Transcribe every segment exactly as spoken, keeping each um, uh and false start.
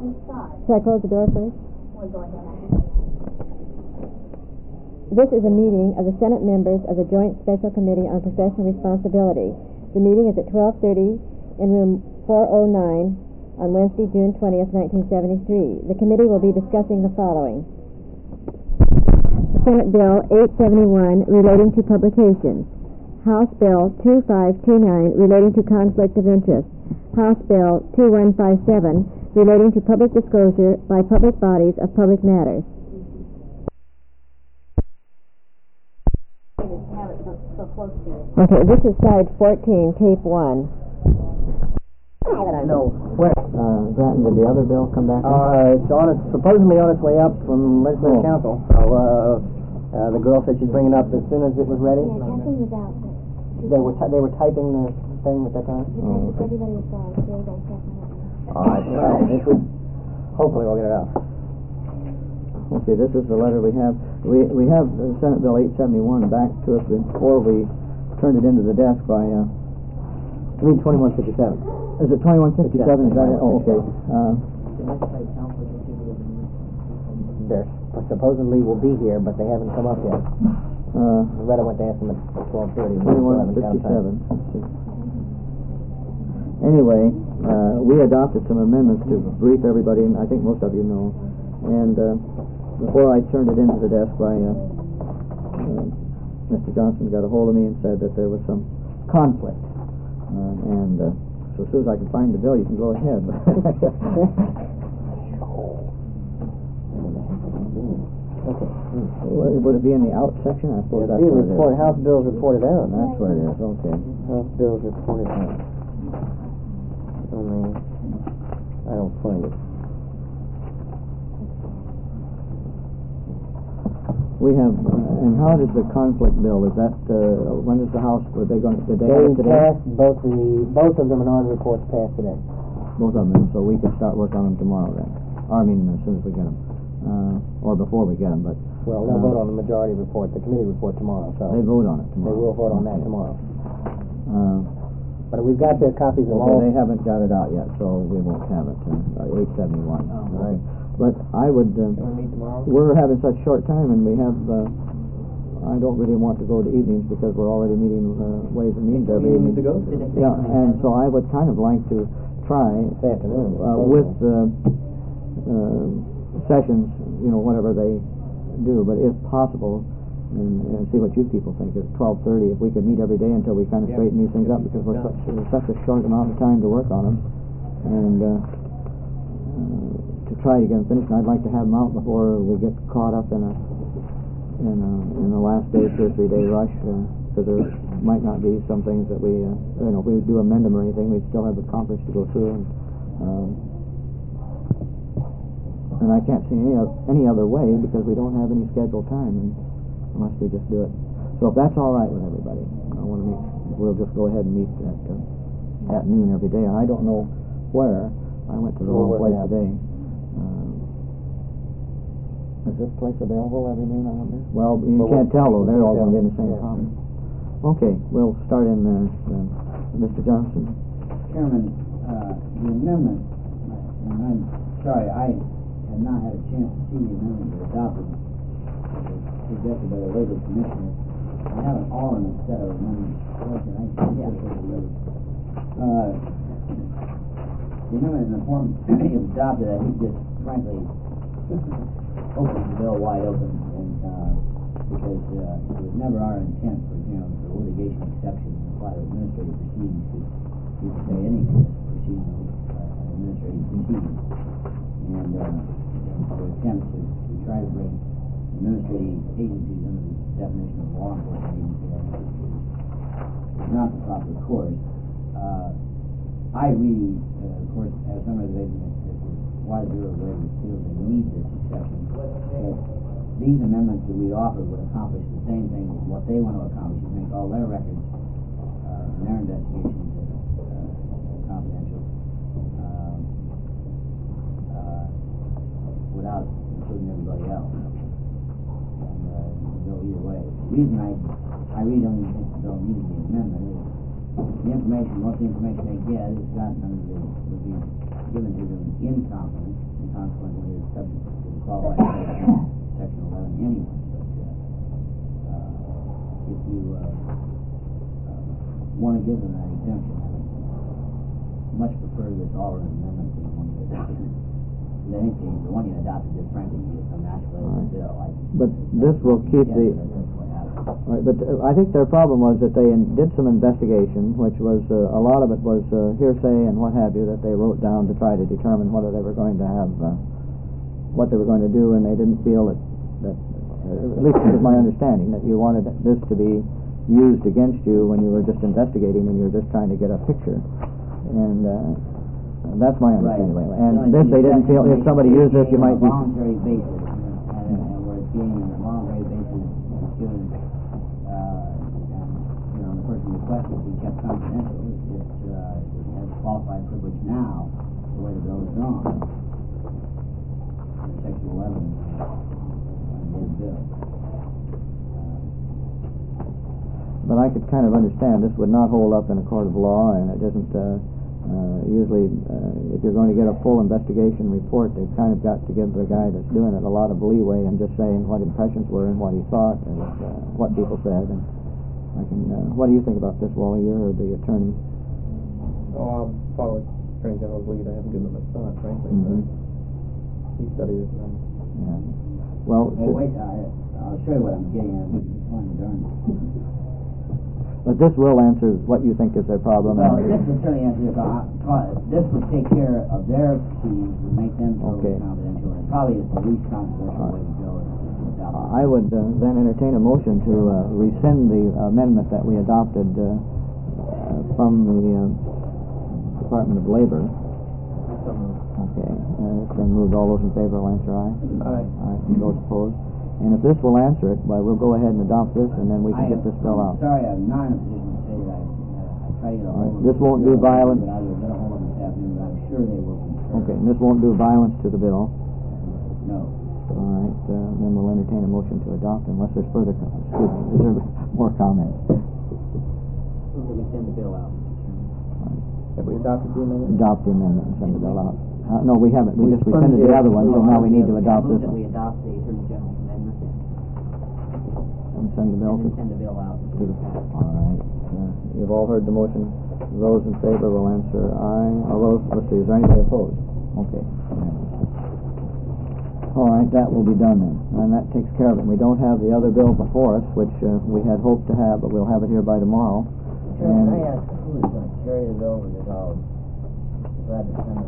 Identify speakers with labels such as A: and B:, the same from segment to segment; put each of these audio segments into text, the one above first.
A: Should I close the door first?
B: We'll go ahead.
A: This is a meeting of the Senate members of the Joint Special Committee on Professional Responsibility. The meeting is at twelve thirty in room four oh nine on Wednesday, June twentieth, nineteen seventy-three. The committee will be discussing the following. Senate Bill eight seventy-one relating to publications. House Bill two five two nine relating to conflict of interest. House Bill two one five seven relating to public disclosure by public bodies of public matters. Okay, this is side fourteen, tape one.
C: No, where?
D: Uh, Grattan, did the other bill come back?
C: Uh, it's on its, supposedly on its way up from Legislative
D: Oh.
C: Council. So, uh, uh, the girl said she'd bring it up as soon as it was ready.
B: Yeah, Kathleen was out.
C: They were ty- they were typing the thing at that time.
D: Oh, okay.
B: Everybody was gone. They were going to
C: All right, well, this would, hopefully we'll get it out.
D: Okay, this is the letter we have. We we have uh, Senate Bill eight seventy-one back to us before we turned it into the desk by. Uh,
C: I mean twenty-one fifty-seven.
D: is it twenty-one fifty-seven? Is that it? Oh, okay. Uh,
C: They're supposedly will be here, but they haven't come up yet.
D: uh,
C: Loretta went to ask them at twelve thirty.
D: twenty-one fifty-seven. Anyway, uh, we adopted some amendments to brief everybody, and I think most of you know. And uh, before I turned it into the desk, by uh, uh, Mister Johnson got a hold of me and said that there was some conflict. Uh, and uh, so as soon as I can find the bill, you can go ahead.
C: Okay.
D: Would would it be in the out section? I suppose
C: Yeah,
D: that's
C: being
D: what it is.
C: report, House bills reported out.
D: That's where it is. Okay.
C: House bills reported out. Only, I don't find it.
D: We have, uh, and how did the conflict bill? Is that uh, when is the House? Were they going? Did they have
C: They
D: it today?
C: passed both the both of the minority reports passed today.
D: Both of them. So we can start work on them tomorrow then. Or, I mean, as soon as we get them, uh, or before we get them. But
C: Well, they'll
D: uh,
C: vote on the majority report, the committee report tomorrow. So
D: they vote on it tomorrow.
C: They will vote on that tomorrow.
D: Uh,
C: But we've got their copies of
D: okay,
C: all.
D: they haven't got it out yet, so we won't have it. Uh, eight seventy-one.
C: Oh,
D: right. But I would. Uh,
C: Can we meet tomorrow?
D: we're having such short time, and we have. Uh, I don't really want to go to evenings because we're already meeting uh, Ways and Means every evening.
C: to go?
D: Yeah, and so I would kind of like to try
C: This afternoon.
D: uh, with uh, uh, sessions, you know, whatever they do, but if possible, and, and see what you people think. At twelve thirty, if we could meet every day until we kind of
C: Yeah.
D: straighten these things up, because we're such, there's such a short amount of time to work on them, and uh, uh, to try to get them finished. And I'd like to have them out before we get caught up in a in a, in the last day, two or three day rush, because uh, there might not be some things that we, uh, you know, if we do amend them or anything, we'd still have the conference to go through. And, um, and I can't see any, any other way because we don't have any scheduled time and, unless we just do it. So if that's all right with everybody, I want to make, we'll just go ahead and meet at, uh, at noon every day. And I don't know where. I went to the
C: We'll
D: wrong
C: work
D: place
C: it out.
D: today. Um, is this place available every noon, I wonder? Well, you
C: Well,
D: can't
C: we'll-
D: tell, though. They're
C: we
D: all
C: can't
D: going to be in the
C: tell.
D: same
C: Yeah.
D: problem. Okay, we'll start in, uh, uh, Mister Johnson.
E: Chairman, uh, the amendment, and I'm sorry, I have not had a chance to see the amendment that adopted, uh, suggested by the Labor Commissioner. I have an alternate set of amendments. Can I see that? Uh, the amendment in the form it was adopted, I think just frankly opens the bill wide open, and, uh, because, uh, it was never our intent, for example, for litigation exceptions to apply to administrative proceedings to you can say any proceeding, uh, administrative proceeding. And, uh, the attempt to, to try to bring administrative agencies under the definition of law enforcement agency is not the proper course. Uh, I really, uh, of course, have some reservation that this is widely regarded as feels they need this exception. But these amendments that we offer would accomplish the same thing as what they want to accomplish, is make all their records uh, and their investigations confidential, um, uh, without including everybody else, and uh, you can go either way. The reason I, I really don't even think the bill needs the amendment is the information, most of the information they get is gotten under the, would be given to them in confidence, consequently is subject to the qualified exemption, section eleven anyway. But uh, uh, if you uh, uh, want to give them that exemption, I would much prefer this all-in amendment than the one you adopted. In any case, the one you adopted just frankly is some natural
D: Right.
E: bill. I,
D: But this will keep
E: yeah,
D: the...
E: that's what happened.
D: Right, but uh, I think their problem was that they in, did some investigation, which was, uh, a lot of it was uh, hearsay and what have you, that they wrote down to try to determine whether they were going to have, uh, what they were going to do, and they didn't feel that, that uh, at least it was my understanding, that you wanted this to be used against you when you were just investigating and you were just trying to get a picture. And uh, that's my understanding.
E: Right.
D: And
E: No,
D: this,
E: you
D: they didn't
E: said
D: feel, if
E: it-
D: somebody
E: it
D: used this, you
E: being
D: might
E: on
D: be...
E: a voluntary basis, and, and where it's being on a voluntary basis, it's given, uh, and, you know, the person requested to be kept confidential. It, uh, it has qualified privilege now, the way the bill is drawn. Section eleven on his bill.
D: But I could kind of understand this would not hold up in a court of law, and it doesn't, uh, uh, usually, uh, if you're going to get a full investigation report, they've kind of got to give the guy that's doing it a lot of leeway and just saying what impressions were and what he thought and uh, what people said. And I can, uh, what do you think about this, Wally? You're the attorney.
F: Oh, I'll follow Attorney General's lead. I haven't given it much thought, frankly.
D: Mhm.
F: But he studied it. And
D: Yeah. Well,
E: Well,
D: should-
E: wait, I, I'll show you what I'm getting at, which is fun to darn.
D: but this will answer what you think is their problem.
E: Well,
D: and-
E: this would certainly answer your co- co- this would take care of their proceedings and make them totally
D: Okay.
E: confidential, and it probably is the least controversial
D: All right.
E: way to go is to adopt it.
D: I would uh, then entertain a motion to uh, rescind the amendment that we adopted uh, uh, from the uh, Department of Labor. Okay, uh, it's been moved. All those in favor will answer aye.
F: Aye.
D: Aye. Those opposed. And if this will answer it, why, we'll go ahead and adopt this, and then we can
E: I
D: get
E: am-
D: this bill
E: I'm
D: out.
E: sorry, I'm not in a position to say that I, uh, I try to get a
D: All right,
E: hold of
D: this
E: them.
D: won't do violence.
E: But I will get a hold of them this afternoon, but I'm sure they will concur.
D: Okay, and this won't do violence to the bill.
E: No.
D: All right, uh, then we'll entertain a motion to adopt unless there's further, com- excuse me, is there more comments?
C: Will we send the bill out, Mister Chairman?
F: have we adopted the amendment?
D: Adopt the amendment and send the bill out. Uh, no, we haven't. We
F: We
D: just rescinded the
F: funded
D: other
F: it.
D: one, so now we need to adopt
C: Move
D: this
C: that we
D: one.
C: adopt the Attorney General's amendment
D: And send the bill
C: and
D: to...
C: then send the bill out.
D: to the... All right. Uh, you've all heard the motion. Those in favor will answer aye. All those, let's see, is there anybody opposed? Okay. All right, that will be done then. And that takes care of it. We don't have the other bill before us, which uh, we had hoped to have, but we'll have it here by tomorrow.
E: Chairman,
D: And-
E: I ask who is going to carry the bill with it all? Glad to send them.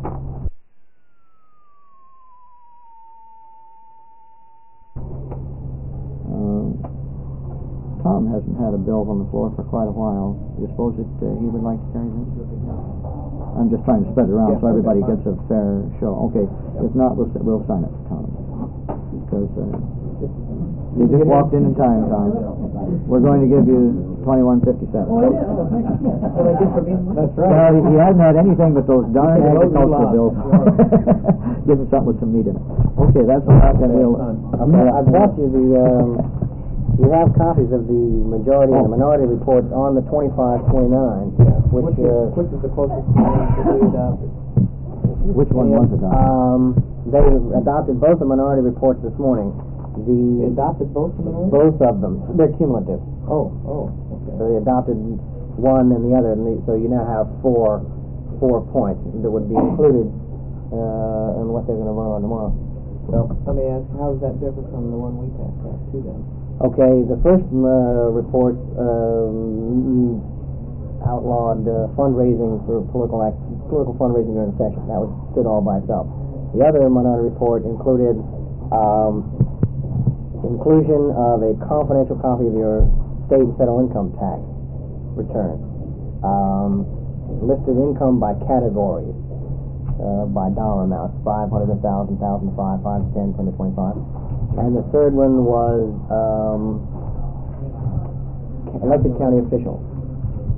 D: Uh, Tom hasn't had a bill on the floor for quite a while. Do you suppose that uh, he would like to carry this? I'm just trying to spread it around
F: Yeah,
D: so everybody
F: okay,
D: gets a fair show. Okay, if not, we'll, s- we'll sign it for Tom. Because uh, you just walked in in time, Tom. We're going to give you twenty-one fifty-seven.
F: Oh, yeah. Oh, thank you. What I get for being... That's
D: Well, he, he hasn't had anything but those darn
F: He knows he's
D: agricultural bills.
F: lost.
D: Give him something with some meat in it. Okay, that's all right, then we'll...
C: Okay, I brought you the, um, you have copies of the majority and the minority reports on the twenty-five twenty-nine, which,
F: Which is,
C: uh,
F: which is the closest one that we adopted?
D: Which one was it, Tom?
C: um, they adopted both the minority reports this morning.
F: We
C: The,
F: adopted both of them?
C: both of them, they're cumulative.
F: Oh, oh,
C: So
F: okay.
C: they adopted one and the other, and the- so you now have four, four points that would be included, uh, in what they're gonna vote on tomorrow.
F: Well, let me ask, how does that differ from the one we passed out to them?
C: Okay, the first uh, report um, outlawed uh, fundraising for political act, political fundraising during the session. That was stood all by itself. The other minority report included um, inclusion of a confidential copy of your state and federal income tax return, um, listed income by categories, uh, by dollar amounts: five hundred, a thousand, thousand to five, five to ten, ten to twenty-five. And the third one was um, elected county officials,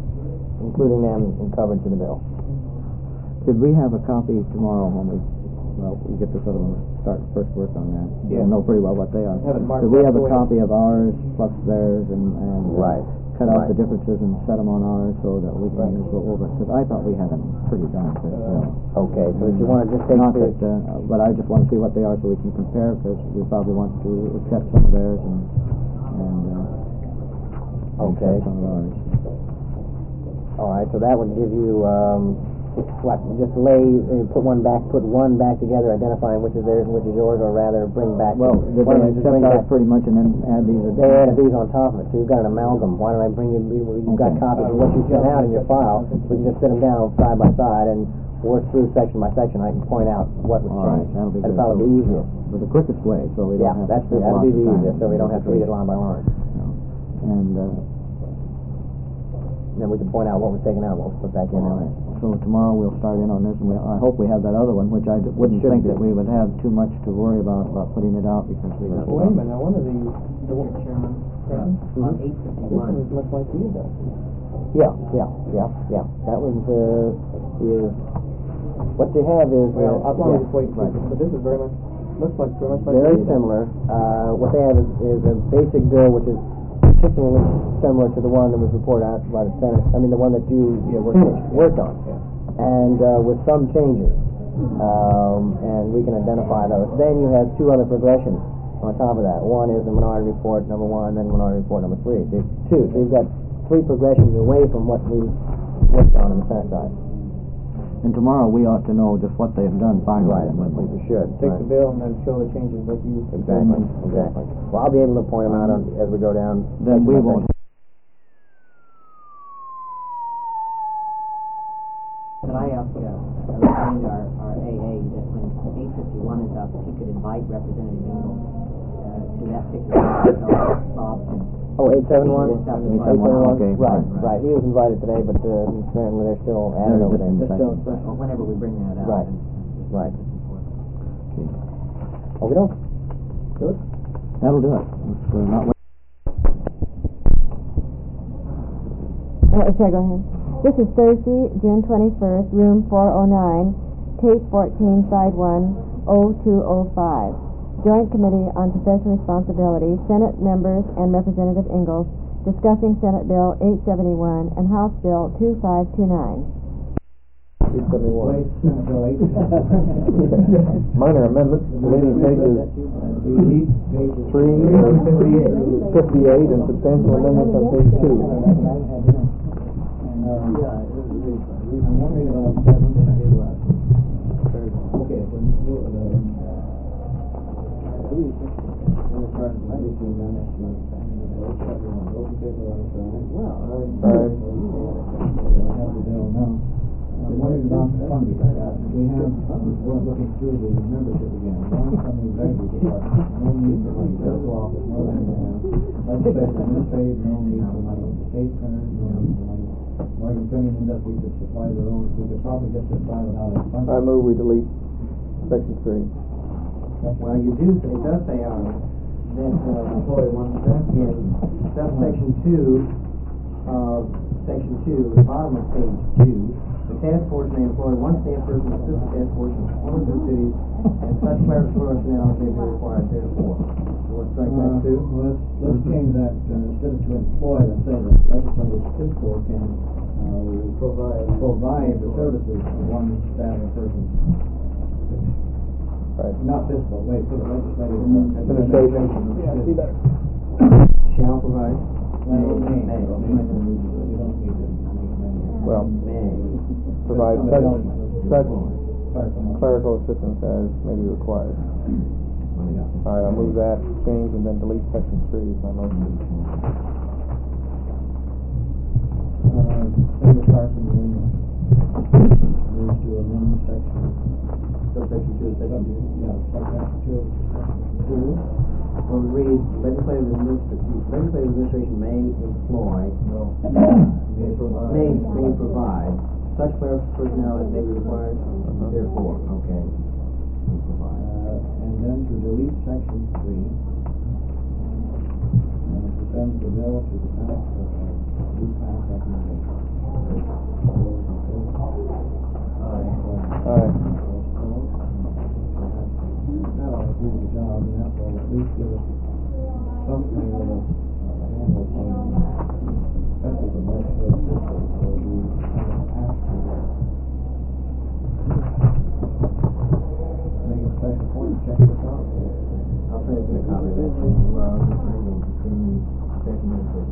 C: including them in coverage of the bill.
D: Could we have a copy tomorrow when we well, we get this other one, start first work on that.
F: Yeah.
D: We'll know pretty well what they are.
F: Have it marked
D: Because we
F: up
D: have a
F: the way-
D: copy of ours plus theirs and, and uh,
C: Right.
D: cut out
C: Right.
D: the differences and set them on ours so that we can
C: Right.
D: just go over it. Because I thought we had them pretty darn good.
F: Uh,
C: Okay, so if you want to just take
D: Not
C: the,
D: that, uh, but I just want to see what they are so we can compare, because we probably want to accept some of theirs and, and, uh,
C: Okay.
D: accept some of ours.
C: all right, so that would give you, um, what, just lay, uh, put one back, put one back together, identifying which is theirs and which is yours, or rather bring back.
D: Well,
C: why
D: did
C: don't
D: they
C: I just
D: accept
C: bring
D: ours
C: back-
D: pretty much and then add these?
C: They added these on top of it, so you've got an amalgam. Why don't I bring you, you- you've got
D: Okay.
C: copies of what you sent out in your file, we can just sit them down side by side and work through section by section. I can point out what was
D: All right,
C: changed.
D: that'll be
C: That'd
D: good.
C: probably be easiest.
D: But the quickest way, so we don't
C: Yeah,
D: have
C: that's,
D: to
C: the-
D: spend
C: that'd be
D: lots
C: the
D: of time.
C: easiest, so we don't have to read it line by line.
D: No. And, uh,
C: And then we can point out what was taken out, what was put back in.
D: all right, so tomorrow we'll start in on this, and we, I hope we have that other one, which I d- wouldn't
C: Should
D: think
C: be.
D: that we would have too much to worry about, about putting it out, because we have.
F: Well, wait a minute, now one of these, the one,
E: Chairman,
C: Mhm.
E: on eight
F: this one
E: fifty-one,
F: is much like you, though.
C: Yeah, yeah, yeah, yeah. That was, uh, is, what you have is. uh,
F: Well, as long as
C: yeah,
F: it's weight,
C: right.
F: but this is very much, looks like very much like.
C: Very
F: you.
C: similar. Uh, what they have is, is a basic bill, which is particularly similar to the one that was reported out by the Senate. I mean, the one that you
F: Yeah, worked on.
C: finished, worked on,
F: Yeah.
C: and uh, with some changes. Um, and we can identify those. Then you have two other progressions on top of that. One is the minority report number one, then minority report number three. There's two. So you've got three progressions away from what we worked on in the Senate side.
D: And tomorrow we ought to know just what they've done finally.
C: Right,
D: wouldn't we?
C: we should.
F: Take
C: right.
F: the bill and then show the changes that you.
C: Exactly, exactly. Well, I'll be able to point them out on, as we go down.
D: Then we
C: section by
D: won't.
E: Could I ask, uh, remind our, our A A that when eight fifty-one is up, if he could invite Representative Engel, uh, to that particular, so Bob can.
C: Oh, eight seven one?
E: Eight seven
C: Eight
E: one.
C: seven one?
D: Okay,
C: Right,
D: right.
C: right. He was invited today, but, uh, apparently they're still at it over there.
D: Just
E: Just so, or whenever we bring that out.
C: Right,
E: and-
C: right. Okay, doke. Good.
D: That'll do it. Let's, uh, not wait.
A: Uh, shall I go ahead? This is Thursday, June twenty-first, room four oh nine, tape fourteen, side one, oh two oh five. Joint Committee on Professional Responsibility, Senate members and Representative Ingalls discussing Senate Bill eight seventy-one and House Bill two five two nine.
F: Eight seventy-one.
G: Minor amendments, deleting pages three or three fifty-eight, and substantial amendments on page two.
E: I'm wondering about seven, okay,
H: I'm wondering about the funding. We have, we're looking through the membership again. One from the executive department, no need for money, fiscal office, no need for money. Legislative, administrative, no need for money. State printers, no need for money. Morgan Printing Industry could supply their own, we could probably just decide on how they fund
G: I
H: it.
G: move we delete section three.
E: well, you do, it does say on it, that, uh, employee one, in subsection two, uh, section two, the bottom of page two, the task force may employ one staff person to assist the task force in performance of duties, and such clerical personnel as may be required therefore. So we'll strike that
H: Uh,
E: too.
H: well, let's, let's change that, uh, instead of to employ, let's say that legislative fiscal can, uh, provide, provide the services of one staff person.
G: Right.
H: Not fiscal, wait, for the legislative.
G: Administration.
H: Yeah, see better.
E: Shall provide.
H: May, may,
E: May.
H: we don't need to make amendments.
G: Well,
E: May.
G: provide such, such
H: Clerical.
G: clerical assistance as may be required. All right, I'll move that change and then delete section three is my motion.
H: Uh, Senator Carson, will you move to amend section?
E: Subsection two, section two.
H: Yeah, section two, section two.
E: Well, we read, legislative administration, legislative administration may employ,
H: May provide.
E: may, may provide such clerical personnel as may be required, therefore, okay. May provide.
H: Uh, and then to delete section three, and to send the bill to the Senate for a reclass recommendation.
G: Aye.
H: do the job, and that will at least give us something with a uh, handle on that was the legislative district, so we kind of have to make a special point and check this out.
D: I'll try to get a copy of that thing, uh, between the second and third.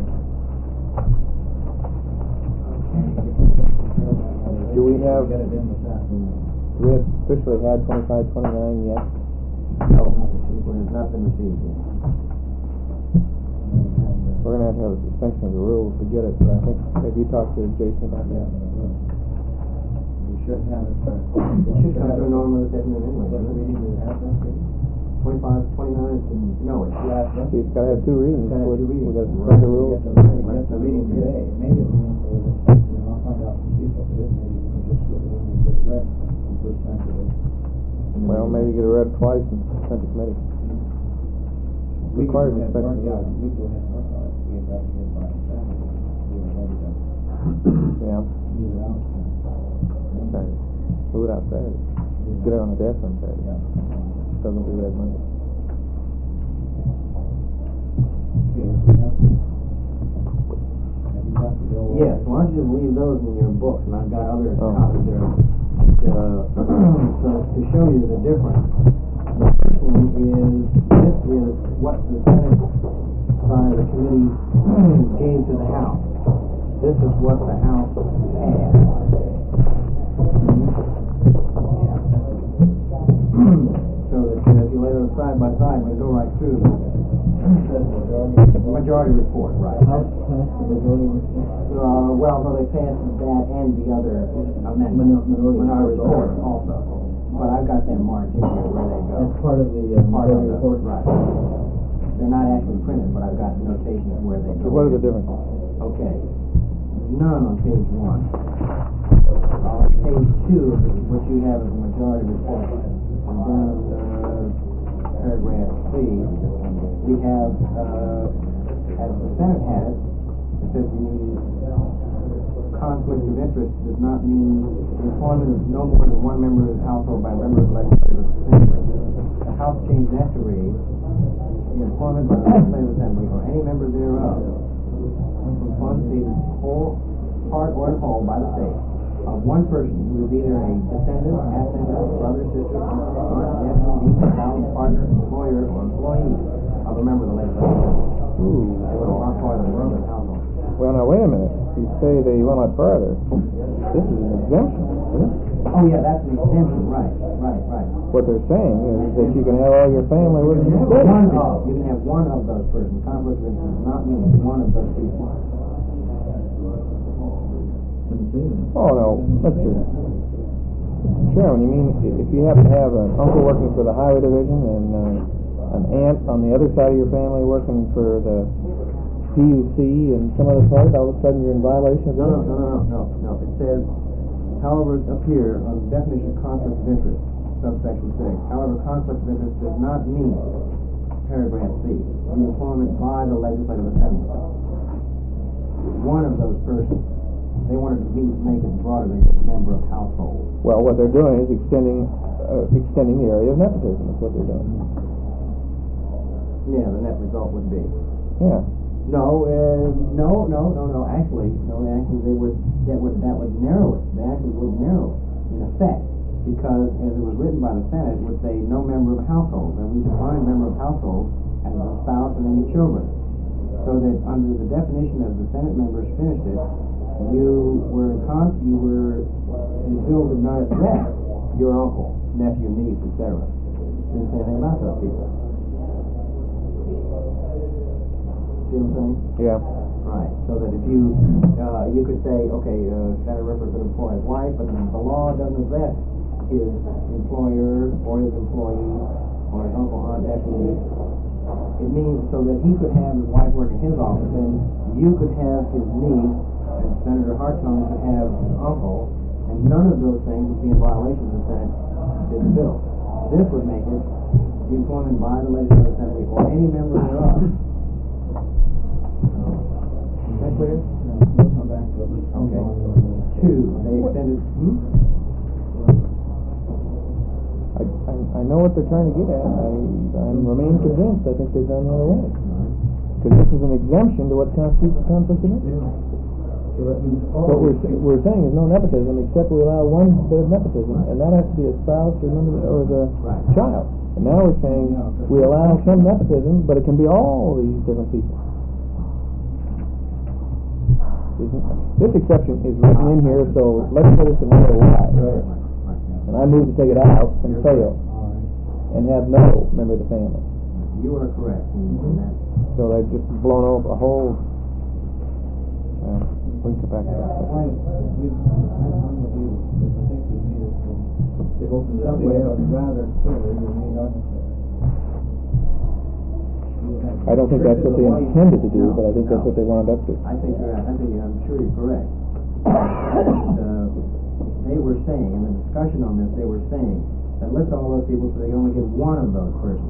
G: Do we have,
H: Get it in this afternoon.
G: do we have officially had twenty-five twenty-nine yet?
D: No, it has not been received yet.
G: We're gonna have to have a suspension of the rules to get it, but I think, have you talked to Jason about that?
H: We should have it. uh,
D: It should come through normally this afternoon anyway.
H: What reading do we have this reading?
D: Twenty-five, twenty-nine, no, it's last.
G: See, it's gotta have two readings,
D: Gotta have
G: we
D: two readings.
G: we gotta suspend the rules.
H: Get the, get the reading today, maybe it'll be in for this afternoon, I'll find out from Cecil if it is, maybe you can just slip it in and get read and first time today.
G: Well, maybe get it read twice and sent to committee.
H: We can
G: Required
H: go ahead and work,
G: suspension.
H: yeah, we can go ahead and work on it, we have got to get by Saturday, we were ready to
G: Yeah,
H: move it out.
G: Saturday. Move it out Saturday. Get it on the desk on Saturday.
H: Yeah.
G: Doesn't be read Monday.
H: Okay, so that's, have you got the bill?
D: Yes, why don't you just leave those in your books, and I've got other
G: Oh.
D: copies there. Uh, so to show you the difference, the first one is, this is what the Senate side of the committee gave to the House. This is what the House had. So that, uh, if you lay those side by side, we go right through them. Majority report, right.
H: House passed the majority report.
D: Uh, well, no, they passed that and the other amendment.
H: Minor- minority
D: report
H: report.
D: also. But I've got them marked in here where they go.
H: That's part of the, uh,
D: Part of
H: majority
D: the,
H: report.
D: right. They're not actually printed, but I've got notations where they
G: So
D: go.
G: what are the differences?
D: Okay. None on page one. On page two, what you have is the majority report. And then, uh, paragraph C, we have, uh, as the Senate had it, it says the conflict of interest does not mean the employment of no more than one member of the household by a member of the legislative assembly. The House changed that to read, the employment by the legislative assembly or any member thereof from funds paid in whole, part or in whole by the state of one person who is either a descendant, ascendant, brother, sister, aunt, nephew, niece, spouse, partner, employer, or employee of a member of the legislative assembly.
G: Ooh.
D: They were not part of the member of the household.
G: Well, now, wait a minute. You say they went a lot further. This is an exemption, isn't it?
D: Oh, yeah, that's an exemption, right, right, right.
G: What they're saying is that you can have all your family
D: You
G: working
D: can
G: in the
D: have one
G: state.
D: of, you can have one of those persons. Conflict of interest does not mean one of those people.
H: Didn't say that.
G: Oh, no, Mister Chairman, you mean i- if you happen to have an uncle working for the highway division and uh, an aunt on the other side of your family working for the P U C and some other part, all of a sudden you're in violation of
D: No,
G: that?
D: no, no, no, no, no. It says, however, up here on the definition of conflict of interest, subsection six. However, conflict of interest does not mean, paragraph C, the employment by the legislative assembly. One of those persons. They wanted to be, make it broader than just member of household.
G: Well, what they're doing is extending, uh, extending the area of nepotism, is what they're doing.
D: Yeah, the net result would be.
G: Yeah.
D: No, uh, no, no, no, no. Actually, no. Actually, they would that would that would narrow it. They actually would narrow it in effect, because as it was written by the Senate, it would say no member of household, and we define member of household as a spouse and any children. So that under the definition as the Senate members finished it, you were con you were the bill did not address your uncle, nephew, niece, et cetera. Didn't say anything about those people. See what I'm saying?
G: Yeah.
D: Right. So that if you uh, you could say, okay, uh, Senator Ripper could employ his wife, but the law doesn't address his employer or his employee or his uncle, aunt, nephew, niece. It means so that he could have his wife work in his office, and you could have his niece, and Senator Hartshorn could have his uncle, and none of those things would be in violation of the Senate did the bill. This would make it the employment by the legislative assembly or any member thereof. Is that clear?
H: We'll come back to it.
D: Okay. Two, they extended, hmm?
G: I, I, I know what they're trying to get at. I, I remain convinced. I think they've done the other way. Because this is an exemption to what constitutes a conflict of interest. What we're, we're saying is no nepotism except we allow one bit of nepotism, and that has to be a spouse or, member, or the child. And now we're saying we allow some nepotism, but it can be all these different people. This exception is written in here, so let's put it another way. And I move to take it out and fail, and have no member of the family.
H: You are correct in that.
G: So they've just blown off a whole. Uh, we can come back to that.
H: I'm with you, because I think you've made it, they've opened it up way up rather clearly, you made unnecessary.
G: I don't think that's what they intended to do, but I think that's what they wound up to.
H: I think you're, I think, I'm sure you're correct. And, uh, they were saying, in the discussion on this, they were saying that list all those people so they can only get one of those persons.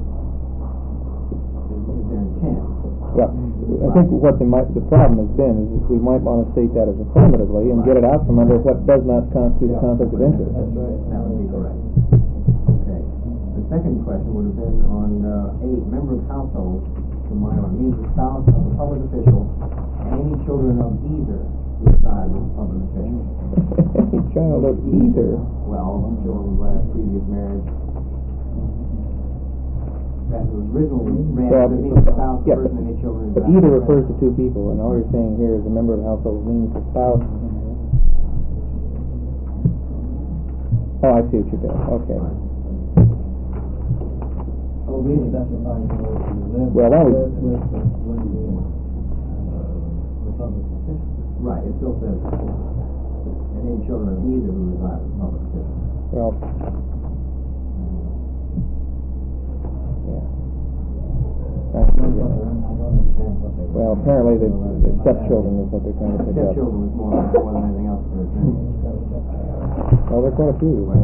H: Is their intent.
G: Well, I think what they might, the problem has been is that we might want to state that as affirmatively and get it out from under what does not constitute a conflict of interest.
H: That's right. That would be correct. Okay. The second question would have been on uh, eight, member of household, to my mind, means the spouse of a public official and any children of either reside with a public official.
G: Any child of either.
H: Well, children by a previous marriage. That was originally read
G: Well,
H: as means the spouse,
G: yeah,
H: person, and any children.
G: But either refers to two people, and all you're saying here is a member of the household means the spouse. Oh, I see what you're doing. Okay.
H: Oh, we specifying who live
G: Well, that was.
H: with, with, with the, uh, public official. Right, it still says, and any children of either who reside with the public official.
G: Well. Yeah. That's,
H: I don't
G: yeah.
H: understand what they.
G: Well, apparently the, the stepchildren is what they're trying to pick up.
H: Stepchildren is more, more than anything else they're saying.
G: Well, there are quite a few.
H: Uh,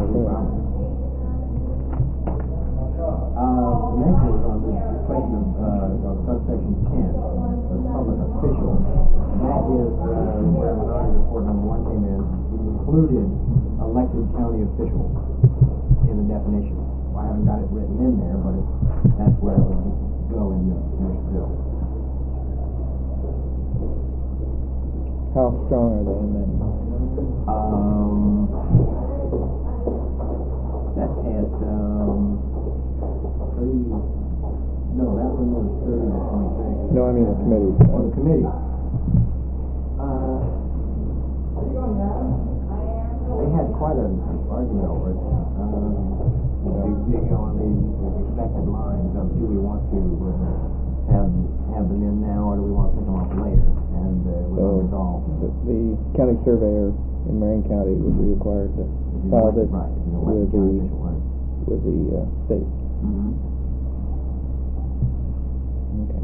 H: the next is on the question of, uh, of subsection ten, the public official. That is, uh, where Minority Report number one came in, we included elected county officials in the definition. I haven't got it written in there, but it's, that's where it would go in the finished bill.
G: How strong are they in that?
H: Um, that's at, um, thirty, no, that one was thirty to twenty-six.
G: No, I mean the committee.
H: Oh, the committee. Uh, they had quite an argument over it. Um, they, they go on the expected lines of, do we want to uh, have have them in now, or do we want to pick them up later? And uh, it was
G: So,
H: resolved.
G: The, the county surveyor in Marion County would be required to file this
H: Right, if you know,
G: with
H: like the
G: the
H: county official, right.
G: with the uh, state.
H: Mm-hmm.
G: Okay.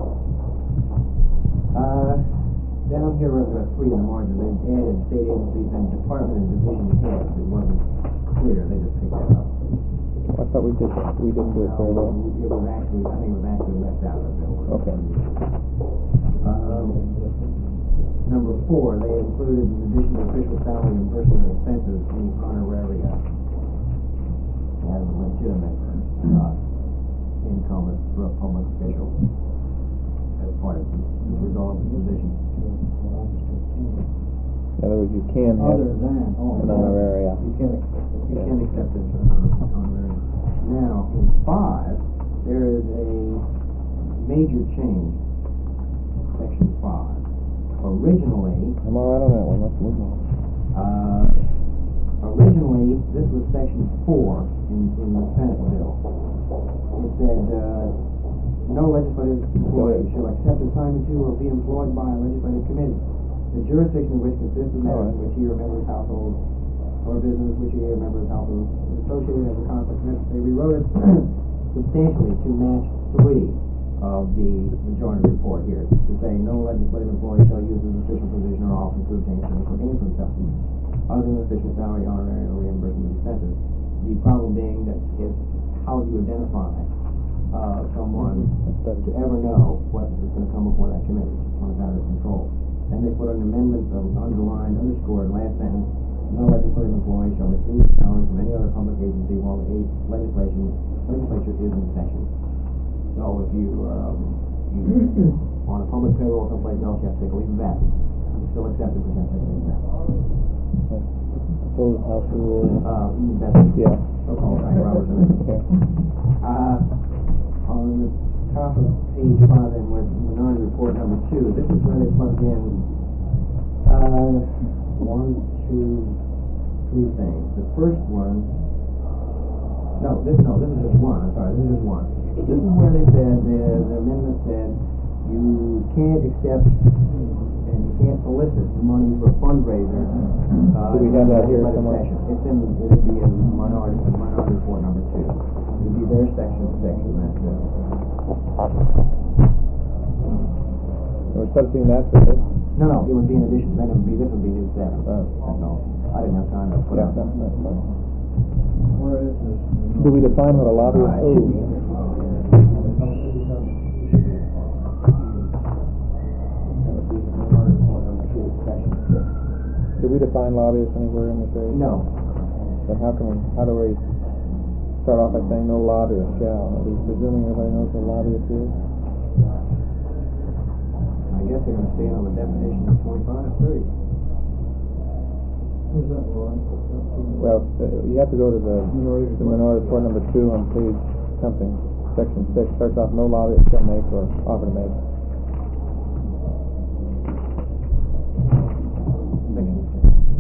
H: Uh, down here, we're at three in the margin. They've added state agencies and department and division heads. It wasn't clear. They just picked that up.
G: I thought we did we didn't do it very well.
H: It was actually, I think it was actually left out of the bill.
G: Okay.
H: Um, number four, they included, in addition to official salary and personal expenses, the honoraria as a legitimate uh, income for a public official as part of the result of the position.
G: In other words, you can have
H: Other than, oh,
G: an honoraria.
H: You can accept it. You
G: Yeah.
H: can accept it as an honor- honorarium. Now, in five, there is a major change. Section five. Originally,
G: I'm all right on that one. Let's move on.
H: uh, originally, this was section four in, in the Senate bill. It said, uh, no legislative employee shall accept assignment to or be employed by a legislative committee. The jurisdiction of which consists of matters in which he or member of his household or business which he or member of his household is associated as a conflict of interest. They rewrote it substantially to match three of the majority report here, to say no legislative employee shall use his official position or office to obtain financial gain for himself, other than official salary, honorary, or reimbursement of expenses. The problem being that is how do you identify uh, someone to ever know what is going to come before that committee when it's out of control. And they put an amendment of underlined, underscored last sentence, no legislative employee shall receive salary from any other public agency while the a- legislation, legislature is in session. So if you, um, you, on a public payroll someplace else, you have to take a leave of absence. You're still accepted, but you have to take a leave of absence.
G: Suppose House Rule.
H: Uh, that's,
G: Yeah.
H: so-called Frank Roberts Amendment.
G: Okay.
H: Uh, on the top of page five, and with minority report number two, this is where they plugged in, uh, one, two, three things. The first one, no, this, no, this is just one, I'm sorry, this is just one. This is where they said, the, the amendment said, you can't accept and you can't solicit money for a fundraiser. Uh,
G: Do we have that here
H: legislative
G: somewhere?
H: session. It's in, it would be in minority, minority report number two. It would be their section, section, that's it.
G: We're substituting that for this?
H: No, no, it would be in addition, then it would be, this would be new seven.
G: Oh.
H: That's all. I didn't have time to put
G: Yeah,
H: it.
G: no, that's fine.
H: Where is this?
G: Do we define what a lobbyist
H: Uh, it should be in
G: is?
H: there.
G: Do we define lobbyists anywhere in this area?
H: No.
G: Then how can we, how do we start off by saying no lobbyist shall? Are we presuming everybody knows what a lobbyist is?
H: I guess they're gonna stay on the definition of twenty-five, thirty.
E: Where's that, Roy?
G: Well, uh, you have to go to the, the minority report number two on page something, section six, starts off, no lobbyist shall make or offer to make.
H: Section six.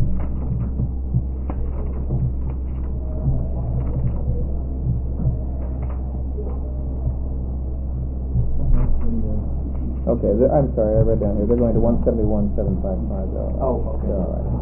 G: Okay, the- I'm sorry, I read down here, they're going to one seventy-one, seven fifty-five, though.
H: Oh, okay.
G: They're all right.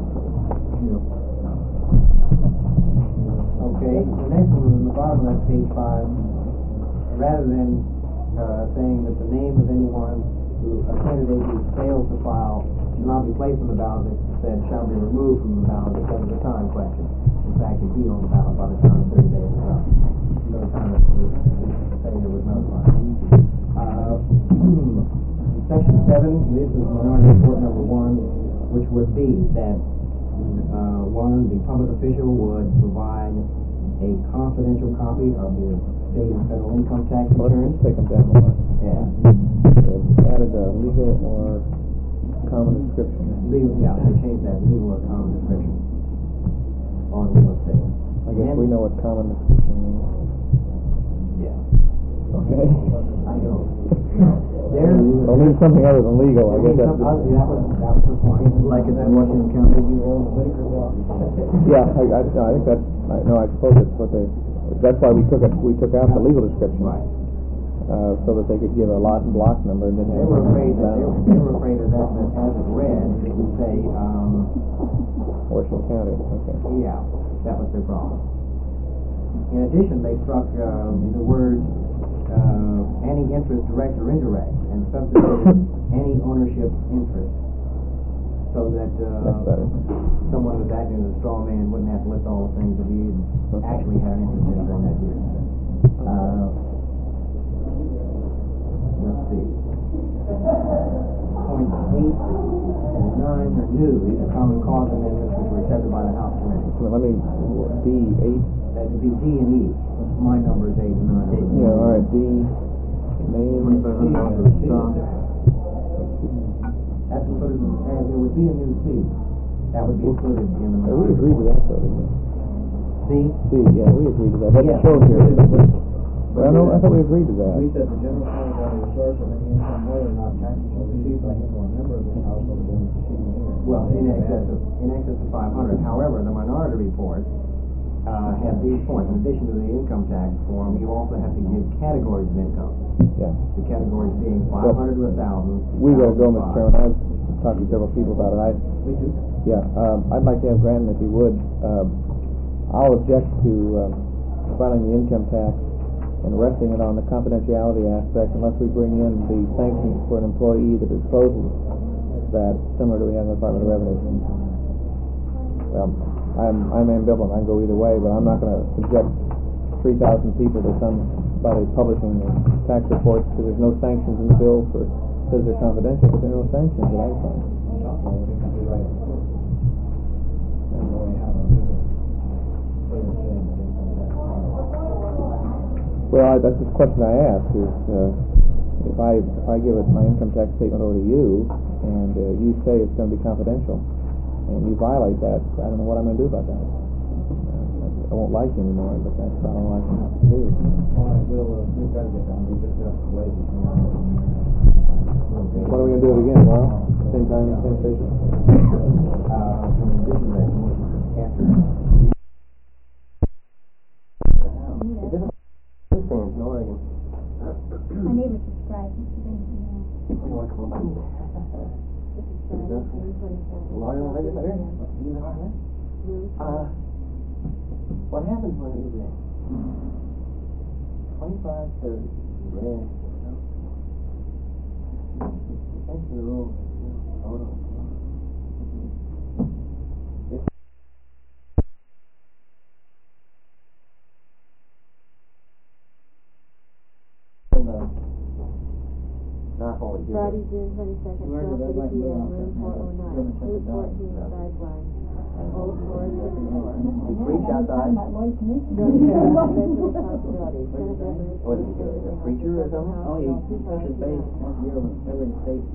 H: Okay, the next one, on the bottom of that page five, rather than, uh, saying that the name of anyone who, a candidate who fails to file shall not be placed on the ballot, it said shall be removed from the ballot because of the time question. In fact, it'd be on the ballot by the time the thirty days is up. No time that the failure was notified. Uh, section seven, this is minority report number one, which would be that Uh, one, the public official would provide a confidential copy of the state and federal income tax
G: Let's
H: returns.
G: just take them down one.
H: Yeah.
G: They've added a legal or common description.
H: Legal, yeah, they changed that, legal or common description on real estate.
G: I guess
H: And-
G: we know what common description means.
H: Yeah.
G: Okay.
H: I know. There's.
G: Well, means something other than legal, I guess that's.
H: Some other- that was, that was the point. Like it's in Washington County, you own Whitaker Law.
G: Yeah, I, I, no, I think that's, I, no, I suppose it's what they, that's why we took it, we took out the legal description.
H: Right.
G: Uh, so that they could give a lot and block number and then.
H: They were afraid that, they were, they were afraid of that, that as it read, it would say, um,
G: Washington County, okay.
H: yeah, that was their problem. In addition, they struck, uh, the words, uh, any interest, direct or indirect, and substituted any ownership interest. So that,
G: That's
H: uh,
G: better.
H: someone who's acting as a straw man wouldn't have to list all the things that he actually had an interest in during that year. Uh, let's see. Point eight and nine are new. These are common cause amendments which were accepted by the House Committee.
G: So let me, D eight,
H: That would be D and E. My number is eight and nine.
G: yeah, all right, D, name.
H: Twenty-five hundred dollars stock. That's included in, and there would be a new C. That would be included in the.
G: Yeah, we agreed to that though, didn't we?
H: C?
G: D, yeah, we agreed to that, that's
H: Yeah.
G: shown here. Well, no, I thought we agreed to that.
E: We said the general fund shall be a source of any income more than not taxable received by him or a member of his household during the preceding year.
H: Well, in excess of, in excess of five hundred. However, the minority report, uh, had these points. In addition to the income tax form, you also have to give categories of income.
G: Yeah.
H: The categories being five hundred to a thousand.
G: We gotta go, Mister Chairman, I've talked to several people about it, I,
H: We do.
G: yeah, um, I'd like to have Granton, if he would, um, I'll object to, um, filing the income tax and resting it on the confidentiality aspect unless we bring in the sanctions for an employee that discloses that, similar to we have in the Department of Revenue. Um, I'm, I'm ambivalent, I can go either way, but I'm not gonna subject three thousand people to somebody publishing their tax reports because there's no sanctions in the bill for, says they're confidential, but there are no sanctions that I find.
E: And we
G: Well, I, that's the question I asked is, uh, if I, if I give it my income tax statement over to you, and uh, you say it's gonna be confidential, and you violate that, I don't know what I'm gonna do about that. Uh, I won't like you anymore, but that's not all I can do.
H: All right, we'll, uh, we've got to get down, we just got lazy.
G: When are we gonna do it again, tomorrow? Same time, same station?
H: Uh, this is a motion after.
C: This stands in Oregon.
B: My neighbor subscribed.
C: You want to come by? Lawyer and legislator? You know that? Uh, what happens when you live? Twenty-five, thirty. Yeah. Thanks for the rule. Hold on. Not only do
A: Friday, June twenty-second,
H: Where
A: twelve
H: did that
A: thirty P M,
H: like
A: room
H: go?
A: four oh nine,
H: Room
A: two
H: seven
A: fourteen,
H: dollars.
A: side one, old floor, second floor.
C: you preach outside.
A: Don't care about mental responsibilities. Senate residents.
C: What is he doing, a preacher or something?
H: Oh, he touches base once a year with every state.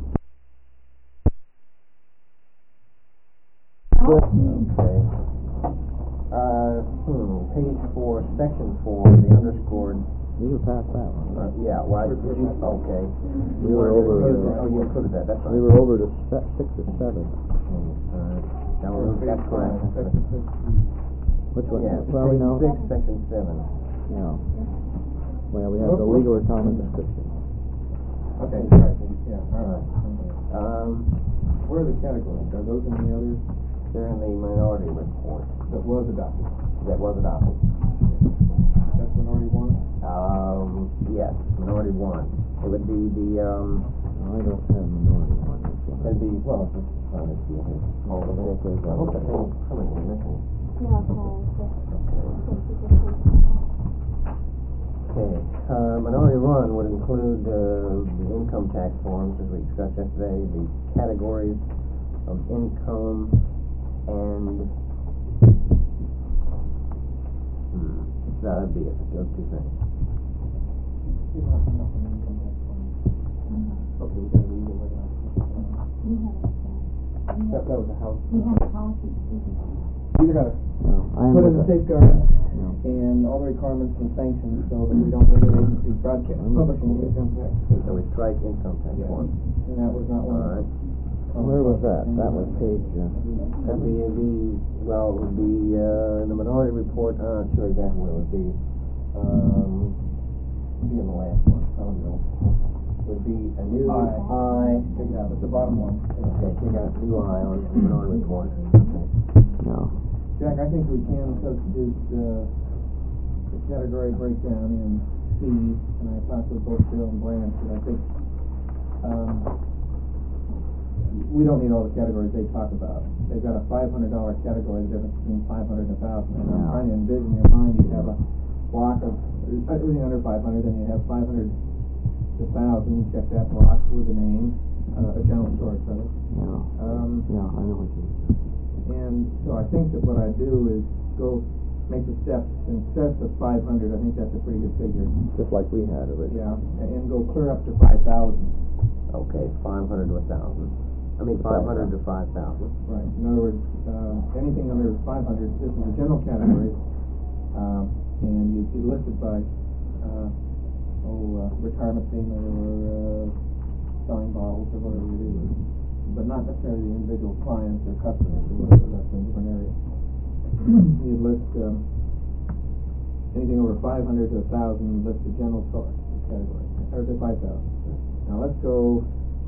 C: Okay. Uh, hmm, page four, section four, the underscored.
D: We were past that one.
C: Uh, yeah, why did you, okay.
D: We were over,
C: You-
D: uh,
C: Oh, you included that, that's right.
D: We were over to se- six or seven.
C: Uh, that was, that's correct.
D: Which one?
C: Yeah,
D: Well, we
C: page
D: know.
C: six, section seven.
D: Yeah. Well, we have the legal retirement description.
G: Okay, right, yeah, all right.
C: Um,
G: Where are the categories? Are those in the other,
C: they're in the minority report
G: that was adopted?
C: that was adopted.
G: That's minority one?
C: Um, yes, minority one. It would be the, um,
D: I don't have minority on this one.
C: it'd be, well, just, uh, let's see, okay. Hold on a minute. I hope that thing, something's missing. Okay, uh, minority one would include, uh, the income tax forms, as we discussed yesterday, the categories of income and, hmm, that'd be it, those two things. Okay, we gotta read it, we're gonna-
G: That, that was a house.
B: We have a policy.
G: Either gotta
D: No, I am
G: put in
D: with
G: the
D: that.
G: safeguard
D: No.
G: and all the requirements and sanctions so that we don't have any agency broadcast, publishing income tax.
C: So we strike income tax
G: Yeah.
C: forms.
G: And that was not one.
C: All right.
D: Where was that? That was page, uh,
C: That'd be, it'd be, well, it would be, uh, in the minority report, I'm not sure exactly where it would be. Um, it'd be in the last one, I don't know. It would be a new
G: I.
C: I.
G: Take it out, it's the bottom one.
C: Okay, take out new I on the minority report. Okay.
D: no.
G: Jack, I think we can substitute, uh, the category breakdown in C, and I talked with both Bill and Blanche, but I think, um, we don't need all the categories they talk about. They've got a five hundred dollar category, the difference between five hundred and a thousand, and I'm
D: Yeah.
G: trying to envision in your mind, you have a block of, everything under five hundred, then you have five hundred to thousand, you check that block with the name, uh, a general storage center.
D: No.
G: Um,
D: No, I know what you mean.
G: and so I think that what I do is go make the steps in excess of five hundred. I think that's a pretty good figure.
D: Just like we had it.
G: Yeah, and, and go clear up to five thousand.
C: Okay, five hundred to a thousand. I mean, five hundred to five thousand.
G: Right. In other words, uh, anything under five hundred, this is a general category, um, and you, you list it by, uh, oh, uh, retirement payment or uh, selling bottles or whatever it is, but not necessarily the individual clients or customers or whatever. That's in different areas. You list um, anything over five hundred to a thousand. You list the general store category, or to five thousand. Now let's go.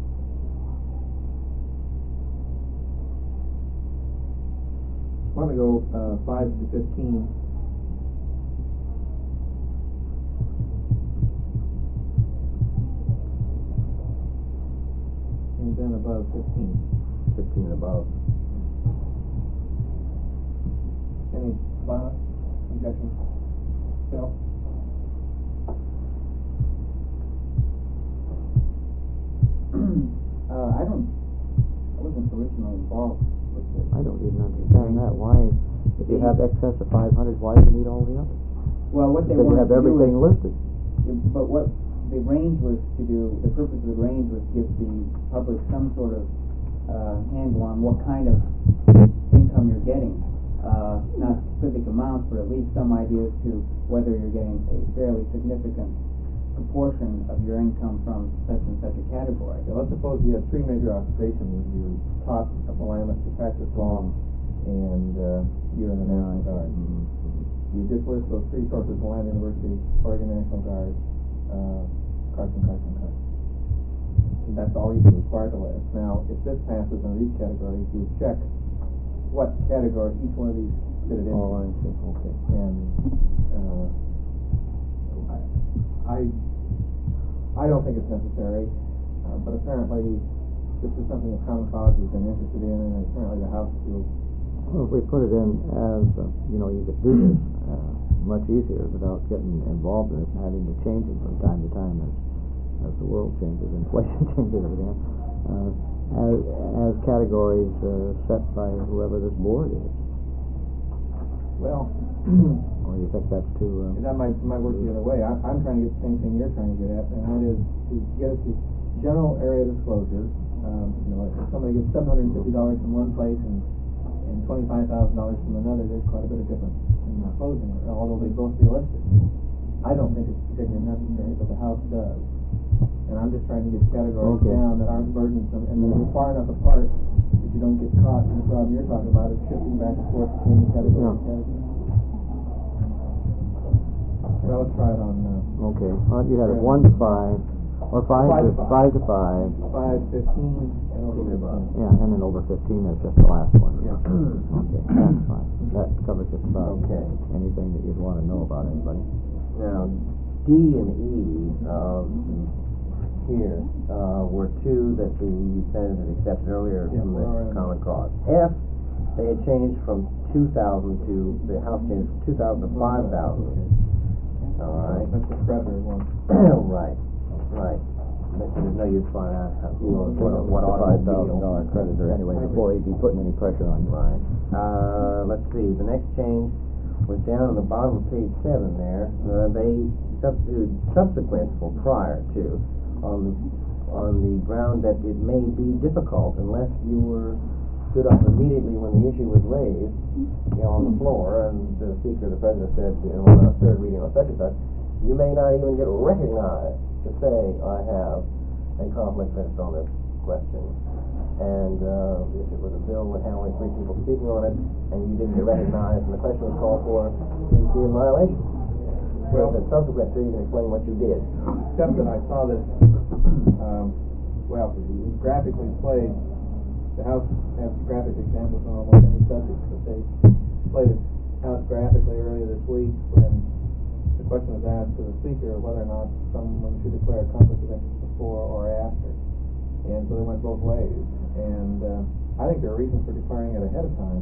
G: Why don't we go uh, five to fifteen? And then above fifteen.
C: Fifteen and above.
G: Any comments, objections? Bill?
H: Uh, I don't, I wasn't originally involved with it.
D: I don't even understand that. Why, if you have excess of five hundred, why do you need all the others?
E: Well, what they
D: Because you
E: wanted
D: have
E: to do
D: everything
E: is,
D: listed.
E: but what the range was to do, the purpose of the range was to give the public some sort of uh, handle on what kind of income you're getting. Uh, not specific amounts, but at least some idea as to whether you're getting a fairly significant proportion of your income from such and such a category.
G: Yeah, let's suppose you had three major occupations. You taught at Willamette, you practiced law, and uh, you're in the National Guard. You just list those three sources: Willamette University, Oregon National Guard, uh, Carson, Carson, Carson. And that's all you're required to list. Now, if this passes under these categories, you check what category each one of these fitted into.
D: Oh, I see. Okay.
G: And uh, I, I don't think it's necessary, uh, but apparently this is something that Common Cause has been interested in, and apparently the House feels.
D: Well, if we put it in as, uh, you know, you could do this uh, much easier without getting involved in it and having to change it from time to time as, as the world changes, inflation changes, everything else. Uh, as, as categories uh, set by whoever this board is.
G: Well,
D: Or do you think that's too... Uh,
G: that might, might work the other way. I, I'm trying to get the same thing you're trying to get at, and that is to get it to general area disclosure. Um, you know, if somebody gets seven hundred fifty dollars from one place and, and twenty-five thousand dollars from another, there's quite a bit of difference in disclosing it, although they both be listed. I don't think it's particularly necessary, but the House does. And I'm just trying to get categories
D: Okay.
G: down that aren't burdensome, and that are far enough apart that you don't get caught in the problem you're talking about of shifting back and forth between the categories.
D: Yeah.
G: categories. Well, let's try it on uh,
D: okay. Well, you had it one to five, or five,
G: Five
D: to
G: to five.
D: five to five.
G: five, fifteen, and over fifteen.
D: Yeah, and then over fifteen is just the last one.
G: Yeah.
D: Okay, that's fine. That covers just about
C: Okay.
D: anything that you'd want to know about anybody.
C: Now, D and E, um, here, uh, were two that the Senate had accepted earlier
G: Yeah,
C: from
G: we're already-
C: the Common Cause. F, they had changed from two thousand to, the House changed from two thousand to five thousand. All right.
G: That's the creditor one.
C: Right, right. But there's no use finding out how,
D: Well,
C: what, what
D: five thousand
C: automobile.
D: dollar creditor anyway before he'd be putting any pressure on you.
C: Right. Uh, let's see, the next change was down on the bottom of page seven there. Uh, they substituted subsequent for prior to on the, on the ground that it may be difficult unless you were stood up immediately when the issue was raised, you know, on the floor, and the Speaker, the President said, you know, on a third reading on such and such, you may not even get recognized to say, I have a conflict of interest on this question. And uh, if it was a bill that had only three people speaking on it, and you didn't get recognized, and the question was called for, you'd be in violation. Well, then subsequent to, you can explain what you did.
G: Except that I saw this, um, well, graphically played. The House has graphic examples on almost any subject, but they played it out graphically earlier this week when the question was asked to the Speaker whether or not someone should declare a conflict of interest before or after. And so they went both ways. And uh, I think there are reasons for declaring it ahead of time.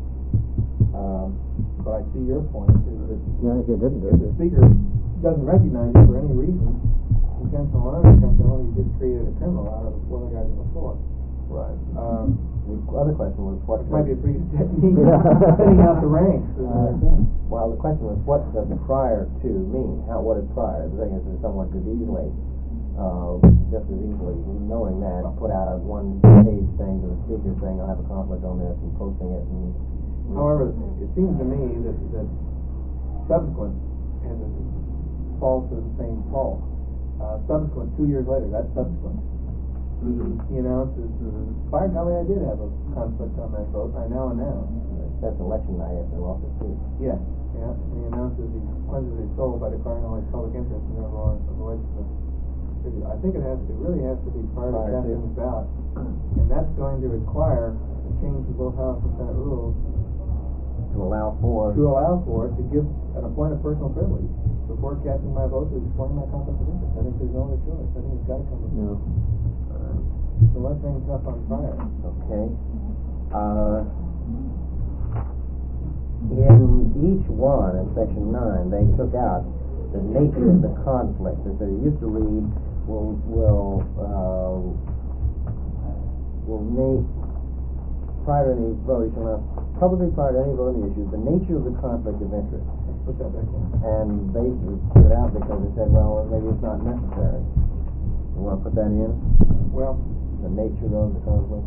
G: Um, but I see your point is that
D: Yeah, if you didn't do
G: if the
D: it.
G: Speaker doesn't recognize you for any reason, intentional or unintentional, you just created a criminal out of one of the guys on the floor.
C: Right.
G: Um,
C: The other question was, what
G: Which might be a
C: does,
G: pretty good technique, thinning out the ranks.
C: uh, well, the question was, what does prior to mean? How, what is prior? The thing is that someone could easily, uh, just as easily, knowing that, put out a one-page thing to the Speaker saying, I have a conflict on this, and posting it, and...
G: However, it seems to me that, that subsequent, and it falls to the same fault, uh, subsequent, two years later, that's subsequent. He announces, uh, by golly, I did have a conflict on that vote, I now announce.
C: That's election night after lost his seat.
G: Yeah, yeah, and he announces he cleanses his soul by declaring all his public interest and therefore avoids the issue. I think it has, it really has to be prior to
C: Prior to.
G: casting the ballot. And that's going to require a change to both House and Senate rules
C: To allow for...
G: to allow for it to give an appointed personal privilege before casting my vote to explain my conflict of interest. I think there's no other choice. I think it's got to come before.
D: No.
G: So let's hang tough on prior.
C: Okay. Uh, in each one, in section nine, they took out the nature of the conflict. They said it used to read, will, will, uh, will name, prior to any vote, you shall not publicly prior to any vote on the issue, the nature of the conflict of interest.
G: Put that back in.
C: And they took it out because they said, well, maybe it's not necessary. You want to put that in?
G: Well,
C: The nature of the conflict?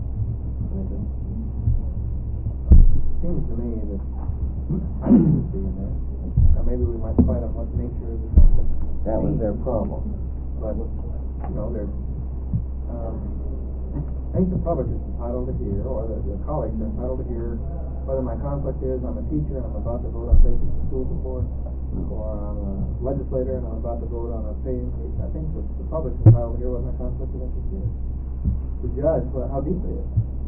G: seems to me that I should be in there. Now, maybe we might fight on what the nature of the conflict
C: That was
G: means.
C: their problem.
G: But, you know, they're, um, I think the public is entitled to hear, or the, the colleagues are entitled to hear whether my conflict is I'm a teacher and I'm about to vote on basic school support, or I'm a legislator and I'm about to vote on a pay increase. I think the, the public's entitled to hear what my conflict of interest is, to judge what, how deep it is.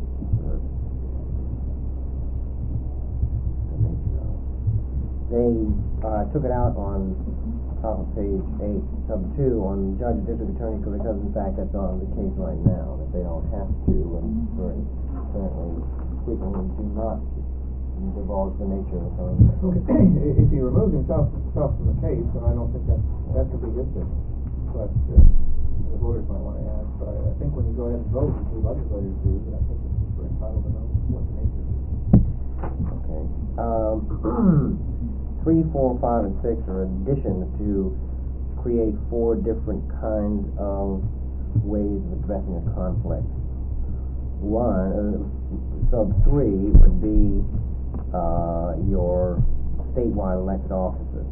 C: They uh, took it out on top of page eight, sub two, on judge, district attorney, because in fact that's not the case right now, that they don't have to, and very apparently frequently do not divulge the nature of the conflict.
G: Okay. If he removes himself, himself from the case, then I don't think that that could be his business. But uh, the voters might want to ask. But I, I think when you go ahead and vote, as the legislators do, that I think we're entitled to know what the nature is.
C: Okay. Um, three, four, five, and six are additions to create four different kinds of ways of addressing a conflict. One, uh, sub three would be uh, your statewide elected officers.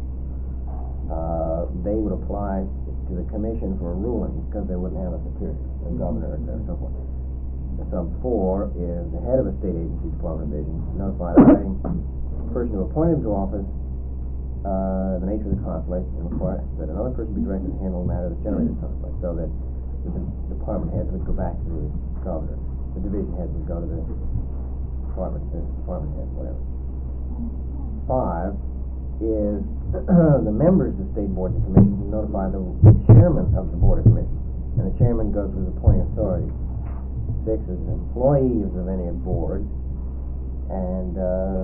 C: Uh, they would apply to the commission for a ruling because they wouldn't have a superior, a governor, et cetera, so forth. The sub four is the head of a state agency, department of vision, notified the writing person who appointed him to office uh, the nature of the conflict and require that another person be directed to handle the matter that generated the conflict, so that the de- department heads would go back to the governor, the division heads would go to the department, the department head, whatever. Five is the members of state boards and commissions notify the chairman of the board of commissions, and the chairman goes with the appointing authority. Six is employees of any board, and uh,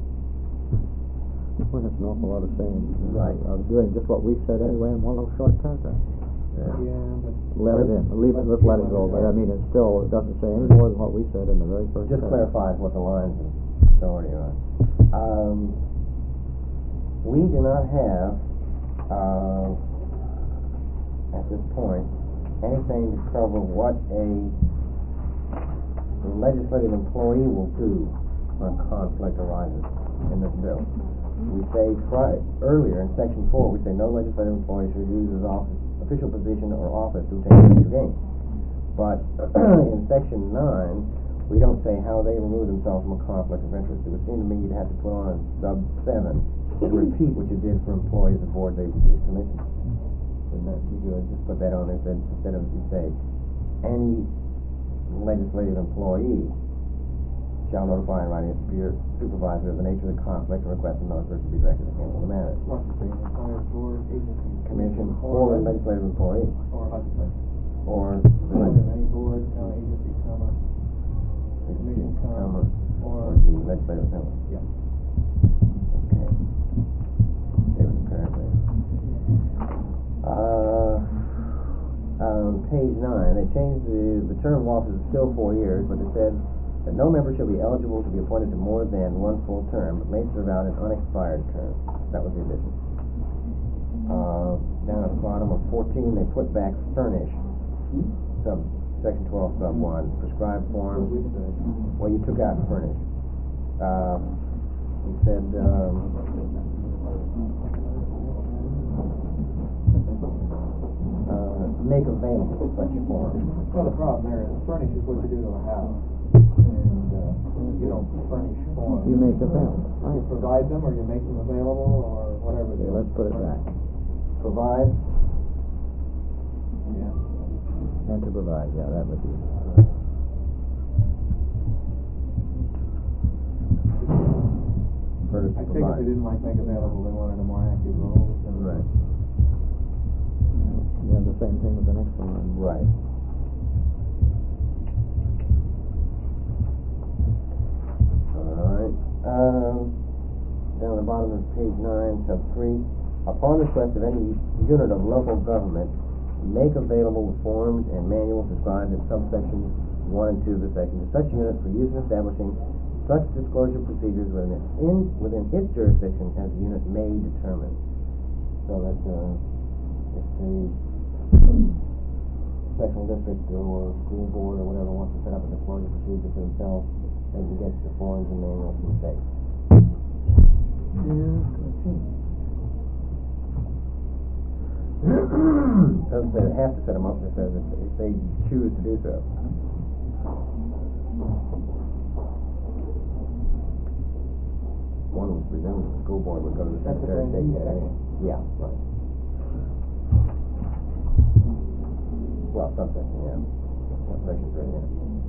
D: Well, that's an awful lot of saying.
C: Right.
D: I was doing just what we said anyway in one little short paragraph.
C: yeah.
G: Yeah, but
D: Let it in, leave it, let's let it go, but I mean, it still, it doesn't say any more than what we said in the very first
C: just
D: paragraph.
C: clarifies what the lines of authority are. Um, we do not have, uh, at this point, anything to cover what a legislative employee will do when a conflict arises in this bill. We say pri- earlier in section four, we say no legislative employee should use his office, official position or office to obtain future gain. But in section nine, we don't say how they remove themselves from a conflict of interest. It would seem to me you'd have to put on sub seven and repeat what you did for employees of boards, agencies, commissions. Wouldn't that be good? Just put that on there instead, instead of you say any legislative employee shall notify in writing a superior supervisor of the nature of the conflict and request another person be directed to handle the matter.
G: wants to be an employer, board, agency,
C: Commission or a legislative employee
G: or legislature.
C: or
G: Or any board, uh, agency, comma, commission, comma,
C: or
G: or
C: the legislative assembly.
G: yeah.
C: Okay. There was a paragraph. Uh, on page nine, they changed the, the term of office is still four years, but it said that no member shall be eligible to be appointed to more than one full term, but may serve out an unexpired term. That was the addition. Uh, down at the bottom of fourteen, they put back furnish, sub, section twelve, sub one, prescribed forms. Well, you took out furnish. Uh, we said, um, uh, make available such a form.
G: Well, the problem there is furnish is what you do to a house, and uh, you don't furnish forms.
D: You make it available.
G: You provide them, or you make them available, or whatever.
D: Okay, let's put it back.
C: Provide,
G: Yeah.
D: And to provide, yeah, that would be.
C: furnish to
G: I think if
C: provide.
G: they didn't like make available, they wanted a more active role. And
C: Right.
D: Yeah, the same thing with the next one.
C: Right. Alright, um, down at the bottom of page nine, sub three, upon request of any unit of local government, make available the forms and manuals described in subsections one and two of the section to such unit for use in establishing such disclosure procedures within its, in, within its jurisdiction as the unit may determine. So that's, uh, if the special district or school board or whatever wants to set up a disclosure procedure for themselves, they can get the forms and manuals from the state. Doesn't say they have to set them up, it says if, if they choose to do so. One was presumed the school board would go to the secretary of state. Yeah, right. Well, subsection, yeah. Subsection three, yeah.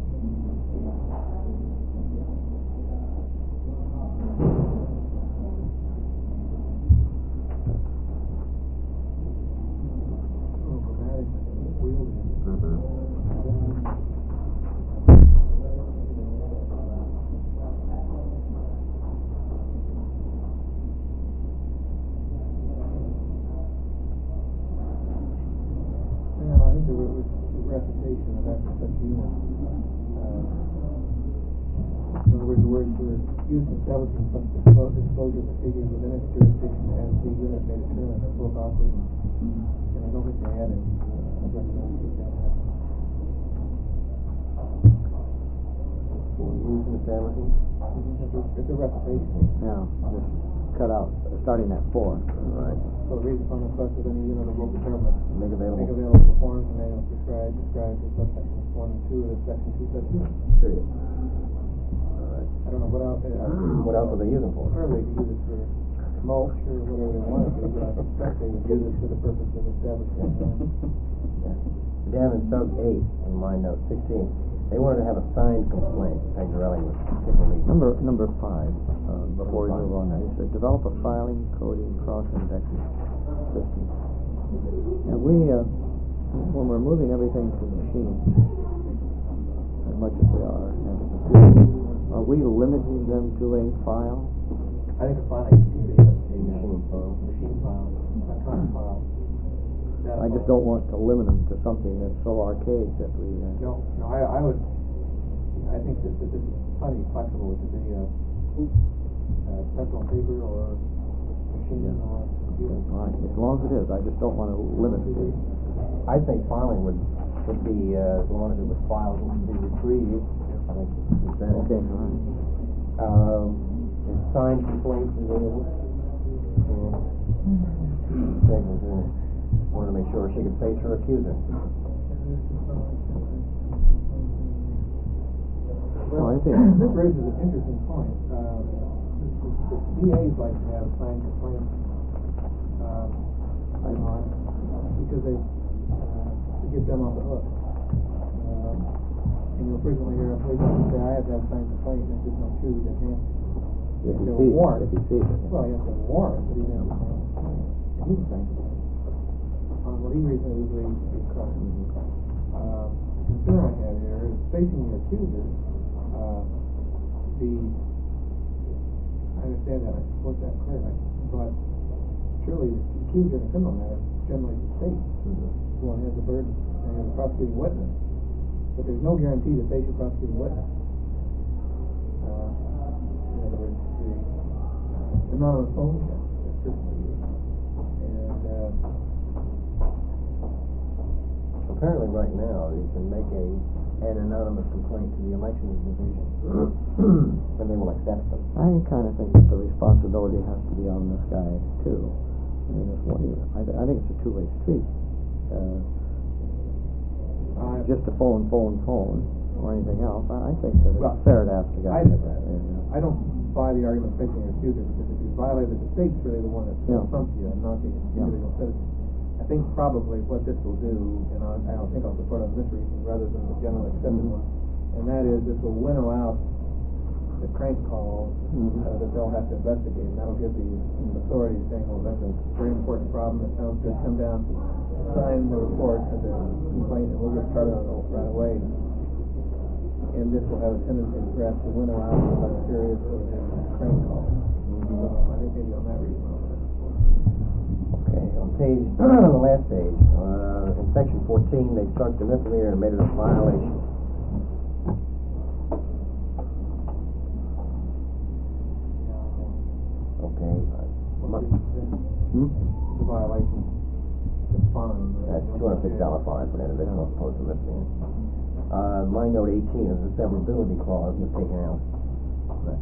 G: Use establishing such disclosure procedures within its jurisdiction as the unit may determine are both operating. And I don't think they added. Uh, I'd recommend we take that out.
C: Use and establishing?
G: It's a, it's a recitation.
D: Yeah, just cut out, uh, starting at four.
C: Right.
G: So read upon request of any unit of local government.
C: Make available.
G: Make available the forms and manuals prescribed, described in subsections one and two of section two seventeen.
C: Period.
G: I don't know what else. Uh,
C: what else are they using for?
G: Or they could use it for mulch or whatever they want to do, but I suspect they would use it for the purpose of establishing.
C: Yeah. Down in sub eight, in my note sixteen, they wanted to have a signed complaint. Peg Dorelli was particularly.
D: Number number five. Uh, before we
C: Number
D: move on, there, he said develop a filing, coding, cross-indexing system. And we, uh, when we're moving everything to machines, as much as we are, and to computers, are we limiting them to a file?
G: I think a filing should be a, a
C: Machine file.
G: machine file, electronic file. Data
D: I just
G: file.
D: don't want to limit them to something that's so archaic that we. Uh,
G: No, no, I, I would. I think that, that this is plenty flexible. It could be a uh, pencil and paper or machine
D: Yeah.
G: or computer.
D: all right, as long as it is, I just don't want to limit it.
C: I think filing would would be uh, as long as it was filed and be retrieved. I think it's better.
D: Okay, all right.
C: Um, is signed complaints available? Yeah. Peg was, uh, wanted to make sure she could face her accuser.
D: Well, I think
G: This raises an interesting point. Uh, the D As like to have signed complaints uh, on because they uh, to get them off the hook. Uh, and you'll frequently hear a police officer say, "I have to have a signed complaint," and it's just not true. They can't.
D: if you
G: They'll
D: see it,
G: warn.
D: if you see it.
G: Well, you have to warn, but he didn't. He was signed complaint. On what he reasonably believes to be correct. Uh, the concern I have here is facing the accuser. Uh, the I understand that, I support that clearly, but surely the accuser in a criminal matter is generally the state who one has the burden and has a prosecuting witness, but there's no guarantee that they should prosecute a witness. Uh, in other words, the uh, anonymous phone check that's frequently used, and uh,
C: Apparently, right now, you can make a an anonymous complaint to the elections division, and they will accept them.
D: I kind of think that the responsibility has to be on this guy too. I mean, it's one. I, th- I think it's a two-way street. Uh,
G: uh,
D: just a phone, phone, phone, or anything else. I, I think that it's
G: Well,
D: fair to ask the guy.
G: I-
D: to that, and, uh,
G: I don't buy the argument facing the accuser, because if you violated the state's really the one that's
D: Yeah.
G: going to you and not the
D: Yeah.
G: individual citizen. I think probably what this will do, and I, I don't think I'll support it on this reason rather than the generally accepted one, and that is this will winnow out the crank calls
D: Mhm.
G: uh, that they'll have to investigate, and that'll give the authorities saying, well, that's a very important problem, it sounds good, come down, sign the report of the complaint, and we'll get started on it right away. And this will have a tendency perhaps to winnow out the serious of the crank calls. So I think maybe on that reason.
C: Okay, on page, the last page, uh, in section fourteen, they struck the misdemeanor and made it a violation. Okay.
G: What
C: Mu-
G: is the,
D: Hmm?
G: the violation? The fine.
C: That's two hundred fifty dollar fine for an individual as opposed to misdemeanor. Uh, my note eighteen is the severability clause was taken out.
G: I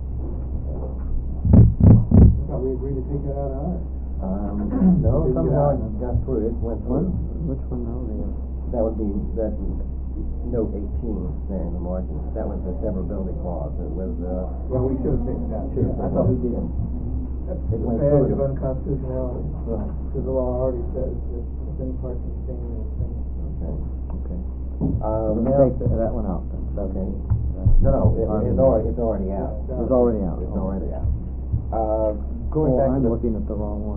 G: thought we agreed to take that out of ours.
C: Um, no,
G: Did you
C: somehow
G: get
C: it
G: out?
C: got through, it went
D: What?
C: through.
D: Which one now? The, uh,
C: That would be, that note eighteen there in the margin, that was the severability clause, it was, uh,
G: Well, we should have taken that.
C: Should have
G: I
C: taken
G: thought we
C: it.
G: did. That's
C: It
G: a
C: went
G: badge
C: through.
G: of unconstitutionality.
C: Right.
G: Because the law already says that if any part contains anything.
C: okay.
D: okay.
C: Um,
D: Let me
C: now,
D: take th- that one out then.
C: okay.
D: That's-
C: No, no, it,
D: Army.
C: it's already, it's already out.
D: It's already out.
C: It's
D: Oh.
C: already out. Uh, going
D: Oh,
C: back
D: I'm
C: to the,
D: looking at the wrong one.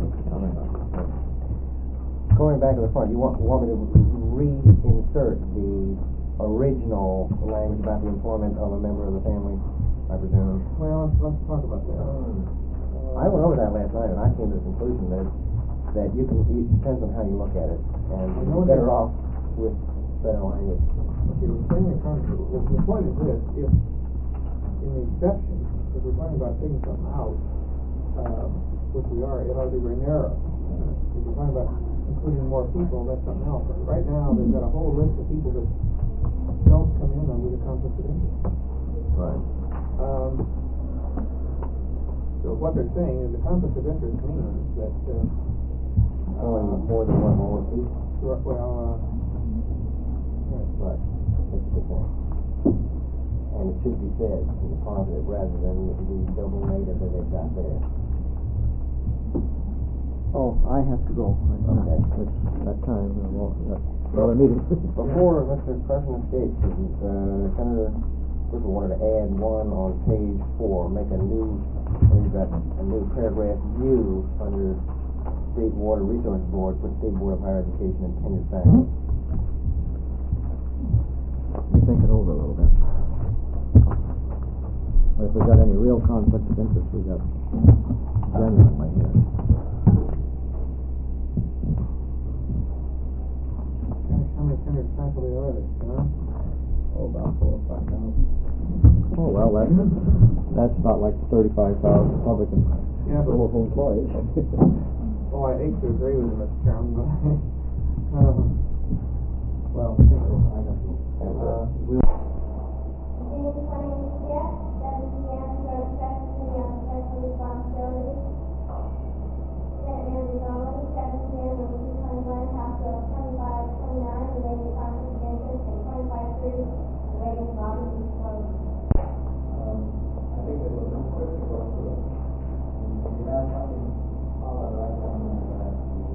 C: going back to the front, you want, want me to reinsert the original language about the employment of a member of the family, I presume?
G: Well, let's, let's talk about that.
C: I went over that last night and I came to the conclusion that, that you can, it depends on how you look at it, and
G: I
C: you're
G: know
C: better
G: that.
C: off with better language.
G: Okay, the thing that comes, the, the point is this, if, in the exception, if we're talking about taking something out, um, which we are, it ought to be very narrow. If we're talking about including more people, that's something else. But right now, they've got a whole list of people that don't come in under the conflict of interest.
C: Right.
G: Um, so what they're saying is the conflict of interest means that, uh,
C: Only
G: uh,
C: more than one more piece?
G: well, uh,
C: Right, that's the thing. And it should be said in the positive rather than the double negative that they've got there.
D: Oh, I have to go.
C: Okay.
D: It's that time, uh, well, that, another meeting.
C: Before Mister Carson escapes, uh, Senator Griffin wanted to add one on page four, make a new, we've got a new paragraph U under State Water Resources Board, put State Board of Higher Education and tenured faculty.
D: Let me think it over a little bit. But if we got any real conflict of interest, we got genuinely here.
G: gosh, how many tenured faculty are there, John?
F: Oh, about four or five thousand.
D: Oh, well, that's, that's about like the thirty-five thousand public and
G: Yeah, but,
D: local employees.
G: oh, I hate to agree with you, Mister Chairman, but, uh, well, I got you. Uh, we'll
B: Continue planning step, seven P M, for especially on special responsibility. Senate members only, seven P M, number two twenty-one, House Bill twenty-five twenty-nine, relating to conflict of interest, and twenty-five thirty, relating to lobbying disclosure.
H: Um, I think it was a quick to go through. And we have something, all our right on the, uh,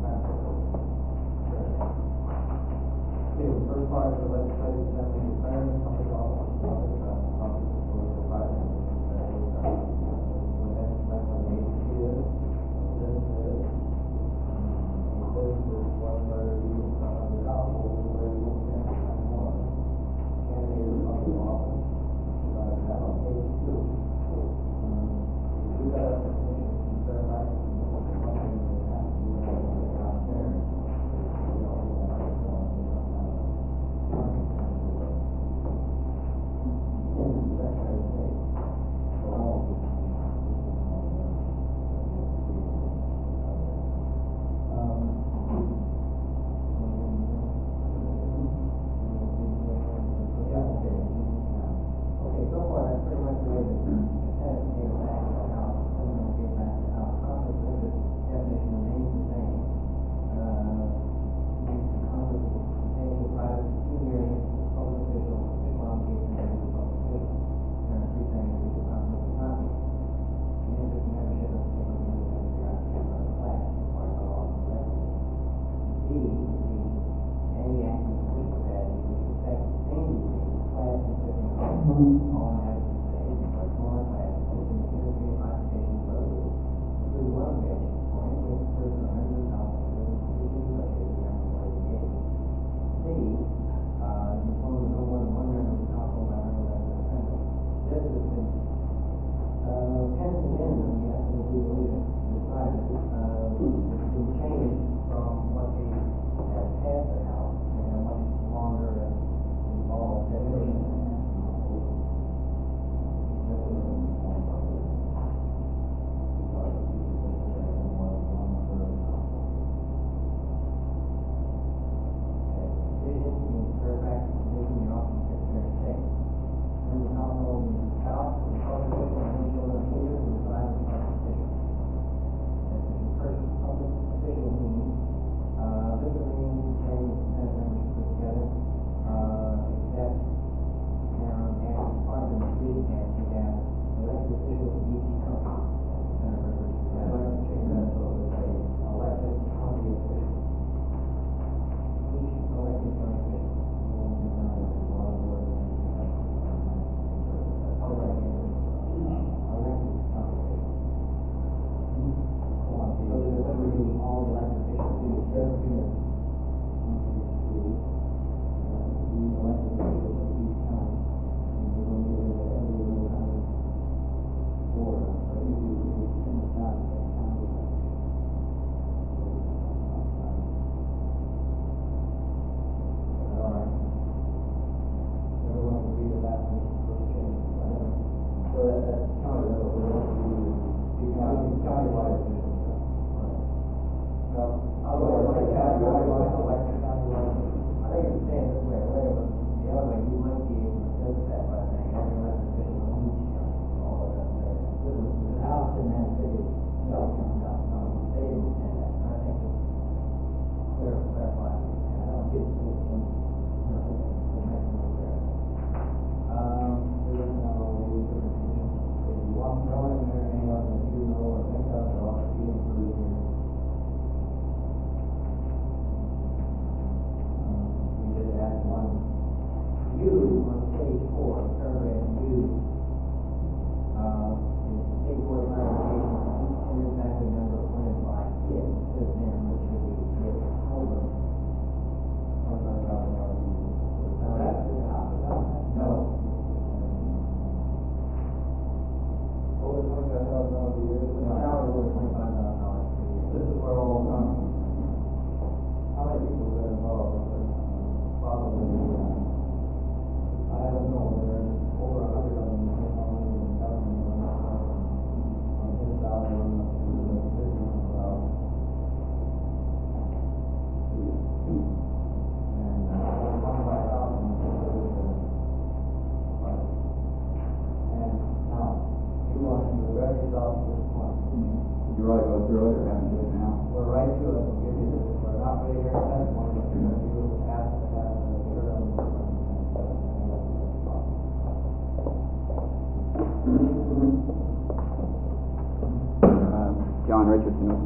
H: okay, the first part of the legislative assembly is fairness, something all about public, uh, public disclosure, private, uh, what that special agency is, this is, um, this is one where you, uh, the household, where you will get one, candidate of public office, uh, that on page two. Um, we got a definition, you better write it, you know, something that has to be out there. You know, that's one,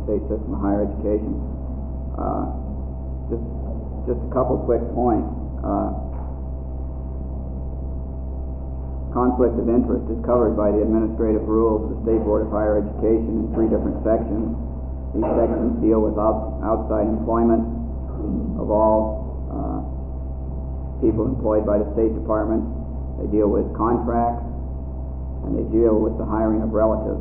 I: state system of higher education. Uh, just, just a couple quick points. Uh, conflict of interest is covered by the administrative rules of the State Board of Higher Education in three different sections. These sections deal with out, outside employment of all uh, people employed by the State Department. They deal with contracts, and they deal with the hiring of relatives.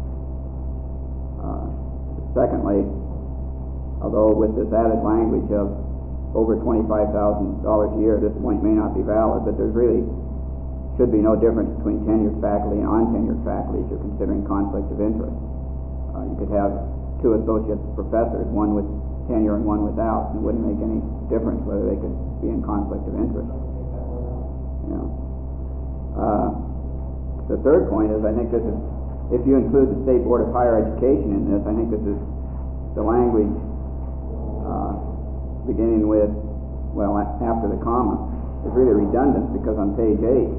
I: Uh, secondly, although with this added language of over twenty-five thousand dollars a year, this point may not be valid, but there's really should be no difference between tenured faculty and untenured faculty if you're considering conflict of interest. Uh, you could have two associate professors, one with tenure and one without, and it wouldn't make any difference whether they could be in conflict of interest. You know. Uh, the third point is, I think this is, if you include the State Board of Higher Education in this, I think this is the language uh, beginning with, well, after the comma, is really redundant, because on page eight,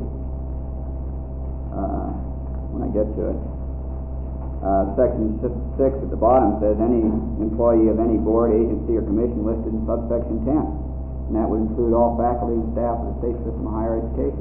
I: uh, when I get to it, uh, section six at the bottom says any employee of any board, agency, or commission listed in subsection ten, and that would include all faculty and staff of the state system of higher education.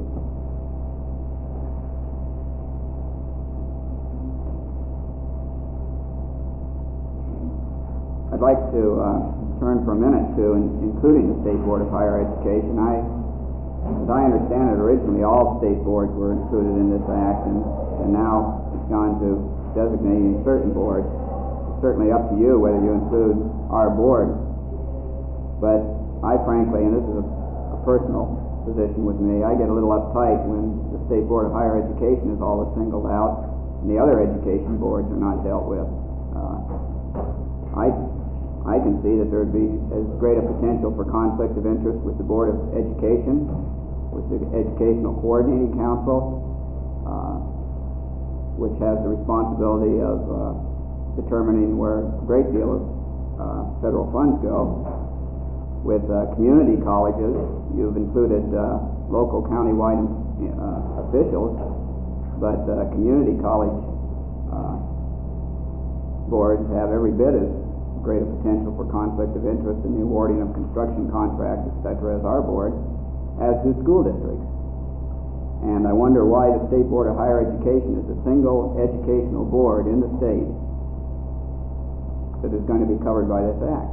I: I'd like to uh, turn for a minute to in, including the State Board of Higher Education. I, as I understand it, originally all state boards were included in this act, and, and now it's gone to designating certain boards. It's certainly up to you whether you include our board, but I frankly, and this is a, a personal position with me, I get a little uptight when the State Board of Higher Education is all singled out and the other education boards are not dealt with. Uh, I I can see that there would be as great a potential for conflict of interest with the Board of Education, with the Educational Coordinating Council, uh, which has the responsibility of uh, determining where a great deal of uh, federal funds go. With uh, community colleges, you've included uh, local county-wide uh, officials, but uh, community college uh, boards have every bit as great a potential for conflict of interest in the awarding of construction contracts, et cetera, as our board, as do school districts. And I wonder why the State Board of Higher Education is a single educational board in the state that is going to be covered by this act.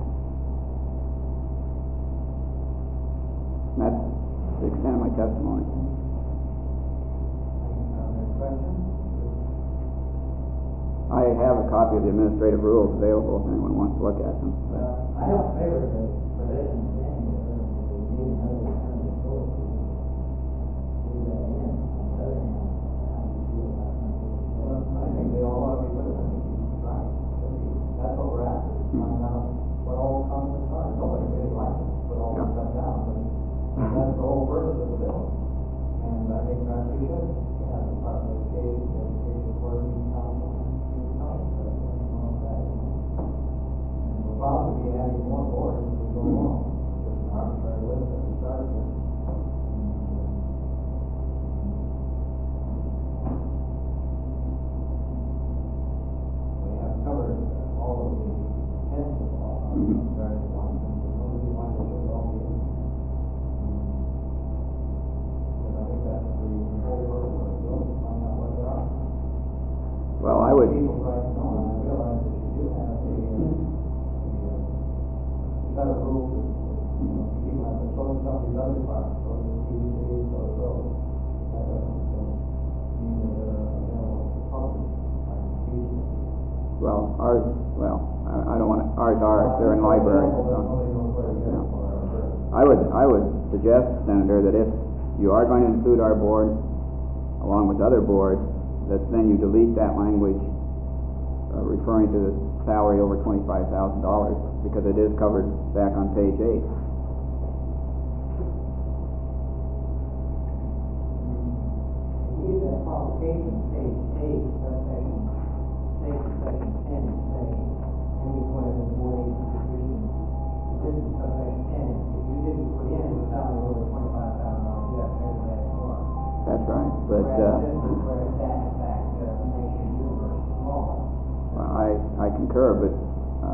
I: And that's the extent of my testimony. I have a copy of the administrative rules available if anyone wants to look at them.
H: Uh, I don't favor the provision saying that we need another term of school. Leave that in. On the other hand, how do you feel about it? Well, I think they all ought to be with it. Right. That's what we're after. Find out what all conflicts are. Nobody really likes it, put all this stuff down, but that's the whole purpose of the bill. And I think perhaps we should have the Department of Education, Education Coordinating Council. We'll probably be adding more boards as we go along. There's an arbitrary list that we started with. We have covered all of the heads of all of the various ones, and there's no reason why they should all be in. But I think that's the whole purpose of the bill, to find out what there are.
I: Well, I would.
H: People right now, and I realize that you do have the, uh, the, uh, set of rules that, you know, people have to show themselves these other departments, so the T V C, so the road. That doesn't uh, mean that they're available to the public, like the T V.
I: Well, ours, well, I, I don't want to, ours are, they're in libraries. So.
H: Nobody knows where to get them for.
I: I would, I would suggest, Senator, that if you are going to include our board along with other boards, that then you delete that language uh, referring to the salary over twenty-five thousand dollars, because it is covered back on page eight.
H: Use that qualification, page eight, subsection, section ten, say, any employment of board agency position. This is subsection ten. If you didn't put in the salary over twenty-five thousand dollars, you have to pay the next one.
I: That's right, but uh,
H: Whereas this is where that, in fact, uh, makes your universe smaller.
I: I, I concur, but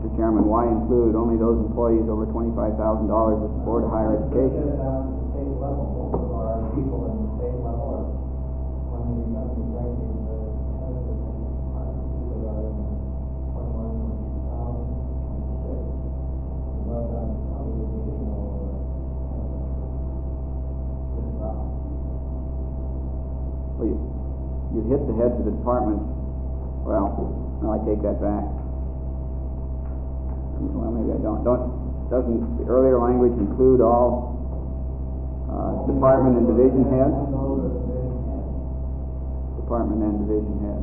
I: Mister Chairman, why include only those employees over twenty-five thousand dollars with the Board of Higher Education?
H: Get it down to the state level, most of our people in the state level are, when they become executive, they're head of the department, either are in twenty-one, twenty-two thousand, twenty-six. Well, that's probably the additional, uh, this round.
I: Well, you, you hit the heads of the departments. Well, no, I take that back. Well, maybe I don't. Don't doesn't the earlier language include all uh, department and division heads? Department and division heads.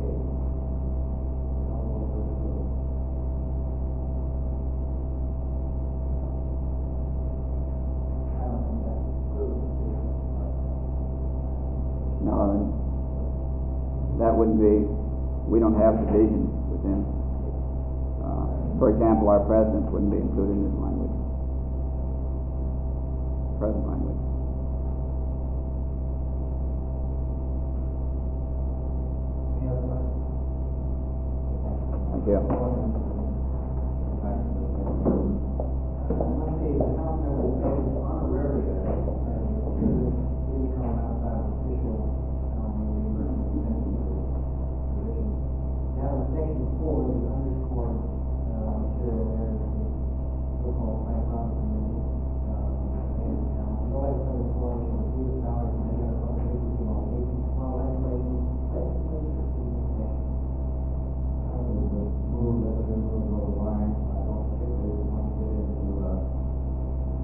I: No, that wouldn't be. We don't have divisions within. Uh, for example, our presidents wouldn't be included in this language. Present language.
H: Any other questions?
I: Thank you.
H: Let's see, the House member says honorary, uh, income outside of official, um, reimbursement provision. Now, in section four, there's underscore, uh, material there, the so-called Frank Robinson, uh, and, um, no extra employee will receive a salary from any other public agency while making, while legislating, legislature, I would move that we remove those lines. I don't particularly want to get into, uh,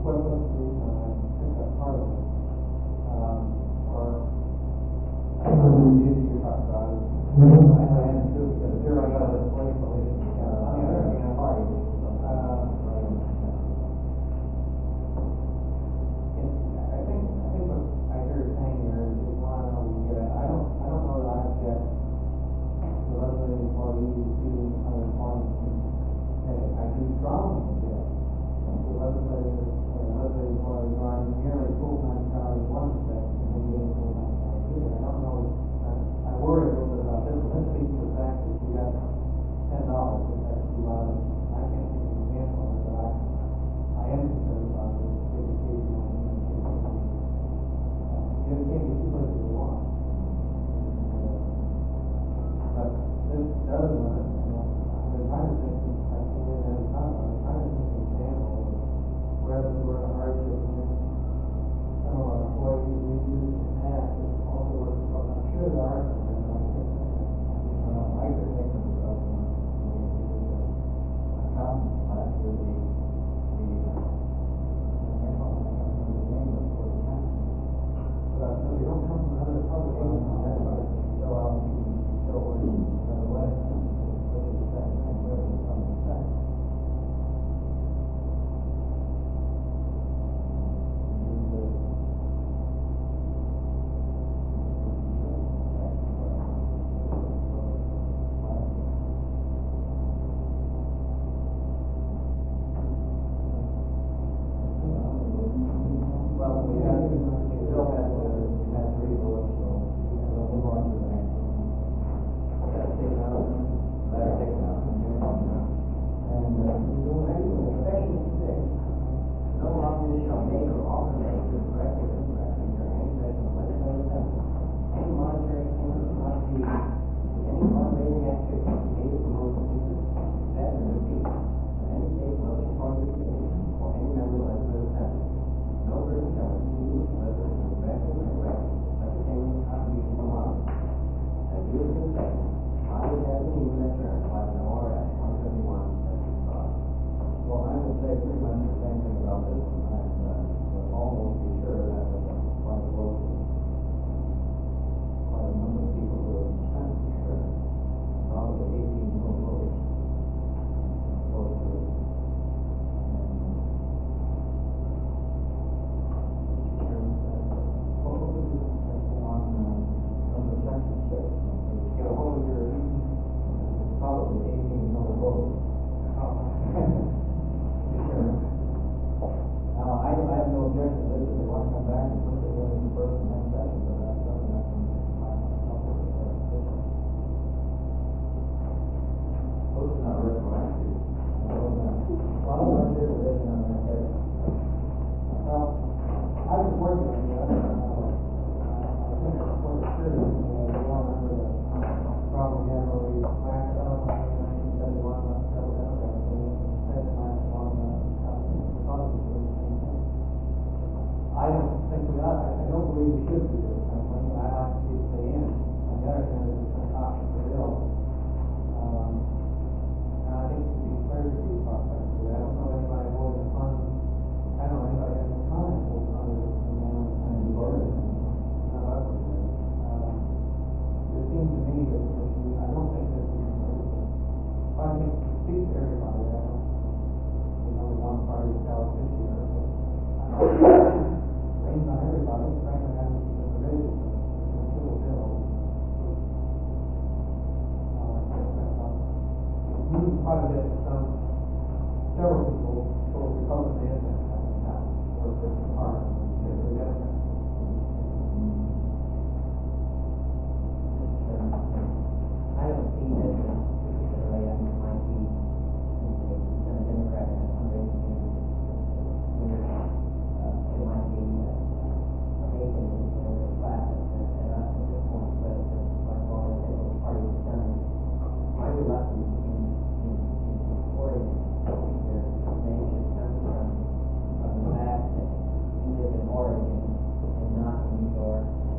H: what was the reason I picked up part of it, um, or, I don't know the issue you're talking about is, I am too, because here I got this political issue. On the other hand, party, uh, I think, I think what I hear you saying here is you want to know when you get it. I don't, I don't know that I object to resident employees receiving unemployment pay. I do strongly object to legislators, or legislative employees drawing nearly full-time salary one percent and then getting full-time salary two. I don't know, I, I worry a little bit about this. Let's speak to the fact that you got ten dollars, which has to be out of, I can't think of an example of it, but I, I am concerned about this education on the education. You know, can't get two places you want. But this does limit, you know, I've been trying to think, I've seen it every time, I've been trying to think of an example of where we were in a hardship and some of our employees we used in the past that also work, but I'm sure there are some that I can't think of. Uh, I could think of, of, uh, accountant class with the, the, uh, I can't remember the name of it, for the accountant. But if you don't come from another public agency, that's why you still out, you can still work another way, which is the same thing, really, in some respects. Well, we have, we still have, uh, have three votes, so we'll move on to the next one. That's taken out, that's taken out. And, uh, section six, no officer shall make or offer make or direct or indirect during any session of legislative session, any monetary payment or contribution to any fundraising activity made to promote the interest, success, or defeat of any state, local party, or any member of the legislative assembly. No person shall receive, whether it is direct or indirect, such a payment or contribution from others. As you have been I would have been even adjourned by the O R S one seventy-one seventy-five. Well, I would say pretty much the same thing about this one. I would almost be sure that was quite a local, quite a number of people who were concerned, for sure. Probably eighteen more votes. Votes for it. What was it on, uh, on the section six? You know, what was your, probably eighteen more votes. Sure. Uh, I, I have no objection to this, if they want to come back and put it in the first and next session, but that's something I can, I can help with the clarification. Those are not retroactive. Well, I'm not sure what it is on that case. Well, I was working on the other, uh, I think it's for the sure, uh, the one under the problem we had where we waxed out on nineteen seventy-one, not several Democrats, and then the last one, uh, Republicans doing the same thing. I don't think we ought, I don't believe we should do this, frankly. I like to see it stay in. On the other hand, it's an option for bill. Um, and I think it should be clear to these prospects. I don't know anybody holding the funds. I don't know anybody having the time to hold on to this and now and be worried. Not us. Um, it seems to me that if we, I don't think that we can, I think to speak to everybody, I don't, there's only one party to tell this year, but I don't think rains on everybody, frankly, has the provision of the civil bill. Uh, used quite a bit, some, several people, both Republican and Democrat, work with the party, and the Democrats.
J: I don't see that particularly on nineteen, a Democrat and a fundraising committee. Uh, it might be uh, taken in the class at, at us at this point, but like all the different parties have done, my reluctance in, in, in supporting their name should come from, from the fact that you live in Oregon and not in New York.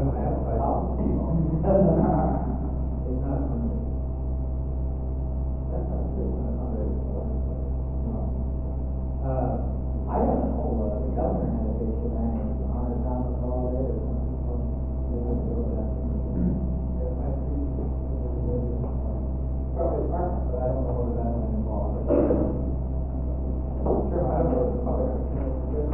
H: I'm gonna ask my house. It's not fundraising. That's not true, it's not fundraising for legislators. No. Uh, I don't know, uh, the governor had a big shebang, it was a hundred thousand dollars or something. They would go that. Probably part, but I don't know whether that was involved. Sure, I don't know if the public understands.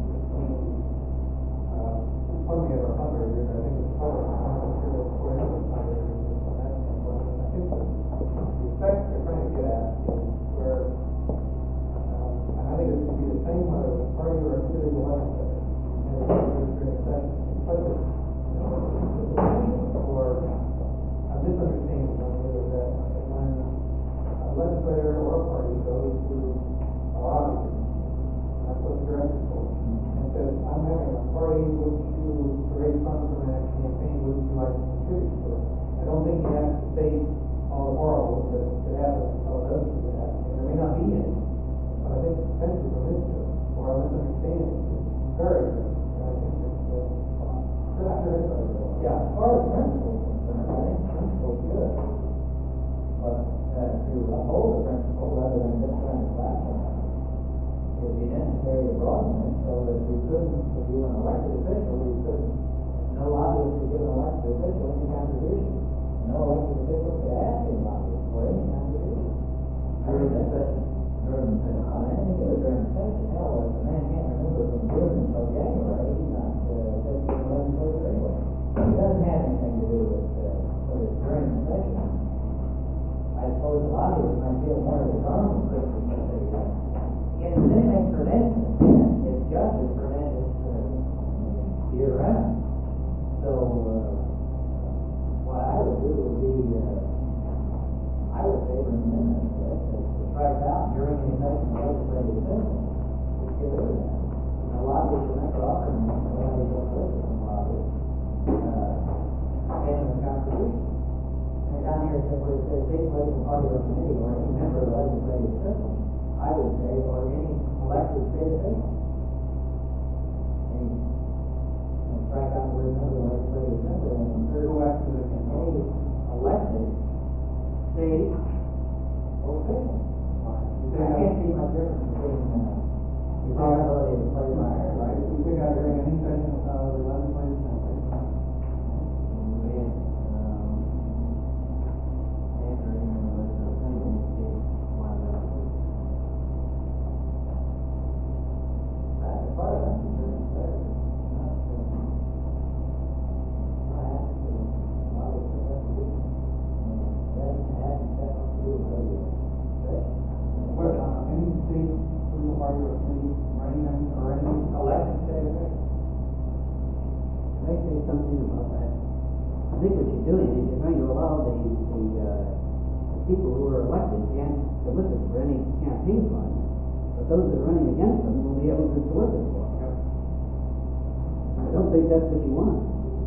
H: Uh, when we have our fundraisers, I think it's public, I'm not sure that we're able to fundraisers from that standpoint. I think the effect they're trying to get at is where, um, and I think it should be the same whether it's a party or individual legislator. And it's during a session, it's such a, you know, the potential for a misunderstanding on whether that when a legislator or a party goes to a lobby, that's what the director's for, and says, I'm having a party, would you, to raise funds for my next campaign, would you like to contribute to it? I don't think you have to state all the horribles that could happen if someone doesn't do that, and there may not be any, but I think the potential for mischief or a misunderstanding is very good, and I think it's, uh, yeah, as far as principles are concerned, I think principle's good. But uh, to uphold the principle rather than just trying to platform it, it would be necessary to broaden it so that we couldn't, if you were an elected official, you couldn't, no lobbyist could give an elected official any contribution. No elected official could ask any lobbyist for any contribution. During the session. During the session. Oh, man, you do it during the session. Hell, if the man can't remember from June until January, he's not uh, just a legislator anyway. It doesn't have anything to do with uh, what is during the session. I suppose the lobbyists might feel more of the government system that they have. If there's anything pernicious, it's just as pernicious uh, year round. So, uh, what I would do would be, uh, I would favor an amendment to it, to strike out during any session of legislative session. Just get rid of that. Now, lobbyists will never offer them, nobody will listen to lobbyists. Uh, paying them a contribution. And down here, it says, where it says, state political party or committee or any member of the legislative system, I would say, or any elected state official. Any, and strike out the word member of the legislative assembly and insert elected any elected state or official. I can't see much difference between uh, the possibility of play by ear, right? We pick out during any session of the legislative assembly.
E: Something about that. I think what you're doing is you're going to allow the, the, uh, the people who are elected can't solicit for any campaign funds, but those that are running against them will be able to solicit for them. I don't think that's what you want.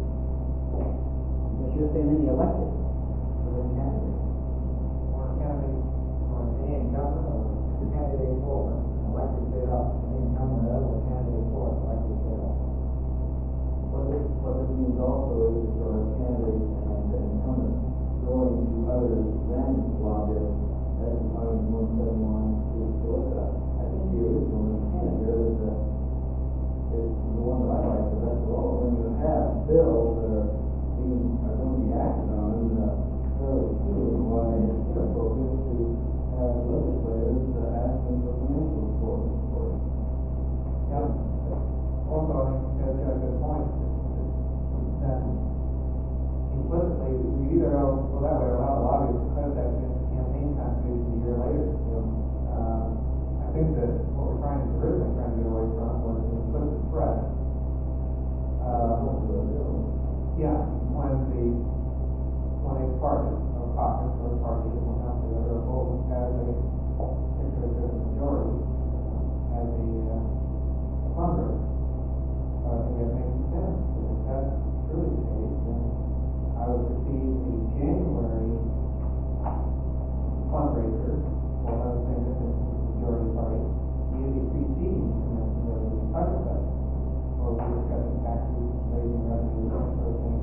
E: Because you're saying any elected or any candidate.
H: Or a candidate, or any incumbent, or a candidate for elected state office, any incumbent of or candidate for elected state office.
D: What this, what this means also is for a candidate and an incumbent going to others than lobbyists, as defined in one seventy-one to solicit. I think the original intent here is, uh, is the one that I like the best of all. When you have bills that are being, are going to be acted on uh, fairly soon, why it's inappropriate to have legislators uh, asking for financial support for it.
H: Yeah. Also, I think that's got a good point. That implicitly, you either go well, that way or allow the lobbyists to credit that against the campaign contribution a year later. Um, I think that what we're trying to originally trying to get away from was the implicit threat. Uh, yeah, when the when a party or caucus or party is one after the other vote as a particular majority as a uh, fundraiser. Uh, I think that makes sense. If that's truly the case, then I would perceive the January fundraiser, or I would say this is the majority party, immediately preceding the commencement of the budget session, where we're discussing taxes, raising revenue, that sort of thing,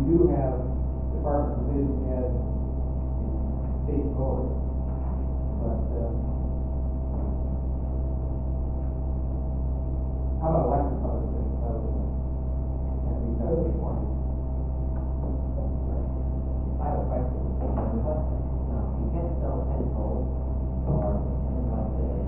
J: do have department division heads in state boards, but, uh, how about elected public officials? That was, that we got this morning.
K: I have a question. What, now, you can't sell pencils or anything like this.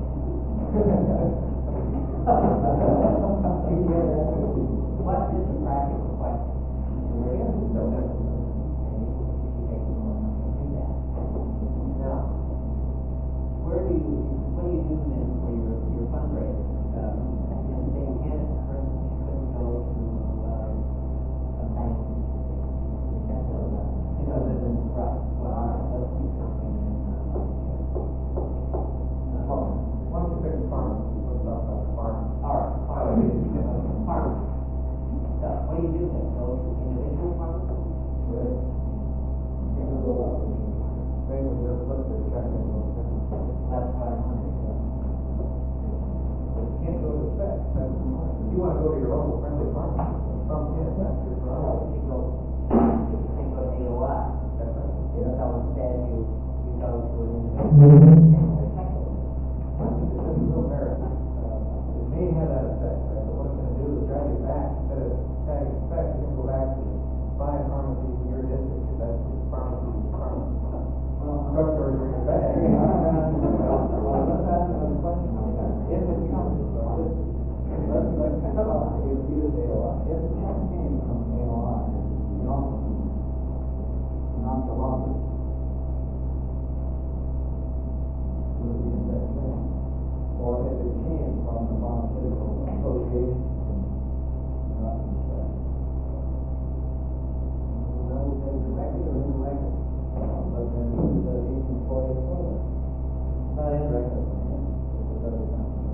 K: What is the practical question? And we're going to sell pencils, and you you take them on and do that. Now, where do you, what do you do then for your, your fundraising? Um, and say you can't, for instance, you couldn't go to, uh, a bank, you can't go to, you know, live in, right, well, all right, let's keep talking then, uh,
J: Well, why don't you pick a farm? What's up about the farm?
K: all right, farm, farm. So, what do you do then? Go to individual farms?
J: Mainly, just look at the check and go.
K: That's what I'm wondering.
J: You can't go to spec. That's, if you wanna go to your local friendly farm, some can, that's your
K: No,
J: prerogative.
K: you go, you can go to A O I.
J: That's right.
K: So instead you, you go to an individual and protect it.
J: I think it doesn't real merit. Uh, it may have that effect, right, but what it's gonna do is drag you back, instead of tagging spec, you can go back to buy a pharmacy in your district, if that's your pharmacy, pharmacy. Drugstore in your bag.
H: Let's ask another question. If it comes, let's, let's pick up, if you use A O I, if the check came from A O I, the office, not the lobby, would it be in that way? Or if it came from the pharmaceutical association, not the spec? No, they directly or indirectly, but then it's the each employee employer. Not indirectly, it's a very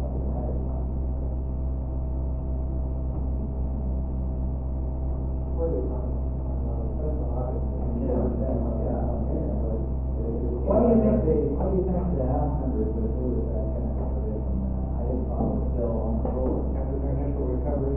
J: Where do you find, on the personal audit?
H: Yeah, yeah, yeah, but what do you think the, what do you think the House members would do with that kind of provision? I didn't follow the bill on the floor.
J: After their initial recovery.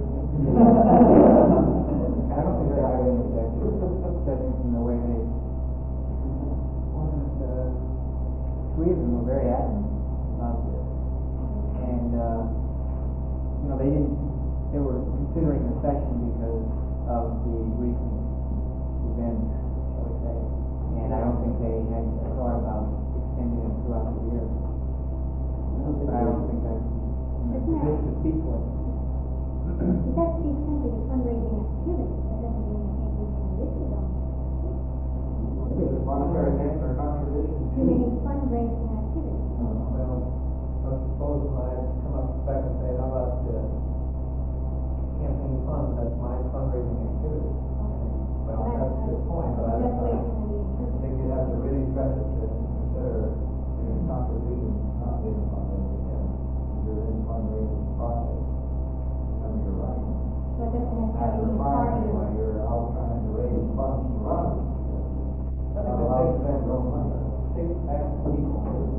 D: I don't think they have any objections, judging from the way they, wasn't, uh, three of them were very adamant about this. And, uh, you know, they didn't, they were considering the session because of the recent events, shall we say. And I don't think they had thought about extending it throughout the year. But I don't think I'm in a position to speak for it.
B: It has to be simply a fundraising activity, that doesn't mean it can't be conditioned on
H: Is it monetary gain or contribution?
B: too many fundraising activities.
J: Well, let's suppose when I come up back and say, how about, uh, campaign funds, that's my fundraising activity. Well, that's a good point, but I
B: That's the way
J: don't
B: it's gonna be
J: I
B: interpreted.
J: think you have to really stress it to consider your contribution not being a fundraising account. You're in fundraising process. I mean, you're right.
B: So it doesn't
H: As
B: necessarily
H: a
B: mean part
H: party,
B: of
H: when
B: it.
H: you're out trying to raise funds to run.
J: I think that takes back your own money. Takes back the people.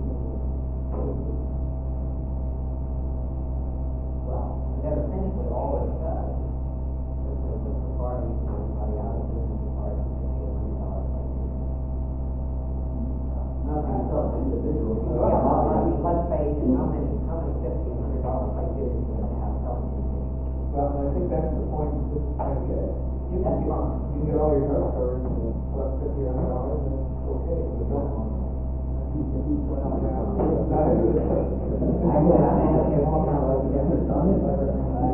K: Well, that essentially all it does is to put the party and everybody out of business, the party to pay a hundred dollars a year.
H: Nothing self individual.
K: Yeah, well, I mean, let's face it, how many, how many fifteen hundred dollar activities are gonna have something?
J: Well, and I think that's the point that this is trying to get at. You can
K: That's
J: get,
K: fine.
J: you can get all your drugstores and put up fifty hundred dollars and it's okay, but don't. Well, yeah, not into this.
K: I would, I mean, if you want to look at it,
H: Done it, everything I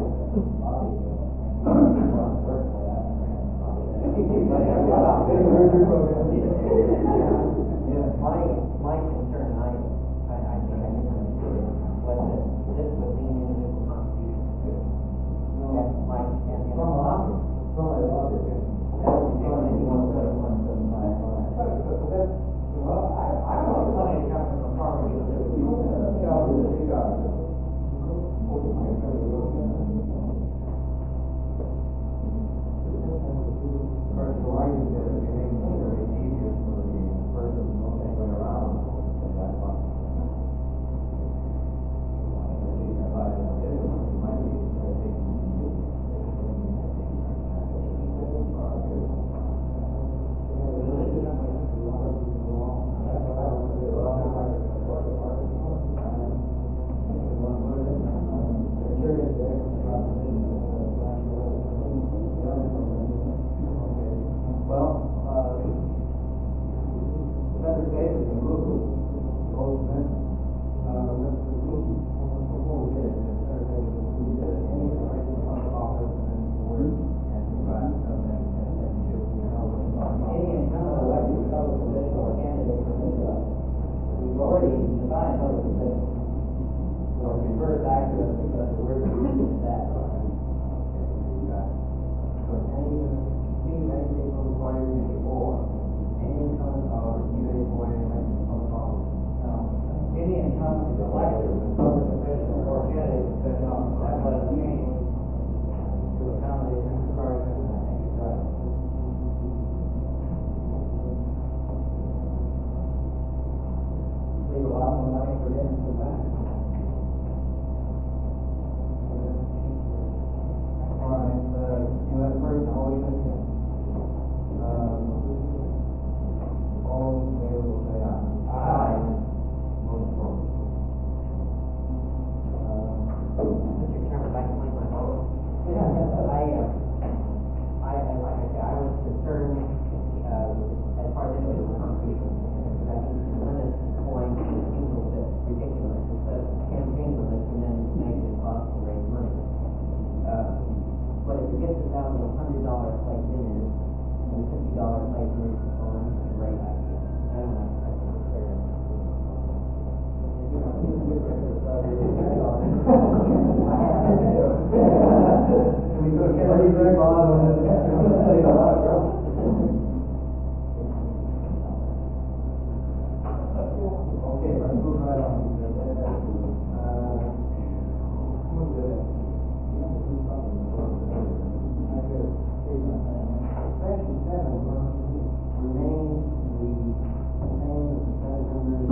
K: My, my concern, I, I, I think I misunderstood, was that this would mean individual contributions too. That's my, and, and.
H: From a lobby, from a lobby.
K: That would be different than one seventy-one, seventy-five.
J: But, but that's, well, I, I don't want the money to come from the property. Of course, the lighting is going to be easier for the person going way around. know that the, so it refers back to us because the word is that. So any, any, any people required to be or, any income or community for any election of office. Now, any income is elected as public official or candidate for such office. That was changed to accommodate Mister Carson, and I think it's right. Leave a lot more money for him to back. All right, uh, you have first motion. Um, all in favor will say aye. Aye. Motion carries.
K: Mister Chairman, I'd like to make my vote.
J: Yeah.
K: I, uh, I, I, like I said, I was concerned, uh, as far as anybody was concrete, because I think the limit point seems a little bit ridiculous, instead of campaign limits and then make it cost to raise money. Uh, but if it gets us down to a hundred dollar plate dinners, and a fifty dollar plate dinners, well, then it's a great idea. I don't know, I think it's fair enough.
J: We go get ready for Bob and say a lot of trouble. Okay, let's move right on. Uh, move to it. Section seven remains the same as the Senate numbers,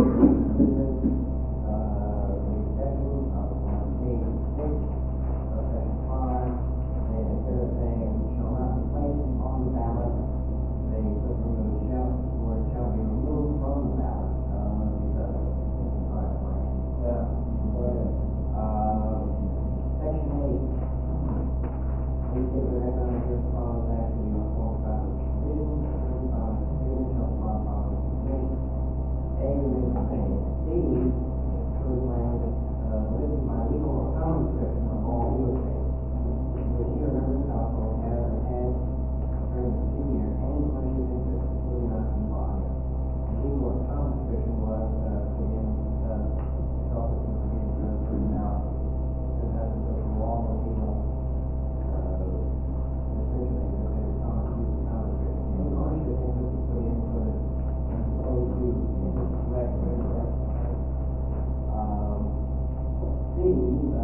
J: uh, the exception of page six, of section five, and instead of saying shall not be placed on the ballot, they put the word shall, word shall be removed from the ballot, uh, because it's a private land. Yeah. Uh, section eight, we give the economic response act to the form of provision, uh, decision of law policy. A remains the same. C includes language, uh, this is my legal or common description of all real estate, which your members household has and has during the senior and commercial interest, including non-complying. The legal or common description was, uh, put in, uh, help us with the personality. This has to go through all the legal, uh, description that you have common use common description. Any commercial interest is put in for the, opposed to direct interest. Um, C, um,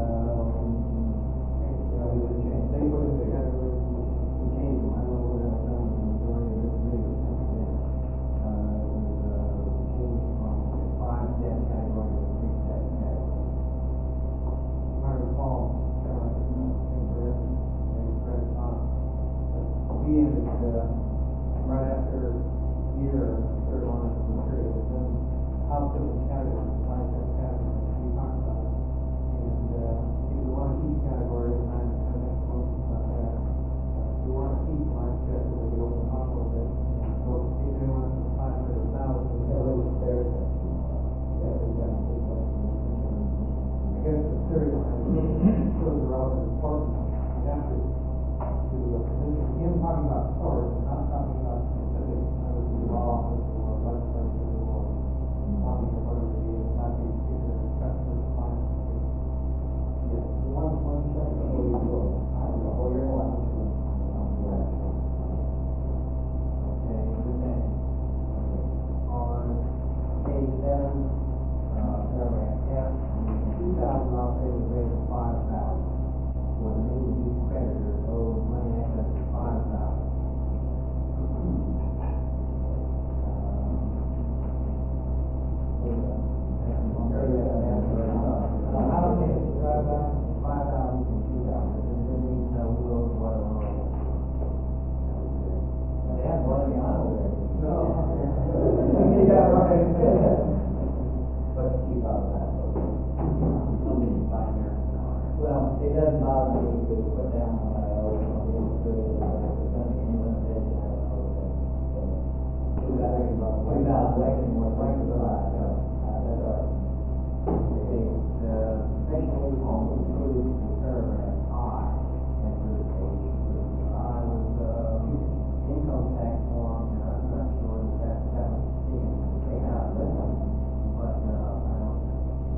J: uh, we would change, they put in the category, we changed them, I don't know what else done with the majority of this video. Uh, it was, uh, changed from five step category to three step category. I recall, uh, incorrect, incorrect, uh, we ended, uh, right after year, third line of the period, then how to the category, five step category, we talked about it. And, uh, if we want to keep categories, and I, I make motions about that, we want to keep line step, so we can open up a little bit. So if anyone wants five hundred thousand, yeah, they would stare at that. Yeah, they definitely would. I guess the third line shows the relevant importance after to, uh, this is again talking about source, and not talking about specific, whether it be law office or legislature or county or whatever it is, not the particular customer client. Yes, one, one second before you go. I don't know, you're one. Okay, good thing. On page seven, uh, paragraph F, two thousand dollars pay was raised to five thousand. For the main use creditor owed money in excess of five thousand. How do we drive that five thousand to two thousand? Does it need to know who owes what or what? They have money on it. No. You got it right. But keep out of that. Well, it doesn't bother me to put down what I owe on the industry, but if there's going to be any limitation, I don't owe that. Two thousand, two thousand, second one, second July, no, that's all right. Okay, the section eight also includes the paragraph I, and this page, I was, um, income tax form, and I'm not sure that that, that was taken, taken out of this one, but, uh, I don't,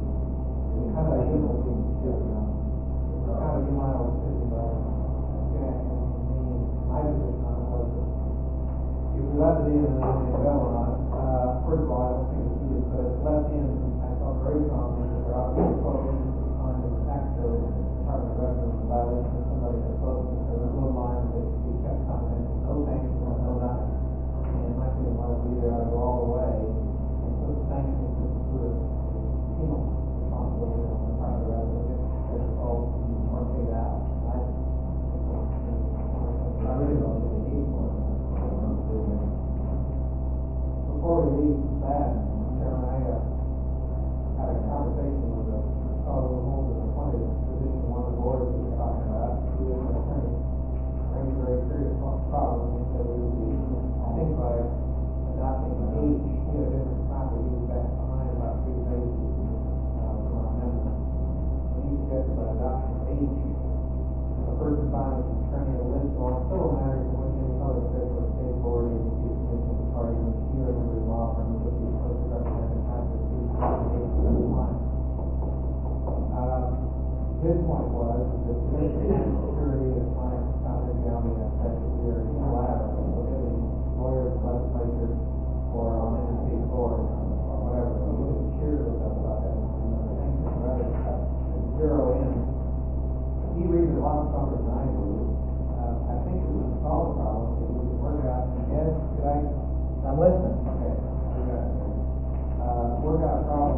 L: left it in and then they fell on it. Uh, first of all, I don't think it's needed, but it's left in, I felt very strongly that there ought to be a prohibition on the tax code, Department of Revenue, in violation of somebody that's supposed to, there was a little line that should be kept confidential, no sanctions, no nothing. And my feeling was we either ought to go all the way and put sanctions to put a penal responsibility on the Department of Revenue if they're supposed or paid out. I, I really don't think it needs one. Before we leave that, Chairman, I uh, had a conversation with a fellow who holds an appointed position on one of the boards we were talking about, who is an attorney, raised a very serious problem, and said we would be, I think by adopting age, we had a different copy, he was back behind about three pages uh, from our amendment. And he suggested by adopting age, a person finds an attorney a list of all civil matters in which any public official or state board agency or commission is party in which he or member of the law firm would be supposed to represent the constitution of the nation of the client. Uh, his point was that the commission has security of client confidentiality aspect that we are unilateral, prohibiting lawyers, legislature, or on any state board or whatever. So we can cheer those up about that and other things and rather zero in. He reads it a lot stronger than I do. Uh, I think it would solve the problem if we could work out, Ed, could I?
C: I'm listening.
L: Okay, we got it. Uh, work out a problem.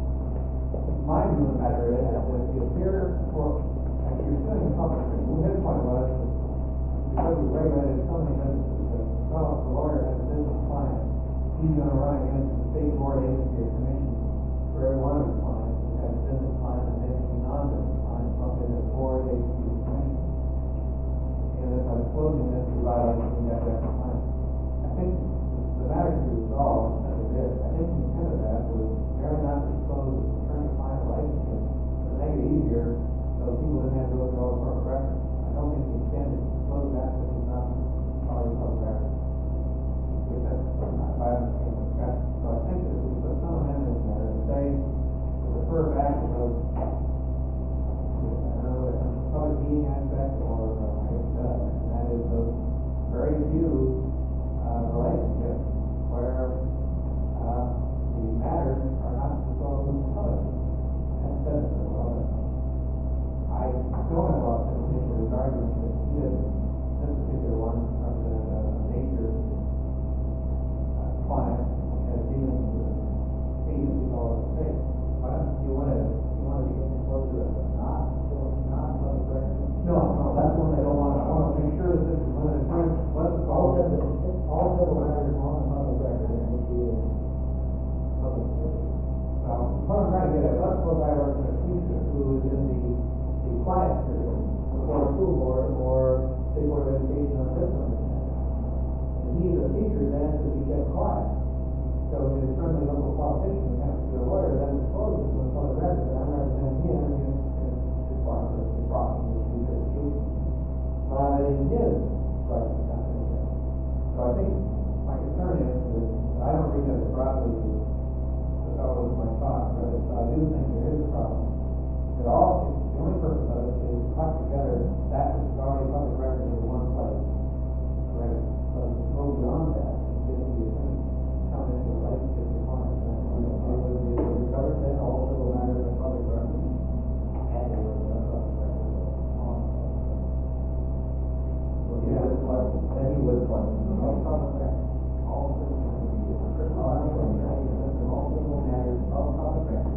L: My view of the matter is that if you appear for, if you're suing a public, his point was, because we regulated so many businesses, that well, if the lawyer has a business client, he's going to run against the state board agency or commission for every one of his clients, who has a business client and maybe non-business clients, lumped into the board agency or commission. And if I'm disclosing this, we violate the F F client. I think the matter can be resolved as it is. I think the intent of that was merely not to disclose the attorney-client relationship to make it easier so people didn't have to go through all the corporate records. I don't think the intent is to disclose that which is not part of the public record. Which that's not by understanding the record. So I think that if we put some amendment in there to say, to refer back to those, I don't know whether it's a public meeting aspect or uh, I guess it does, and that is those very few uh, relationships where uh, the matters are not disclosed to the public. That says it very well. I don't have a lot of sympathy for his argument that he is, this particular one, represented a major uh, client as dealing with fees we call it state. But you want to you want to get closer to not not public record? No, no, that's one they don't want. I want to make sure that this is one of the terms. What's the
H: All
L: call?
H: civil, all civil matters on the public record, and which is public record.
L: Now, what I'm trying to get at, let's suppose I work in a teacher who is in the, the quiet period before a school board or state board of education on this one. And he's a teacher then to be kept quiet. So his friendly local politician has to be a lawyer then discloses to the public record that I'm representing him in his part of the process of his education. Violating his right to confidentiality. So I think my concern is that I don't read that as broadly as the fellow with my thoughts, but it's, I do think there is a problem. That all, the only purpose of it is to put together that which is already public record into one place. Correct? So to go beyond that, and get into the attorney, come into a relationship with the client, and that's what it would be able to cover then all civil matters of public record. And it was a public record on. Well, yeah, it's like, then he would play. All public record. All civil matters. All civil matters of public record.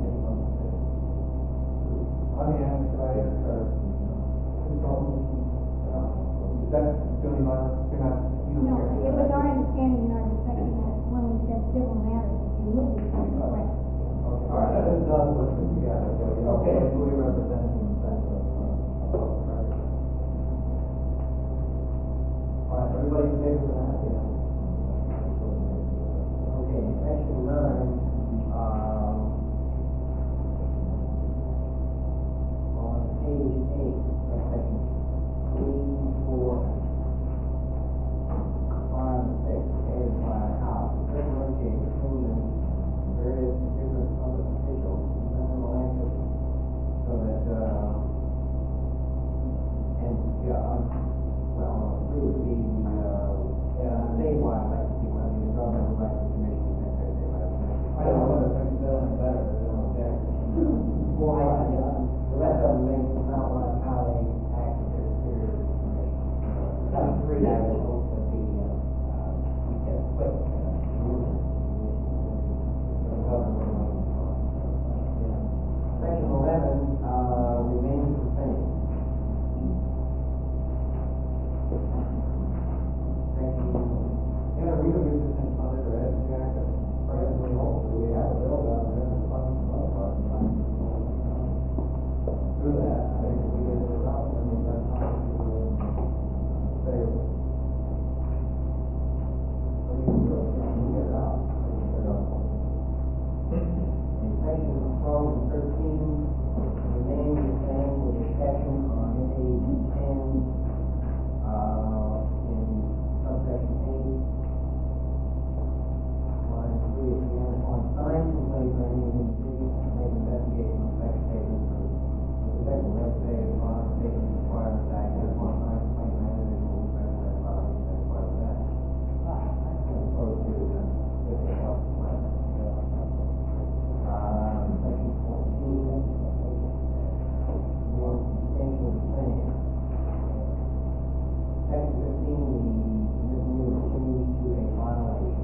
L: Let me ask, could I ask our consultant, uh, that's Julie Myers, you're not, you don't
B: No,
L: care?
B: it was already
L: we don't use this in Summit or Ed Jack, and presently also, we have a bill down there in the front of the park. Through that, I think if we get it out, then we've got time to, uh, say, what do you do, we get it out, we get it out.
K: In section twelve and thirteen, remain the same with exception on page ten, uh, in subsection eight. Line three at the end, on signs and places or anything in the city, make investigation on such statements. With respect to legislative law, statements required in fact, and upon signs and places or anything will be specified by as part of that. As opposed to, uh, if they help the plan. Um, section fourteen, the distinction of the same. Section fifteen, the misdemeanor changed to a violation.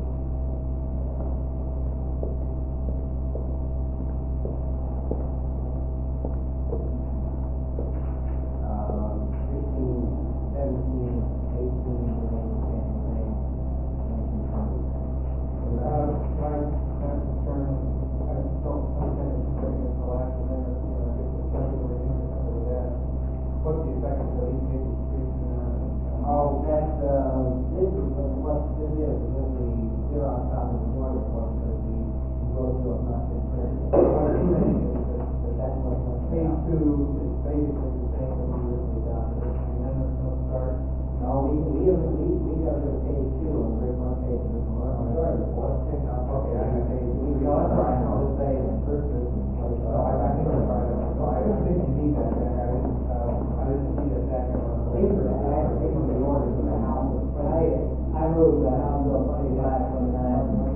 K: Um, sixteen, seventeen, eighteen, remain the same, same, nineteen, twenty.
L: Uh, my, my concern, I don't understand the concern against the last amendment, you know, if it's something we're in, something with that. What's the effect of the East Maple Street, uh,
K: Oh, that, uh, this is, what, what this is, is that the Xerox copy of the joint report, because the, the road bill has not been printed.
L: what I'm saying is that, that
K: That's what, what's
L: phase two is basically the same as we originally adopted, the amendments don't start.
K: No, we, we, we, we got rid of page two, and we're on page of the majority report.
L: Okay, I got page,
K: We, we all try to just say, the first is, what is,
L: so I, I think I'm right, so I didn't think you need that, Jack, I didn't, uh, I didn't see that back on.
K: Paper, I have to take from the order from the house. I, I moved the house bill twenty-five, twenty-nine.
L: On,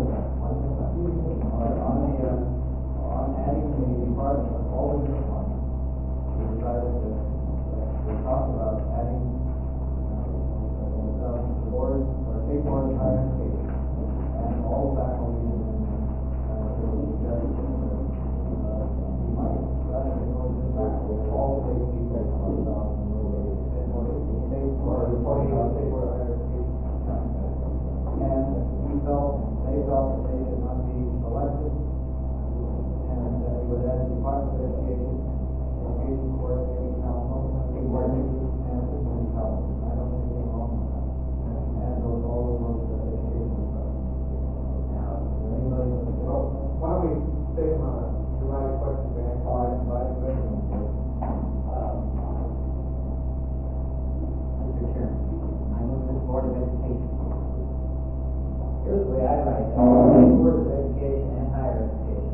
L: on the, uh, on adding the department of all the departments, we decided to, uh, we talked about adding, uh, the board, or state board of higher education, and all the faculty and, uh, the judges, uh, you might, rather than going to the faculty, all state people, uh, state board, reporting on state board of higher education. And we felt, they felt that they should not be elected, and that we would add the Department of Education, Education Coordinating Council, Coordinating and Superintendent Council. I don't think anything wrong with that. And add those, all of those uh, education stuff. Now, is anybody, so, why don't we take them on a divided question back? All right, divided question.
K: Um, Mister Chairman, I move this Board of Education. Here's the way I write it. Board of Education and Higher Education.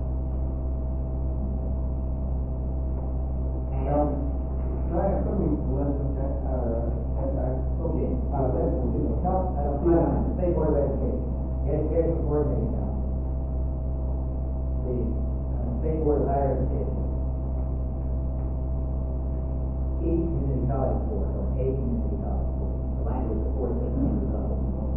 K: And,
L: Can I have somebody listen, uh, uh,
K: okay,
L: uh, listen, to the council,
K: I don't see that, the State Board of Education, the Education Coordinating Council, the uh, State Board of Higher Education, each community college board, or a community college board, the language supports it, community college board.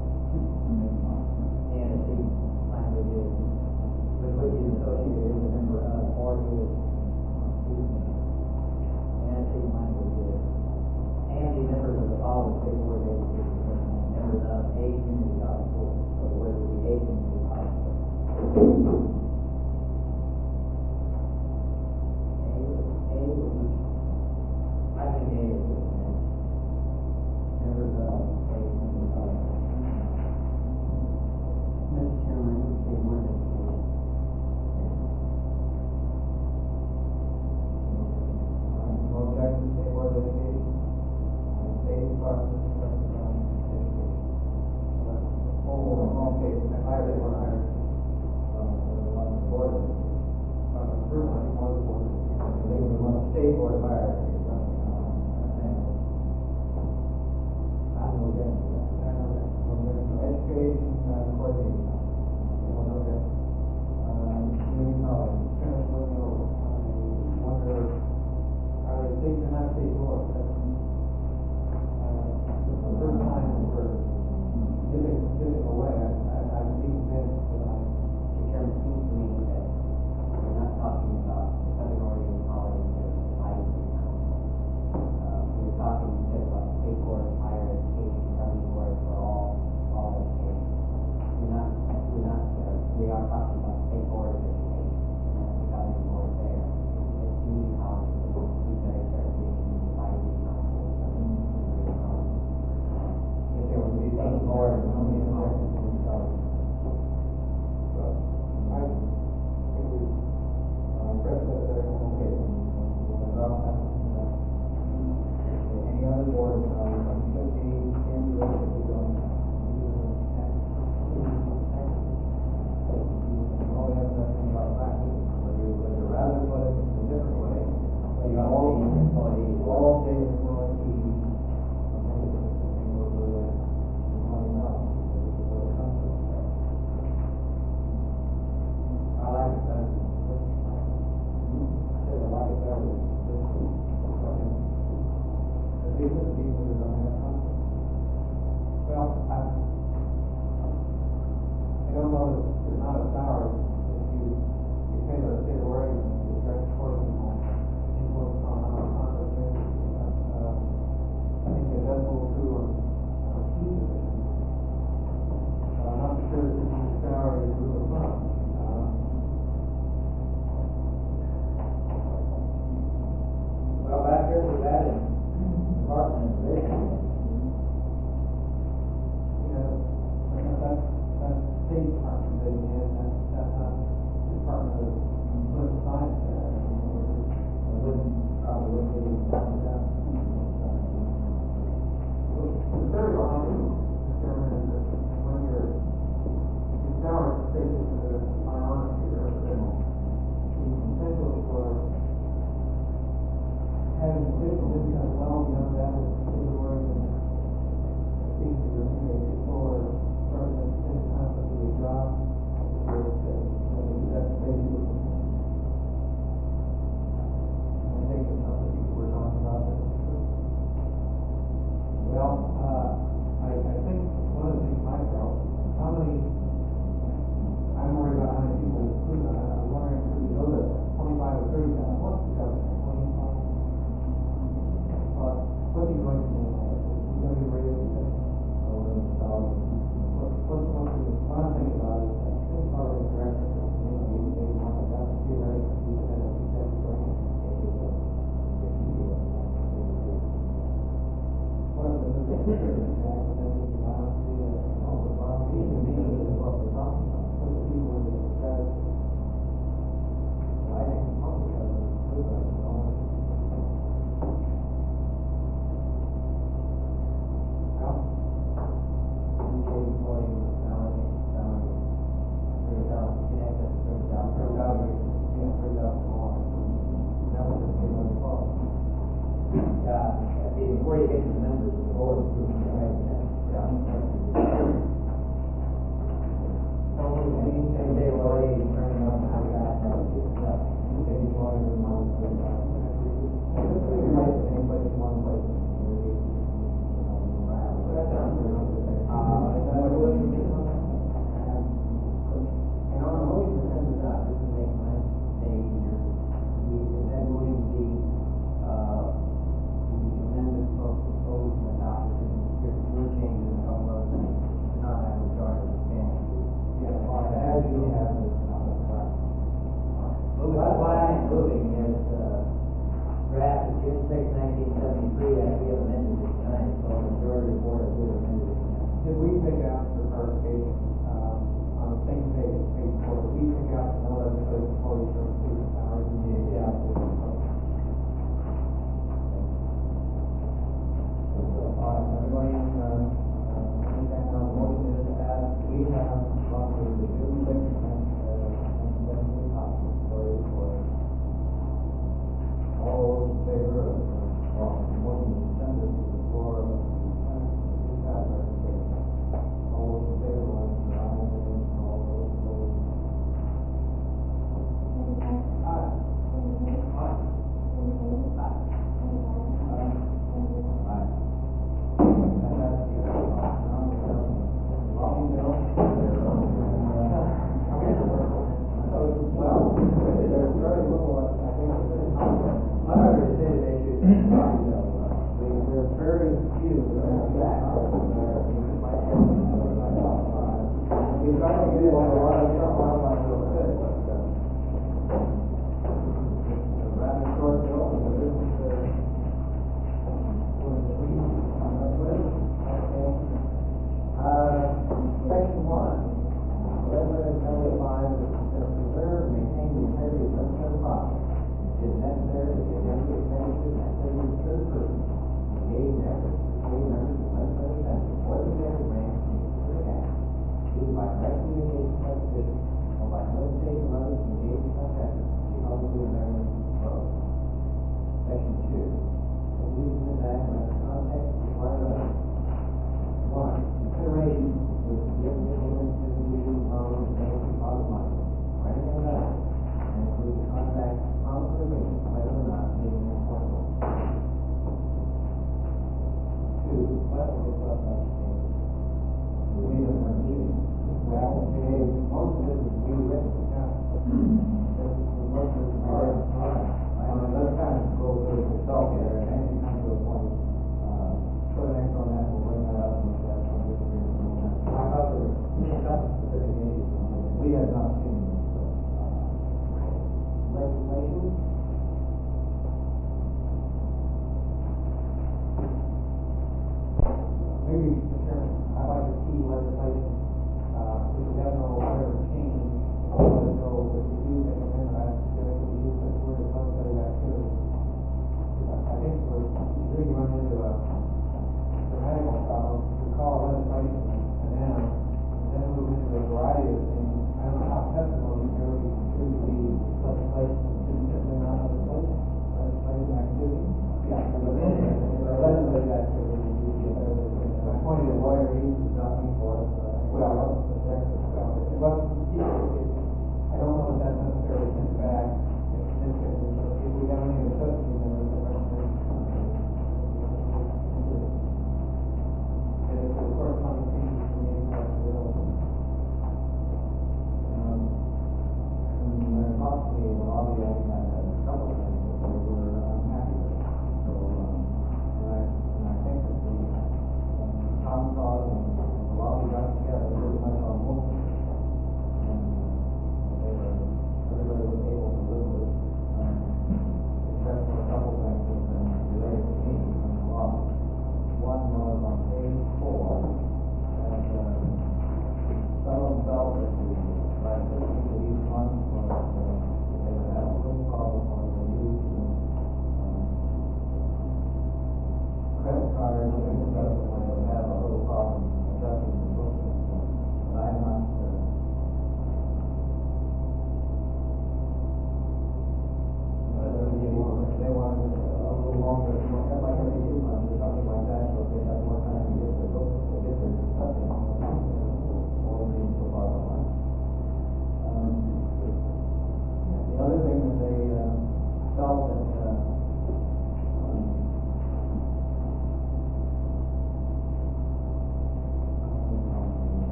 K: And if the language is, with which is associated is a member of, or is, excuse me, and the language is, and the members of the following state board of education, members of a community college board, so the word would be a community college board. A, A would be, I think A is good, members of a community college board. Mister Chairman, I would say more than education.
L: no objection, state board of education, and state department of education. Oh, okay, higher, they were higher. Um, the one board, uh, the first one, one board, they were one state board of higher education.
K: I know that.
L: Education, uh, coordinating. One of them, um, community college, kind of looking over, I wonder, are they state or not state board? That's, uh, this is the first time that we're giving, giving away, I, I, I need minutes, but I,
K: Mister Chairman, it seems to me that we're not talking about the Southern Oregon College as I
L: sitting in, that's, that's not Department of Political Science there.
J: It wouldn't, probably wouldn't be done without.
L: The third line, Mister Chairman, is that when you're, your salary states that the minority or the potential for having additional income well beyond that of the work and seeking to remunerate for represents ten times of the job. That's basically, I think it's not the people we're talking about. Well, uh, I, I think one of the things might help, how many, I'm worried about how many people include that. I'm wondering if we go to twenty-five or thirty thousand, what's the government, twenty-five? Uh, what's he going to do? He's going to be raised, what, what, what, what I'm thinking about is, I think probably the director, you know, you may want to have a few ready to do that, I think that's great. What if the new security tax, and then we allow the, all the bodies, and the meaning is what we're talking about, put the people in the status. I think the public has a good right to know. Well,
J: You pay employee with salary, salary, three thousand, in excess of three thousand.
L: three thousand, yeah, three thousand dollars. That was just give them a call.
J: Uh, before you get to the numbers, the board approves the right then.
L: So we need to say, well, you turn it up, how you got that, you pay employee with one, three thousand. Just leave it right in any place you want to place it. That sounds pretty good. Uh, is that what you think on that?
J: And on the motion to send this out, this will make my day easier. We, that motion be, uh, the amendment both proposed and adopted, and your, your changes and all those things, to not have a majority of the standing.
L: Yeah, well, as you have it, not the correct.
J: What, what I am moving is, uh, draft of June sixth, nineteen seventy-three, as we have amended it tonight, so the majority of the board has amended it tonight.
L: Did we pick out for clarification, um, on the same page, page four, did we pick out the no legislative authority for including salaries? Yeah. All right, everybody, uh, uh, understand how the motion is as we have roughly the June sixth, and, uh, and then we talk for the board. All those in favor of, uh, the motion to send this to the floor of the Senate, please pass recommendation. All those in favor, like, the ayes, and all those opposed. Aye. Aye. Aye. Very few that we try to do a lot of stuff on my real good, but uh, it's a rather short bill, and there isn't uh, uh, section one, legislative assembly applies to preserve and maintain the integrity of legislative property. It is necessary that the assembly expenditures necessary to certain persons engage in efforts to pay members of legislative assembly or the executive branch in specific action, either by direct communication by petition or by solicitation of others to engage in such efforts to be publicly and regularly disclosed. Section two, as used in this act in the context required of it. One, consideration was given to payments to the usual loan, bank, deposit money, or any other method, and includes contract, promise, or agreement, whether or not legally enforceable. Two, what is what that means? We don't have to. Well, okay, most of this is rewritten. Yeah. Most of it is already. All right. I'm going to kind of go through it myself here, and anything comes to a point, uh, put an X on that, we'll bring that up, and that's on this agreement. I thought there were a couple specific issues. We have not seen this, uh, legislation. Maybe, Mister Chairman, I'd like to see legislation, uh, which we have no whatever change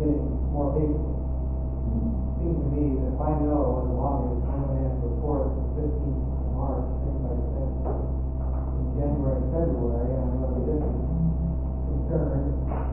L: getting more people. Seems to me that if I know when the lobby is coming in to report the fifteenth of March, things like that, in January and February, I'm going to be just concerned.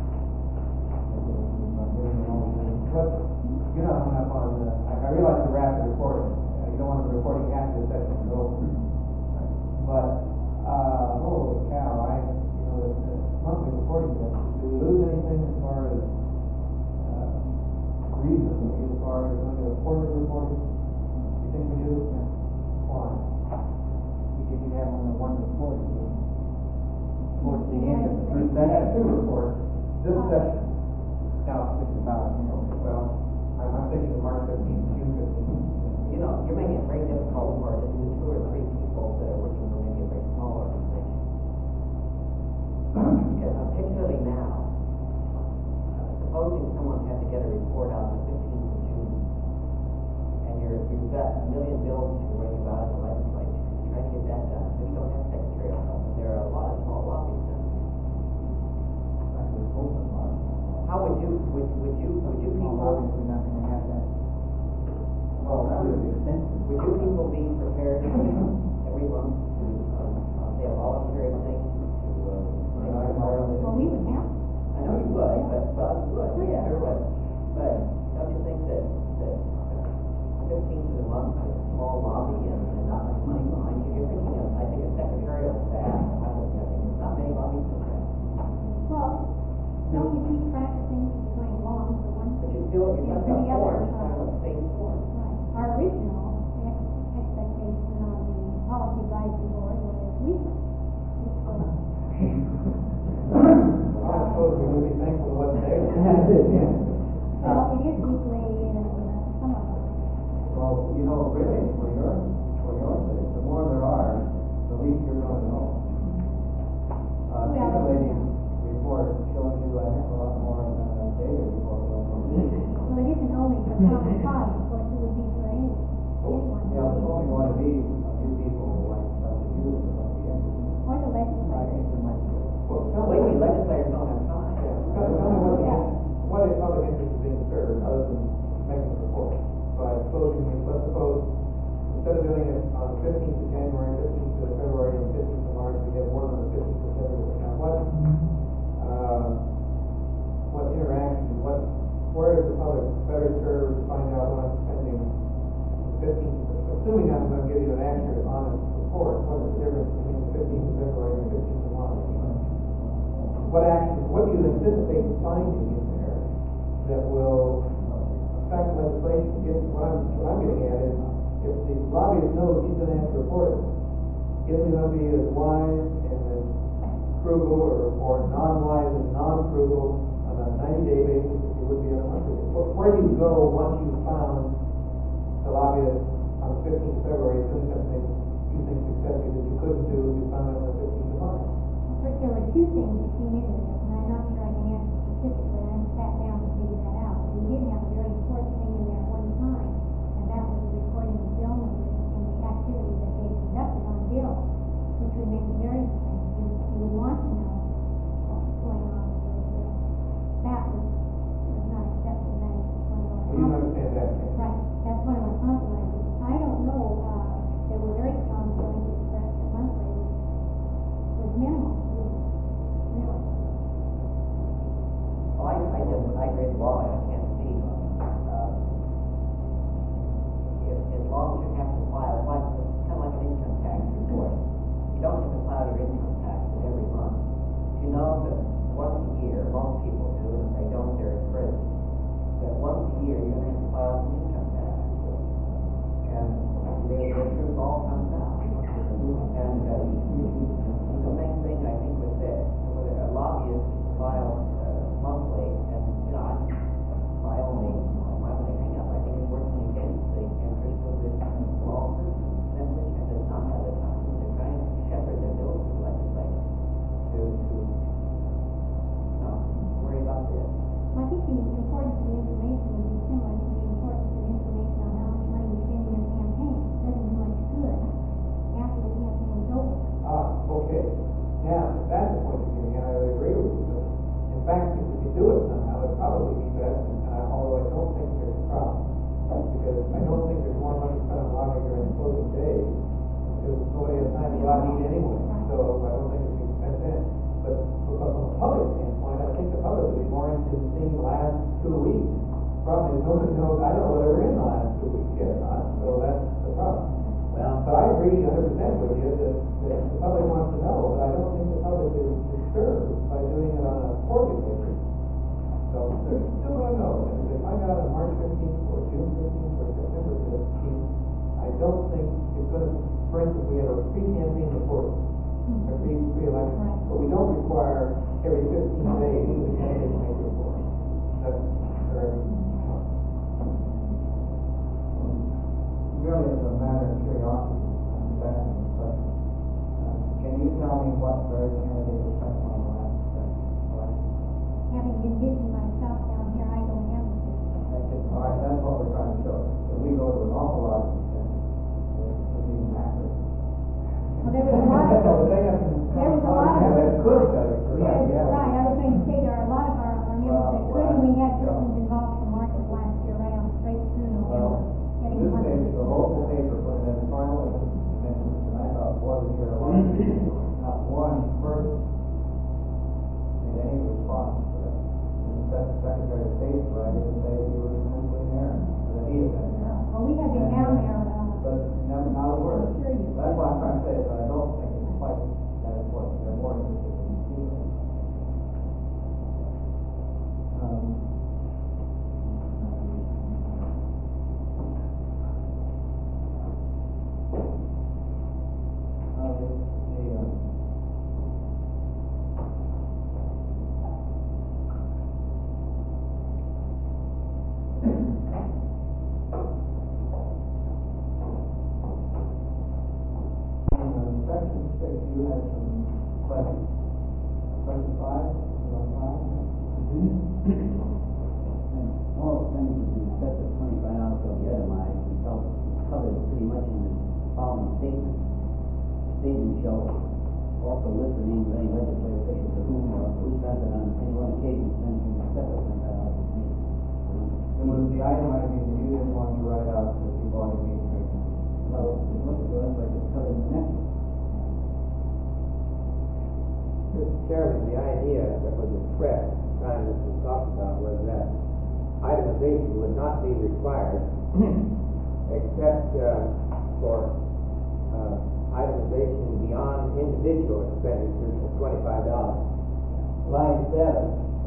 L: But, you know, I'm up on the, I, I realize the rapid reporting. Uh, you don't want the reporting after the session is over. But, uh, holy cow, I, you know, the, the monthly reporting, do we lose anything as far as, uh, reasonably, as far as when the quarterly reporting? You think we do? Yeah. Why?
E: Because you have only one report. Towards the end of the
L: We
E: first
L: then have
E: session.
L: two reports this session. Now,
E: It's about, you know,
L: well, I'm, I'm thinking of March fifteenth, June fifteenth.
K: You know, you're making it very difficult for just the two or three people that are working for maybe a very small organization. Because particularly now, uh, supposing someone had to get a report out on the fifteenth of June, and you're, you've got a million bills you're worrying about in the legislature, you're trying to get that done, so you don't have secretarial help, and there are a lot of small lobbies done. How would you, would, would you, would you
E: well,
K: people,
E: obviously not gonna have that.
K: well,
E: That would be expensive.
K: would you people be prepared every month to, um, uh, say a voluntary thing to, uh, make a report?
A: Well, we would have.
K: I know you would, but, well, you would, yeah, but, but don't you think that, that fifteenth of the month is a small lobby and, and not much money behind you? You're thinking of, I think, a secretarial staff, and I'm looking at it, not many lobbies like that.
B: Well, don't you keep track of things as going along, for one
K: But
B: thing?
K: you still, you're
B: And
K: talking
B: for the
K: about
B: other,
K: forms, talking
B: uh,
K: about state forms.
B: Right. Our original ex- expectation on the policy advisory board was weekly, which was,
L: I suppose we would be thankful to what's there.
E: That's it, yeah.
B: well, it is weekly in uh, some of them.
H: Well, you know, really, for your, for your sake, the more there are, the least you're gonna know. Uh,
B: Well-
H: accumulating report shows you a heck of a lot more than a daily report will.
B: Well, it isn't only for common cause, of course, it would be for any, anyone.
H: Yeah, there's only going to be a few people like, like you, at the end.
B: Or the legislators.
L: Well, tell
K: Well,
L: me,
K: maybe legislators don't have time.
L: yeah, tell tell me what, the- what is public interest is being served other than making a report. So I suppose you mean, let's suppose, instead of doing it on the fifteenth of January, fifteenth of February, and fifteenth of March, we have one on the fifteenth of February. Now, what, uh, what interaction, what, where is the public better served to find out what I'm spending the fifteenth, assuming I'm going to give you an accurate, honest report, what is the difference between the fifteenth of February and the fifteenth of March? What actions, what do you anticipate finding in there that will affect legislation? If, what I'm, what I'm getting at is, if the lobbyist knows he's going to have to report it, isn't he going to be as wise and as frugal or, or non-wise and non-frugal on a ninety-day basis as he would be on a monthly basis? Where- Where do you go once you've found the lobbyist on the fifteenth of February doing something you think successfully that you couldn't do if you found him on the fifteenth of March?
B: First, there were two things that came into this, and I'm not sure I can answer specifically, I sat down and figured that out. We did have a very important thing in there at one time, and that was the recording of bill numbers and the activity that they conducted on bills, which would make it very strange. You, you would want to know what's going on with those bills. That was, was not accepted, and that is one of our.
L: Well, you understand that, okay?
B: Right, that's one of our compromises. I don't know, uh, there were very strong feelings expressed that monthly was, was minimal, really.
K: Well, I, I just, I agree with law, I can't see, um, if, as long as you have to file, like, it's kind of like an income tax report. You don't have to file your income taxes every month. You know that once a year, most people do, and if they don't, they're in prison, that once a year, you're gonna have to file some income
L: problem is, nobody knows, I don't know whether we're in the last two weeks yet or not, so that's the problem.
K: Well,
L: But I agree a hundred percent with you that, that the public wants to know, but I don't think the public is disturbed by doing it on a quarterly basis. So they're still gonna know, and if they find out on March fifteenth, or June fifteenth, or September fifteenth, I don't think it's gonna, for instance, we have a pre-campaign report, a pre, pre-election, but we don't require every fifteen days the candidate to make a report. That's very,
H: Really, as a matter of curiosity, I'm just asking this question. Uh, Can you tell me what various candidates were spent on the last uh, election?
B: Having been busy myself down here, I don't have a
H: That's it. All right, that's what we're trying to show. So we go to an awful lot of extent to being accurate.
B: Well, there was a lot of,
L: but they have some.
B: there was a lot of,
L: Yeah, that's good, uh,
B: Yes,
L: yeah.
B: right, I was going to say there are a lot of our, our members that could, and we had persons involved from March of last year right on straight through November, getting
H: This
B: hundreds
H: case,
B: of
H: the local paper put an editorial in, mentioned this, and I thought, boy, we hear a lot. Not one person made any response to that. And the Secretary of State, so I didn't say that he was essentially an error, or that he had been an error.
B: Well, we have been down there, uh,
H: But never, not a word.
B: Sure you-
H: That's why I'm trying to say, but I don't think it's quite that important. They're more interested in the details. Um, uh, the, the, uh, in section six, you had some questions. Question five, is on five?
E: all the things with respect to twenty-five dollars of the itemized, we felt was covered pretty much in the following statement. Statement shall also list the names of any legislative officials to whom or who spent it on any one occasion spent in respect of twenty-five dollars of me.
H: It was the itemizing that you didn't want to write out that you wanted me to make.
E: Well, it looks to us like it's covered in the next one.
K: Mister Chairman, the idea that was expressed at the time this was talked about was that itemization would not be required except uh, for uh, itemization beyond individual expenditures of twenty-five dollars. Line seven,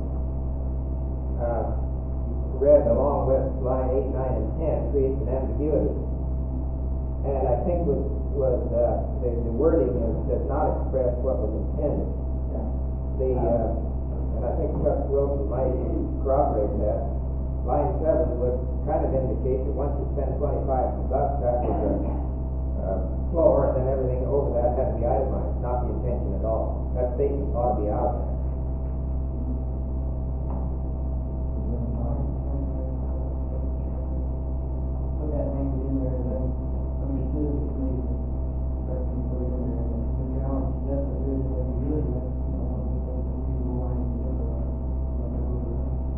K: uh, read along with line eight, nine, and ten, creates an ambiguity. And I think was, was uh, the, the wording is, does not express what was intended. The, uh, and I think Chuck Wilson might corroborate that. Line seven would kind of indicate that once you spend twenty-five bucks, that was a uh, floor, and then everything over that had to be itemized. Not the intention at all. That statement ought to be out of there.
J: Put that language in there, and then understood it to me, that person put it in there, and the challenge, that's the vision that we really have, you know, one of the things that we will line together on, on the road.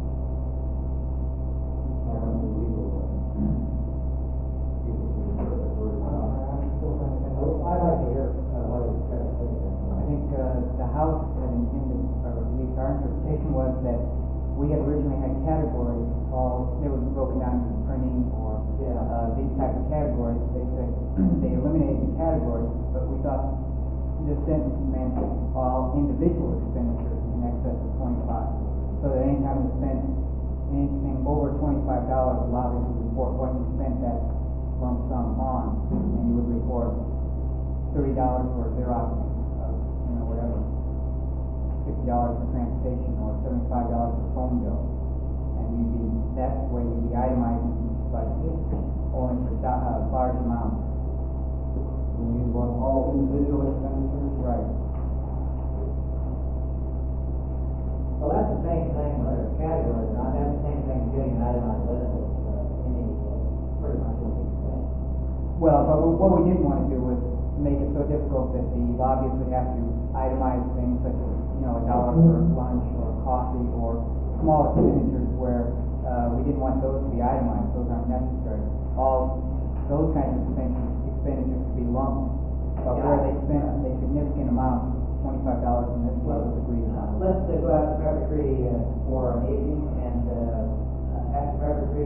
H: Um, the legal, uh, people who interpret words.
J: I'm still trying to kind of.
H: I'd like to hear, uh, what is kind of saying.
M: I think uh, the House, and in the, or at least our interpretation was that we had originally had categories, all, they were broken down into printing or
H: Yeah.
M: uh, these type of categories. They said, they eliminated the categories, but we thought this sentence meant all individual expenditures in excess of twenty-five. So that anytime you spent anything over twenty-five dollars, allowed you to report what you spent that lump sum on, and you would report thirty dollars for Xerox, uh, you know, whatever, fifty dollars for transportation, or seventy-five dollars for phone bill. And you'd be, that's the way you'd be itemizing, but only for do- uh, large amounts.
H: You mean want all individual expenditures?
M: Right.
J: Well, that's the same thing under categories, not that's the same thing as getting an itemized list of, uh, any, pretty much what you spend.
M: Well, but what we didn't want to do was make it so difficult that the lobbyists would have to itemize things such as, you know, a dollar for lunch or coffee or small expenditures where uh, we didn't want those to be itemized. Those aren't necessary. All those kinds of expenditures, expenditures to be lumped, but where they spent a significant amount, twenty-five dollars in this was agreed upon.
J: Let's uh, go out to Pepper Tree uh, for an evening, and uh, uh, at Pepper Tree,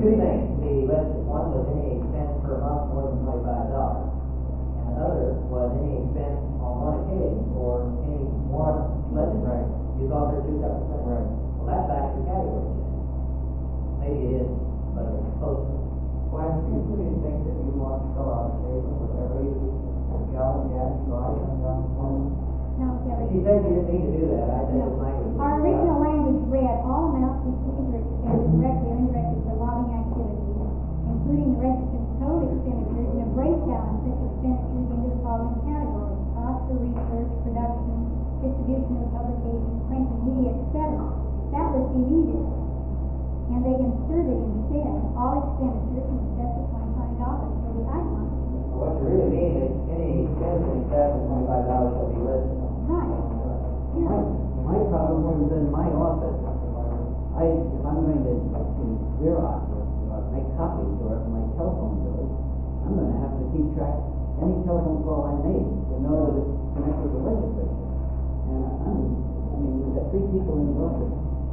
K: two things to be listed. One was any expense per month more than twenty-five dollars. And the other was any expense on one occasion for any one legislature.
F: Right.
K: You thought they're two separate things.
F: Right.
K: Well, that's actually category change. Maybe it is, but it's close to it.
J: Why do you really think that you want to fill out a statement with every gallon gas you buy and on one?
B: No, Gary.
K: She said you didn't need to do that. I think it's language.
B: Our original language read, all amounts received or expended directly or indirectly for lobbying activities, including the registrant's total expenditures, and a breakdown of such expenditures into the following categories: cost for research, production, distribution of publications, print and media, et cetera. That was deleted. And they inserted instead all expenditures in excess of twenty-five dollars for the item.
K: What you really mean is any expense in excess of twenty-five dollars shall be listed.
B: Right.
E: My, my problem was in my office. I, if I'm going to, to Xerox or uh, make copies or my telephone bills, I'm going to have to keep track any telephone call I make to know that it's connected with the legislature. And I'm, I mean, we've got three people in the office.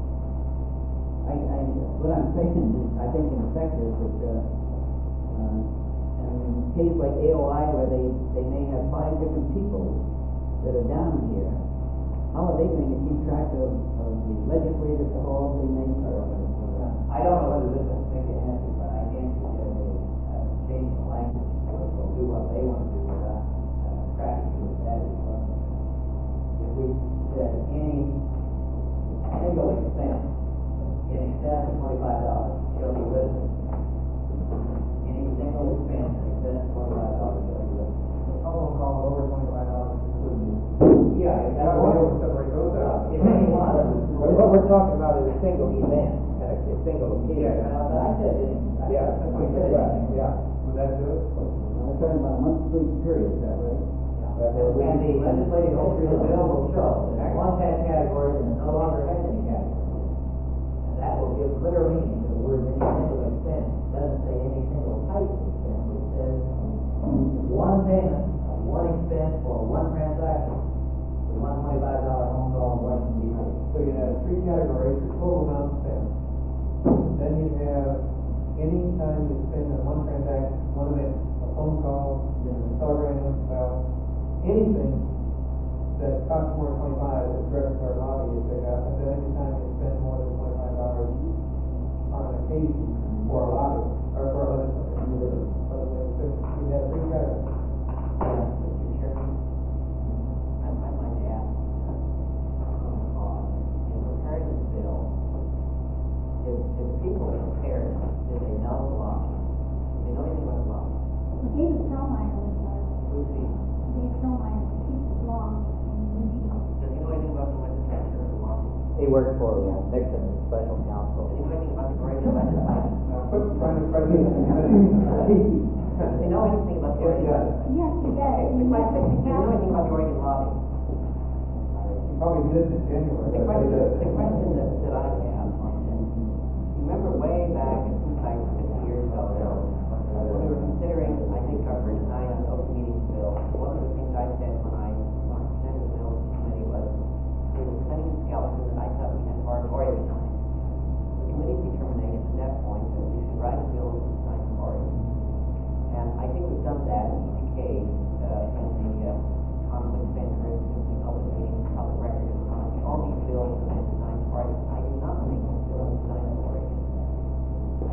E: I, I, what I'm saying is, I think in effect is that, uh, uh, in a case like A O I where they, they may have five different people that are down here, how are they going to keep track of, of the legislative calls they make? Or, or,
K: I don't know whether this will make an answer, but I can suggest a uh, change in the language which will do what they want to do without uh, scratching you with that as well. If we said any single expense in excess of twenty-five dollars shall be listed. Any single expense in excess of twenty-five dollars shall be listed.
L: Telephone call over twenty-five dollars included.
K: Yeah, if
L: That
K: that's
L: way
K: what
L: we'll separate those out.
K: if anyone.
F: But what we're talking about is a single event, a a single occasion.
L: Yeah.
K: Uh, but I said it. I
F: Yeah,
K: said we said it.
F: right, yeah.
L: Would that do it?
E: I'm talking about a monthly period, is that right?
K: And the legislative history of the bill will show that one has categories and it no longer has any categories. And that will give clear meaning to the word any single expense. It doesn't say any single type of expense. It says one payment of one expense for one transaction with one twenty-five dollar home call in Washington, D C.
L: So you have three categories, your total amount spent. Then you have any time you spend on one transaction, one event, a phone call, then a telegram, about anything that costs more than twenty-five that addresses our lobby is pick up. And then any time you spend more than twenty-five dollars on an occasion for a lobby, or for a legislature. You have three categories.
K: Mister Chairman, I'd I'd like to ask, uh, in preparing this bill, if, if people are prepared, did they know the law? Did they know anything about the law?
B: Well, David Perlmeyer was our,
K: Who's he?
B: David Perlmeyer teaches law in U G.
K: Does he know anything about the legislature or the law?
C: He worked for uh, Nixon as special
K: Does
C: counsel.
K: he know anything about the Oregon legislature?
L: Put Prime President in the committee.
K: Does he know anything about the Oregon
L: Yeah.
K: legislature?
B: Yes, he does.
K: Okay,
B: He
K: the
B: met
K: question
B: with
K: is,
B: the
K: does he know anything
B: council.
K: about the Oregon lobby?
L: He probably did in January.
K: The question, the question that, that I have on this, you remember way back, it seems like fifty years ago, when we were considering, I think, our first night on the open meetings bill, one of the things I said when I, when I presented the bill to the committee was, we were presenting the skeleton that I thought we had moratorium time. The committee's determination at that point that we should write a bill to sign moratorium. And I think we've done that in each case, uh, in the, uh, conflict of interest, in the open meetings, public records, and all, all these bills have been signed moratorium. I do not think this bill is signed moratorium.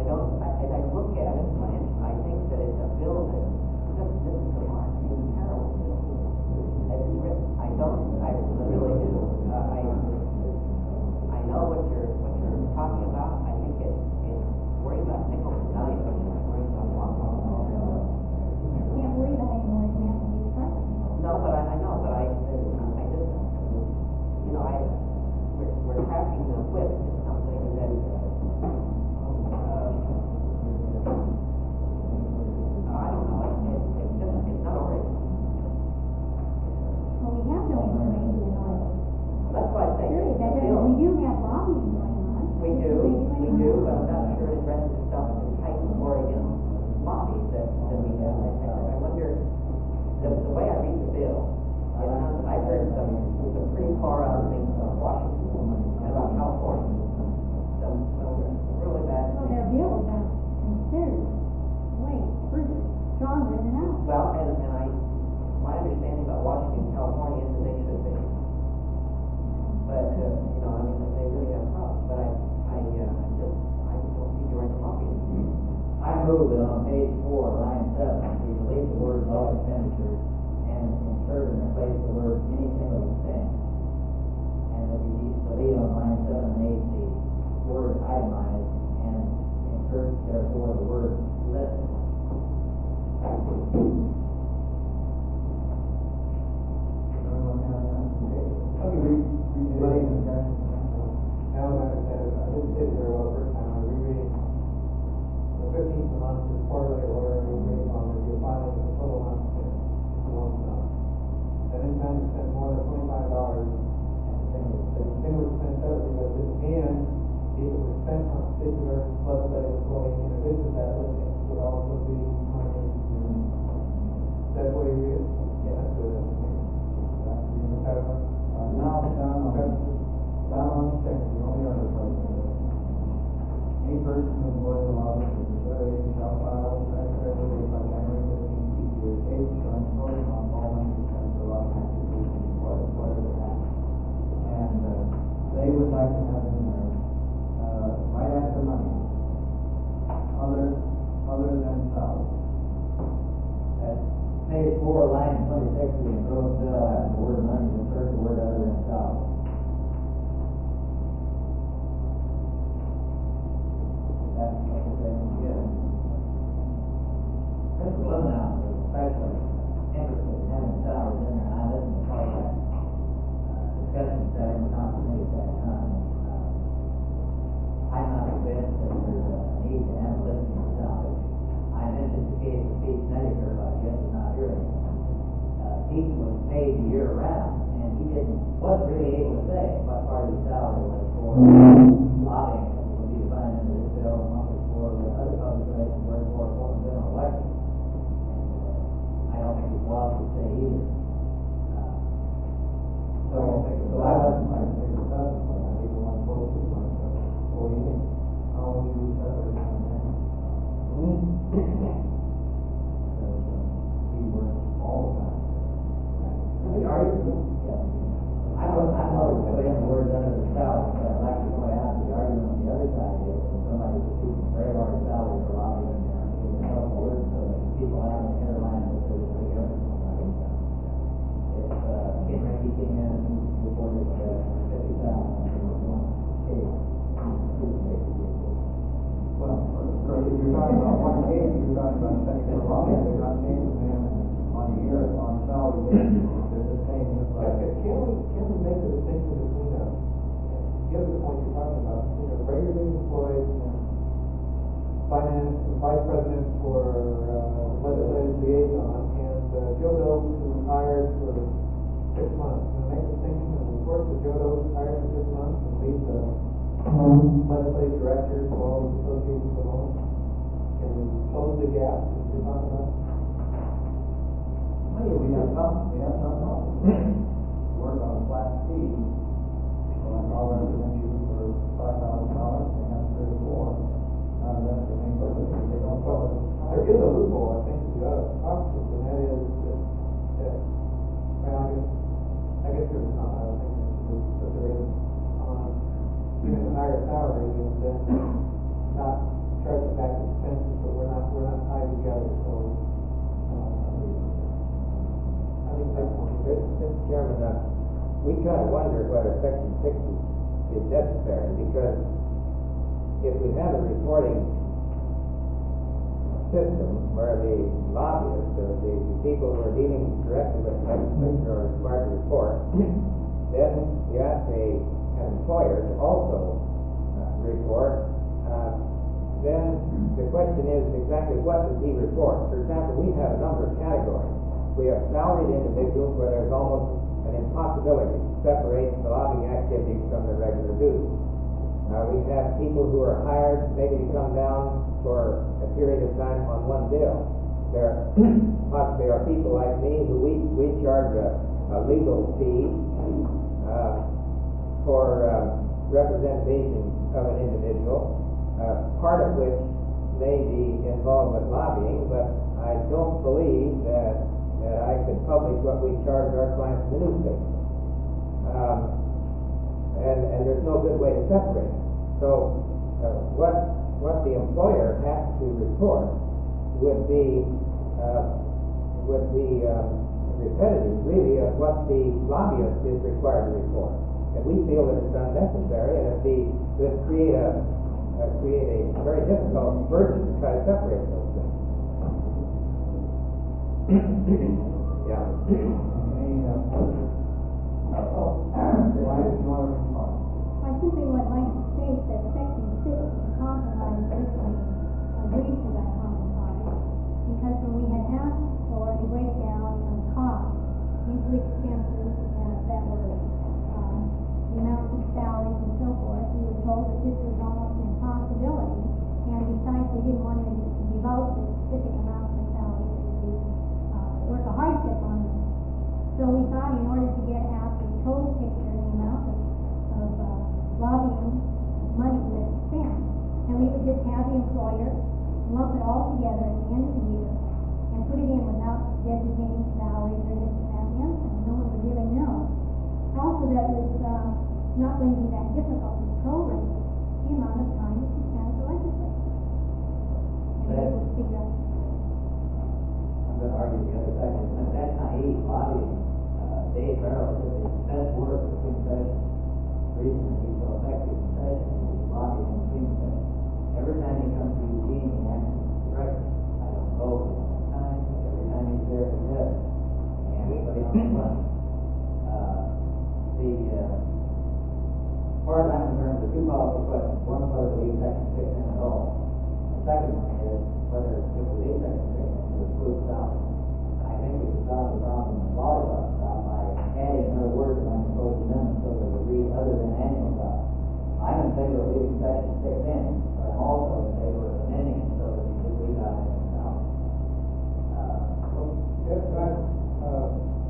H: county secretary, the only other place in this. Any person who employs a lobbyist for consideration shall file a tax declaration by January fifteenth each year, states showing total amount of all money spent for lobbying activities and employers, whatever the tax. And, uh, they would like to have in there, uh, right after money, other, other than salary.
J: At page four, line twenty-six of the engrossed bill, after the word money, insert the word other than salary. That's what we're saying, yeah. Mister Limnow was especially interested in having salaries in there, and I listened to part of that uh, discussion setting with Tom Committee at that time. Uh, I'm not convinced that there's a need to have a listing of salaries. I mentioned the case of Pete Snedeker, but I guess it's not here anymore. Uh, Pete was paid year round, and he didn't, wasn't really able to say what part of his salary was for lobbying, as it would be defined under this bill, and what was for the other public relations work for for the general election. And uh, I don't think his boss would say either. Uh, so, so I wasn't
H: like to take a assessment, like I think the one closest, like, uh, well, you think, how would you separate from them? Because, uh, he works all the time.
J: the argument, yeah. I don't, I'm not going to put in the words under the salary, but I'd like to point out the argument on the other side is when somebody's receiving a very large salary for lobbying, it's a helpful word so that people out in the hinterland will say this big effort on lobbying. If, uh, Ken Ranky came in and he reported, uh, fifty thousand in one case, he was basically.
H: Well, if you're talking about one case, you're talking about Senator Robbins, they're not paying the man on a year, on a salary basis, they're just paying him like.
L: Can we, can we make the distinction between a, give the point you're talking about, between a regularly employed finance, vice president for uh, legislative liaison and uh, Joe Doe who's hired for six months? Can we make the distinction and report that Joe Doe is hired for six months and leave the legislative directors of all these associations alone? Can we close the gap that you're talking about?
H: Well, we have some, we have some problems. Work on a flat fee, well, I'll represent you for five thousand dollars, they have three or four, out of that, they make those, they don't call it.
L: There is a loophole, I think, we ought to talk to, and that is that, that, well, I guess, I guess there's not, I don't think there's, but there is, um, giving a higher salary and then not charging back expenses, but we're not, we're not tied together, so, um, I think that's one.
N: Mister Chairman, uh, we kind of wonder whether Section sixty is necessary, because if we have a reporting system where the lobbyists or the people who are dealing directly with the legislature are required to report, then you ask a, an employer to also uh, report. Uh, then the question is exactly what does he report? For example, we have a number of categories. We have salaried individuals where there's almost an impossibility to separate the lobbying activities from their regular duties. Uh, we have people who are hired maybe to come down for a period of time on one bill. There possibly are people like me who we, we charge a, a legal fee uh, for uh, representation of an individual, uh, part of which may be involved with lobbying, but I don't believe that that I could publish what we charge our clients in the newspaper. Um, and, and there's no good way to separate it. So uh, what, what the employer has to report would be, uh, would be um, repetitive, really, of what the lobbyist is required to report. And we feel that it's unnecessary, and it'd be, it would create a, uh, create a very difficult burden to try to separate those things. Yeah.
H: Any, uh, oh, why did you want to respond?
B: I simply would like to state that section six of the compromise certainly agrees to that compromise, because when we had asked for a breakdown of costs into expenses and that were um, the amounts of salaries and so forth, we were told that this was almost an impossibility, and besides, we didn't want to devote the specific amounts of salaries to work a hardship on them. So we thought in order employer, lump it all together at the end of the year, and put it in without designating salaries or this and that and the other thing. No one would really know. Also, that was uh, not going to be that difficult to prorate the amount of time that you spend at the legislature. And be able to figure out.
J: I'm going to argue the other side. But that's naive lobbying. Uh, Dave Farrell said the best work between sessions. The reason that he's so effective in sessions is he's lobbying in between sessions. Every time he comes to Eugene, he answers the record. I don't vote at time. Every time he's there, he does. And everybody on the front. Uh, the, uh, as far as I'm concerned, the two policy questions. One is whether the section fits in at all. The second one is whether if the section fits in to exclude salary. I think we can solve the problem in the law about by adding another word to my proposed amendment so that it read other than annual salary. I'm in favor of leaving section six in, but I'm also in favor of amending it so that we could leave out annual salary. Uh,
L: Yes, right. Uh,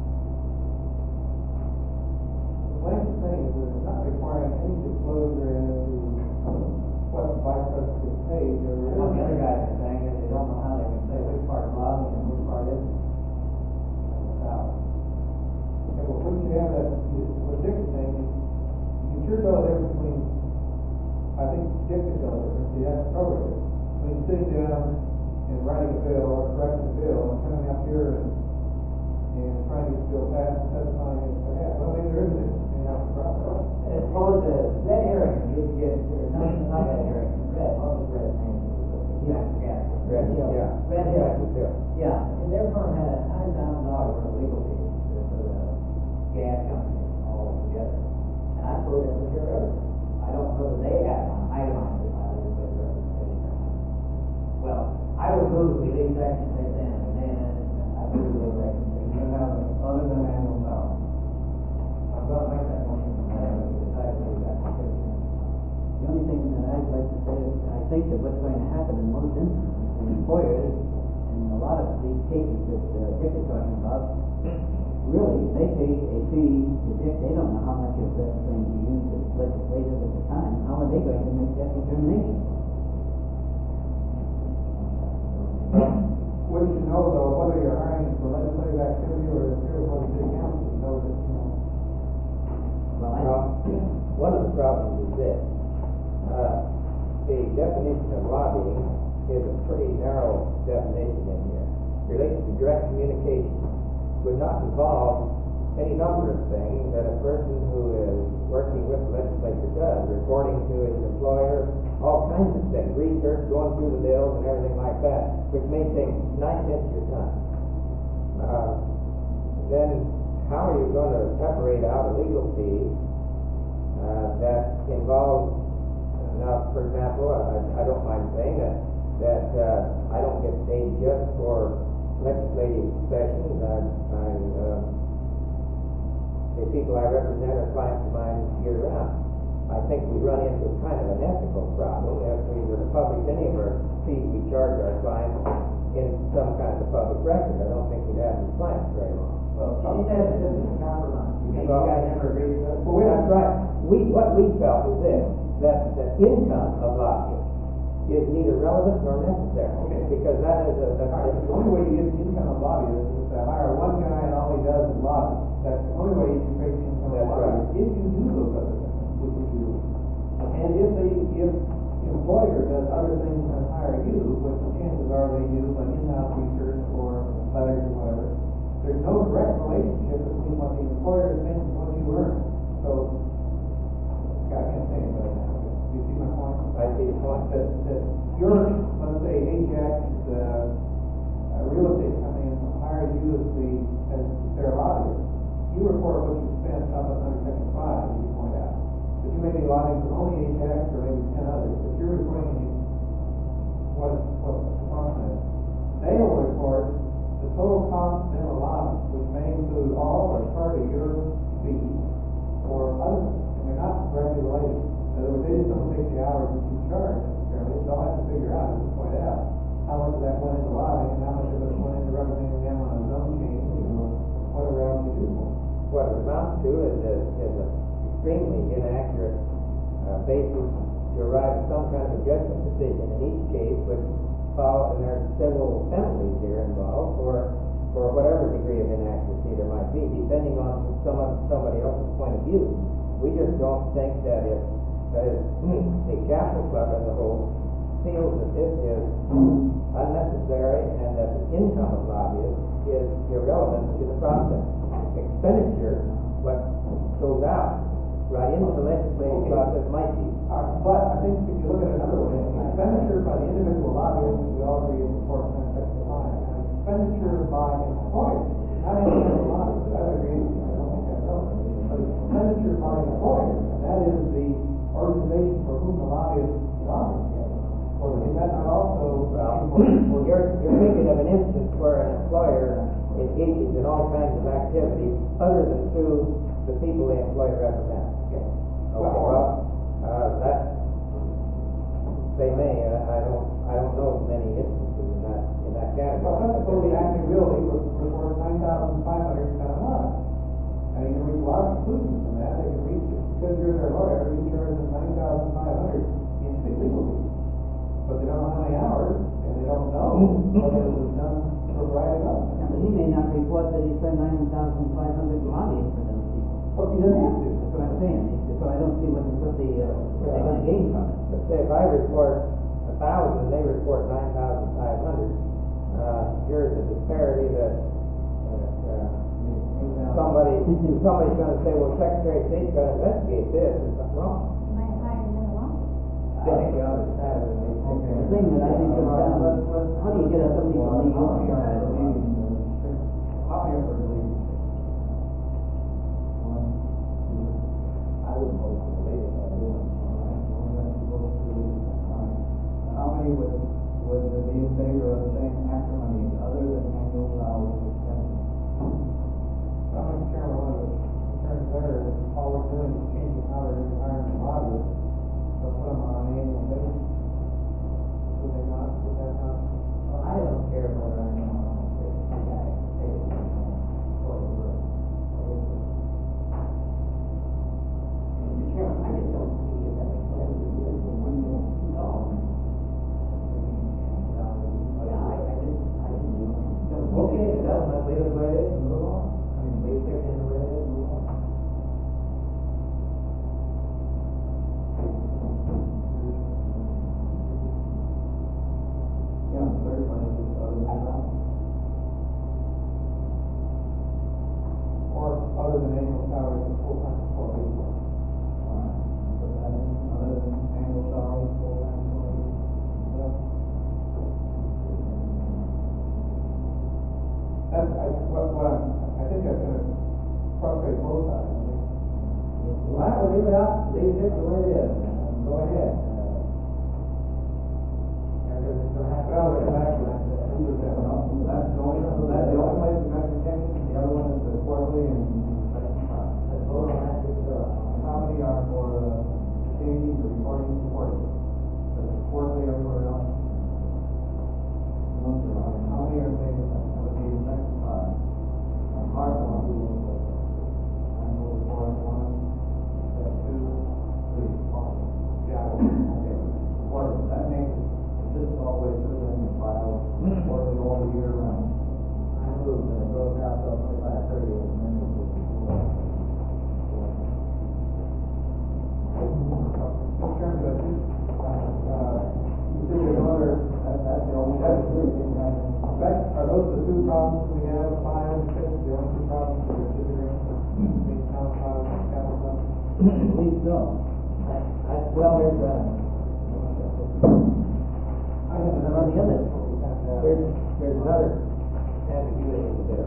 L: the main thing is that it's not requiring any disclosure as to what the vice president gets paid. There
J: and what the other guys are saying is they don't know how they can say which part is lobbying and which part isn't. Salary.
L: Okay, well, when you have that, you- what Dick is saying, you you can sure tell the difference between, I think Dick can tell the difference, you have to program it, between sitting down and writing a bill or correcting a bill and coming up here and, and trying to get the bill passed and testifying on its behalf. Well, maybe there is a difference in how it's processed.
J: And as far as the red herring, you can get, there's nothing like red herring, red, most of red names. Yeah, yeah.
G: Red, yeah.
J: Red herring. Yeah, and their firm had a hundred thousand dollars worth of legal fees for for the gas company all together. And I suppose that was your everything. I don't know that they had one itemized in my legislative representation. Well, I would move that we leave section six in, and then I would move that section six in.
L: Other than annual salary.
J: I'm gonna make that motion, and then we decide to leave that six in.
K: The only thing that I'd like to say is, I think that what's going to happen in most instances, the employers, in a lot of these cases that uh, Dick is talking about, really, they pay a fee to Dick. They don't know how much of that's going to be used as legislative at the time. How are they going to make that determination?
L: Wouldn't you know, though, whether you're hiring for legislative activity or if you're for the city council, you know that, you know.
K: Well, I
N: Well, one of the problems is this. Uh, the definition of lobbying is a pretty narrow definition in here. Relates to direct communication. Would not involve any number of things that a person who is working with the legislature does, reporting to his employer, all kinds of things, research, going through the bills and everything like that, which may take nine tenths of your time. Uh, then how are you going to separate out a legal fee uh, that involves, now, for example, I, I don't mind saying that, that uh, I don't get paid just for legislative sessions. I, I, uh, the people I represent are clients of mine year round. I think we run into kind of an ethical problem if we were to publish any of our fees we charge our clients in some kind of a public record. I don't think we'd have these clients very long.
J: Well, she says that this is a compromise. You mean you guys never agreed to this?
N: Well, that's right. We, what we felt is this, that the income of lobbyists is neither relevant nor necessary.
L: Okay.
N: Because that is a, that's
L: All right, the only way you get the income of lobbyists is to hire one guy and all he does is lobby. That's the only way you can create the income of
N: That's right.
L: lobbyists. If you do those other things, which we do. And if the, if the employer does other things than hire you, which the chances are they do, like in-house research or letters or whatever, there's no direct relationship between what the employer is paying and what you earn. So, I can't say it better now. Do you see my point?
N: I see your point.
L: That, that your, let's say, Ajax, uh, a real estate company hires you as the, as their lobbyist. You report what you spent up under section five, as you point out. But you may be lobbying for only Ajax or maybe ten others, but you're reporting what, what the cost is. They will report the total cost of them a lobby, which may include all or part of your fee or other things, and they're not directly related. In other words, they just don't take the hours that you charge necessarily. So I'll have to figure out, as you point out, how much of that went into lobbying and how much of it went into representing them on a zone change or whatever else you do for them.
N: What it amounts to is a, is a extremely inaccurate uh, basis to arrive at some kind of a judgment decision in each case, which follow, and there are several penalties here involved for for whatever degree of inaccuracy there might be, depending on some somebody else's point of view. We just don't think that if that is the Capital Club as a whole feels that this is unnecessary and that the income of lobbyists is irrelevant to the process. Expenditure, what goes out right into the legislative process might be.
L: Uh, but I think if you look at it another way, expenditure by the individual lobbyists, we all agree is important aspect of life. Expenditure by employers, not individual lobbyists, but I would agree with you, I don't think that's relevant. But expenditure by employers, and that is the organization for whom the lobbyist lobbies. Or is that not also
N: Well,
L: important?
N: you're, you're thinking of an instance where an employer engages in all kinds of activities other than to the people the employer represents.
L: Yes.
N: Okay, well, uh, that, they may, uh, I don't, I don't know of many instances in that, in that category.
L: Well, let's suppose the Acme Realty was, was worth nine thousand five hundred spent on lobbying. And you can reach a lot of conclusions from that. They can reach, because you're their lawyer, you charge them nine thousand five hundred in legal fees. But they don't know how many hours, and they don't know whether it was done for a variety of others.
K: Yeah, but he may not report that he spent nine thousand five hundred lobbying for those people.
L: Well, he doesn't have to.
K: That's what I'm saying. So I don't see what, what the, uh, what they're gonna gain from it.
N: Let's say if I report a thousand, they report nine thousand five hundred, uh, here's a disparity that, that, uh, somebody, somebody's gonna say, well, Secretary of State's gotta investigate this, there's something wrong.
B: Might hire them along.
L: I think we ought to decide whether we take care
K: The
L: of
K: thing that I think comes down, how do you get somebody from the legal side?
L: How many are legal?
H: I wouldn't vote for the legal side, do I?
L: How many would, would be in favor of saying after money other than annual salary expenses? Well, Mister Chairman, one of the concerns there is all we're doing is changing how they're hiring the lobbyists. So put them on an annual basis. Would they not, would that not?
K: Well, I don't care whether I know how to say it. I say it. Or the word. Mister Chairman, I just don't see it that makes sense to do this in one year. No. Yeah, I, I just, I just don't.
N: Okay, it does, let's leave it the way it is and move on. I mean, leave it the way it is and move on.
L: Yeah, the third one is just other than that. Or other than annual salary for full-time employees. Alright, put that in, other than annual salary for full-time employees. Yeah. That's, I, what, what I'm, I think that's gonna frustrate both sides.
N: Well, I will leave it out, leave it the way it is, go ahead. Because it's gonna have to.
L: Well, we're back to that, uh, who does that one? That's the only, so that's the only place we've got protection, the other one is the quarterly and section five.
N: Let's vote on that, just, uh,
L: How many are for, uh, changing the reporting to quarterly? So the quarterly or for, uh, most are on, how many are in favor of that? That would be in section five. On part one, I'm voting for one, step two, three, four. Yeah, okay, quarterly, that makes it consistent all the way through, then you file quarterly all year round.
N: I move that it goes out till twenty-five, thirty, and then we'll go to.
L: Mister Chairman, I think, uh, you said there's another, that, that's the only, that's the only thing, in fact, are those the two problems we have, five and six, the only two problems that are disagreeing between town files and capital fund?
K: I believe so.
N: I, well, there's, uh,
K: I have another on the other.
N: there's, there's another ambiguity in the bill.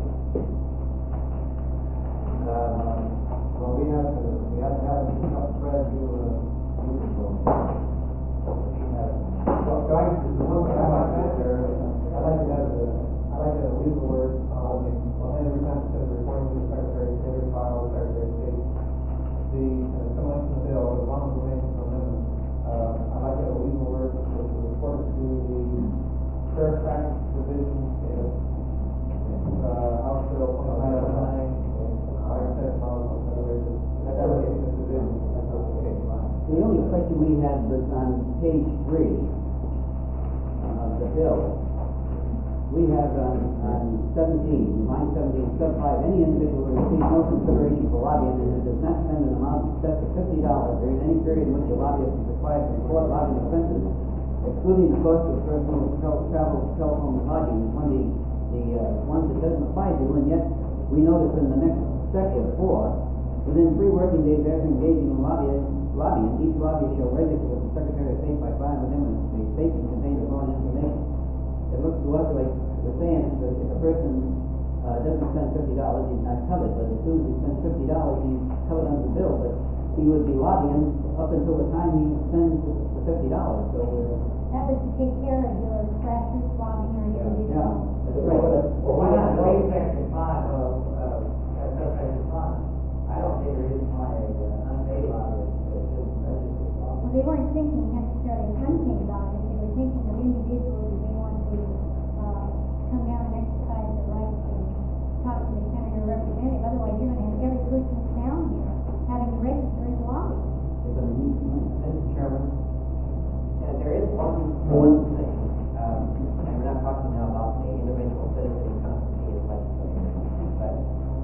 N: Um,
L: Well, we have to, we have to have a spread to, uh, move it forward. We have, well, guys, the one thing I like to there, I like to have the, I like to use the word, um, well, every time it says reporting to the Secretary of State or file with the Secretary of State, the, uh, some links in the bill, the one with the links from them, uh, I like to have a legal word, which is reported to the Fairfax Division, if, if, uh, House Bill twenty-nine oh nine, like I said, about
O: The only question we had was on page three of the bill. We have on, on seventeen, line seventeen, sub five, any individual who receives no consideration for lobbying and does not spend an amount in excess of fifty dollars during any period in which a lobbyist is required to report lobbying expenses, excluding the cost of personal tel- travel, telephone, and lodging, is one of the, the uh, ones that doesn't apply to, and yet we notice in the next section, four, within three working days after engaging in lobbying, lobbying, each lobbyist shall register with the Secretary of State by filing with him a statement containing the following information. It looks to us like we're saying that if a person uh, doesn't spend fifty dollars, he's not covered, but as soon as he spends fifty dollars, he's covered under the bill, but he would be lobbying up until the time he spends the fifty dollars, so we're...
B: That was to take care of your grassroots lobbying or your individual.
O: Yeah, that's right.
K: Well, why not waive section five of, of, uh, subsection five? I don't see a reason why a uh, unpaid lobbyist uh, shouldn't register as lobbyist.
B: Well, they weren't thinking necessarily of unpaid lobbying, they were thinking of individuals who may want to, uh, come down and exercise their right to talk to the senator or representative, otherwise you're gonna have every person that's down here having to register as a lobbyist.
O: They're gonna need some money.
K: Mister Chairman, uh, there is one, one thing, um, and we're not talking now about the individual citizen who comes to see his legislator, but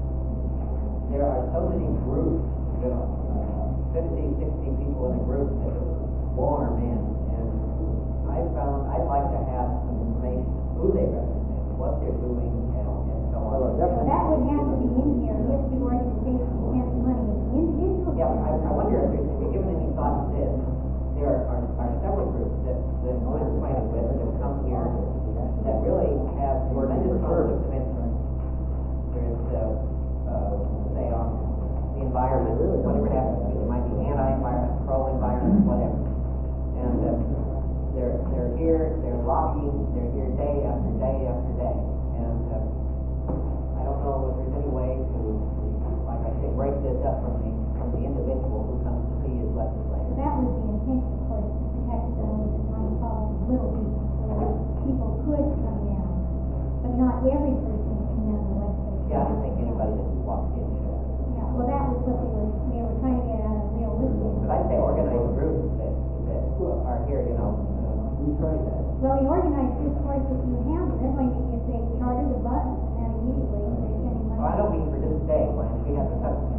K: there are so many groups, you know, uh, fifty, sixty people in a group that form in, and I found, I'd like to have some information, who they represent, what they're doing, and, and so on.
B: Well, that would have to be in here if the organization spends money. The individual.
K: Yeah, I, I wonder if there's, if you've given any thought to this, there are, are, are several groups that, that I'm acquainted with that come here that really have tremendous conflicts of interest. There's, uh, uh, say, on the environment, whatever it happens to be, there might be anti-environment, pro-environment, whatever. And, uh, they're, they're here, they're lobbying, they're here day after day after day. And, uh, I don't know if there's any way to, like I say, break this up from the, from the individual who comes to see his legislator.
B: That was the intention, of course, to protect those that might call little people, so that people could come down, but not every person can come down to the legislature.
K: Yeah, I don't think anybody that walks in should.
B: Yeah, well, that was what they were, they were trying to get out of realistic.
K: But I'd say organized groups that, that are here, you know, uh,
O: We tried that.
B: Well, the organized group, of course, if you have, they're going to, if they charter the bus, and that immediately, they're sending money.
K: well, I don't mean for this day, when we have the subsequent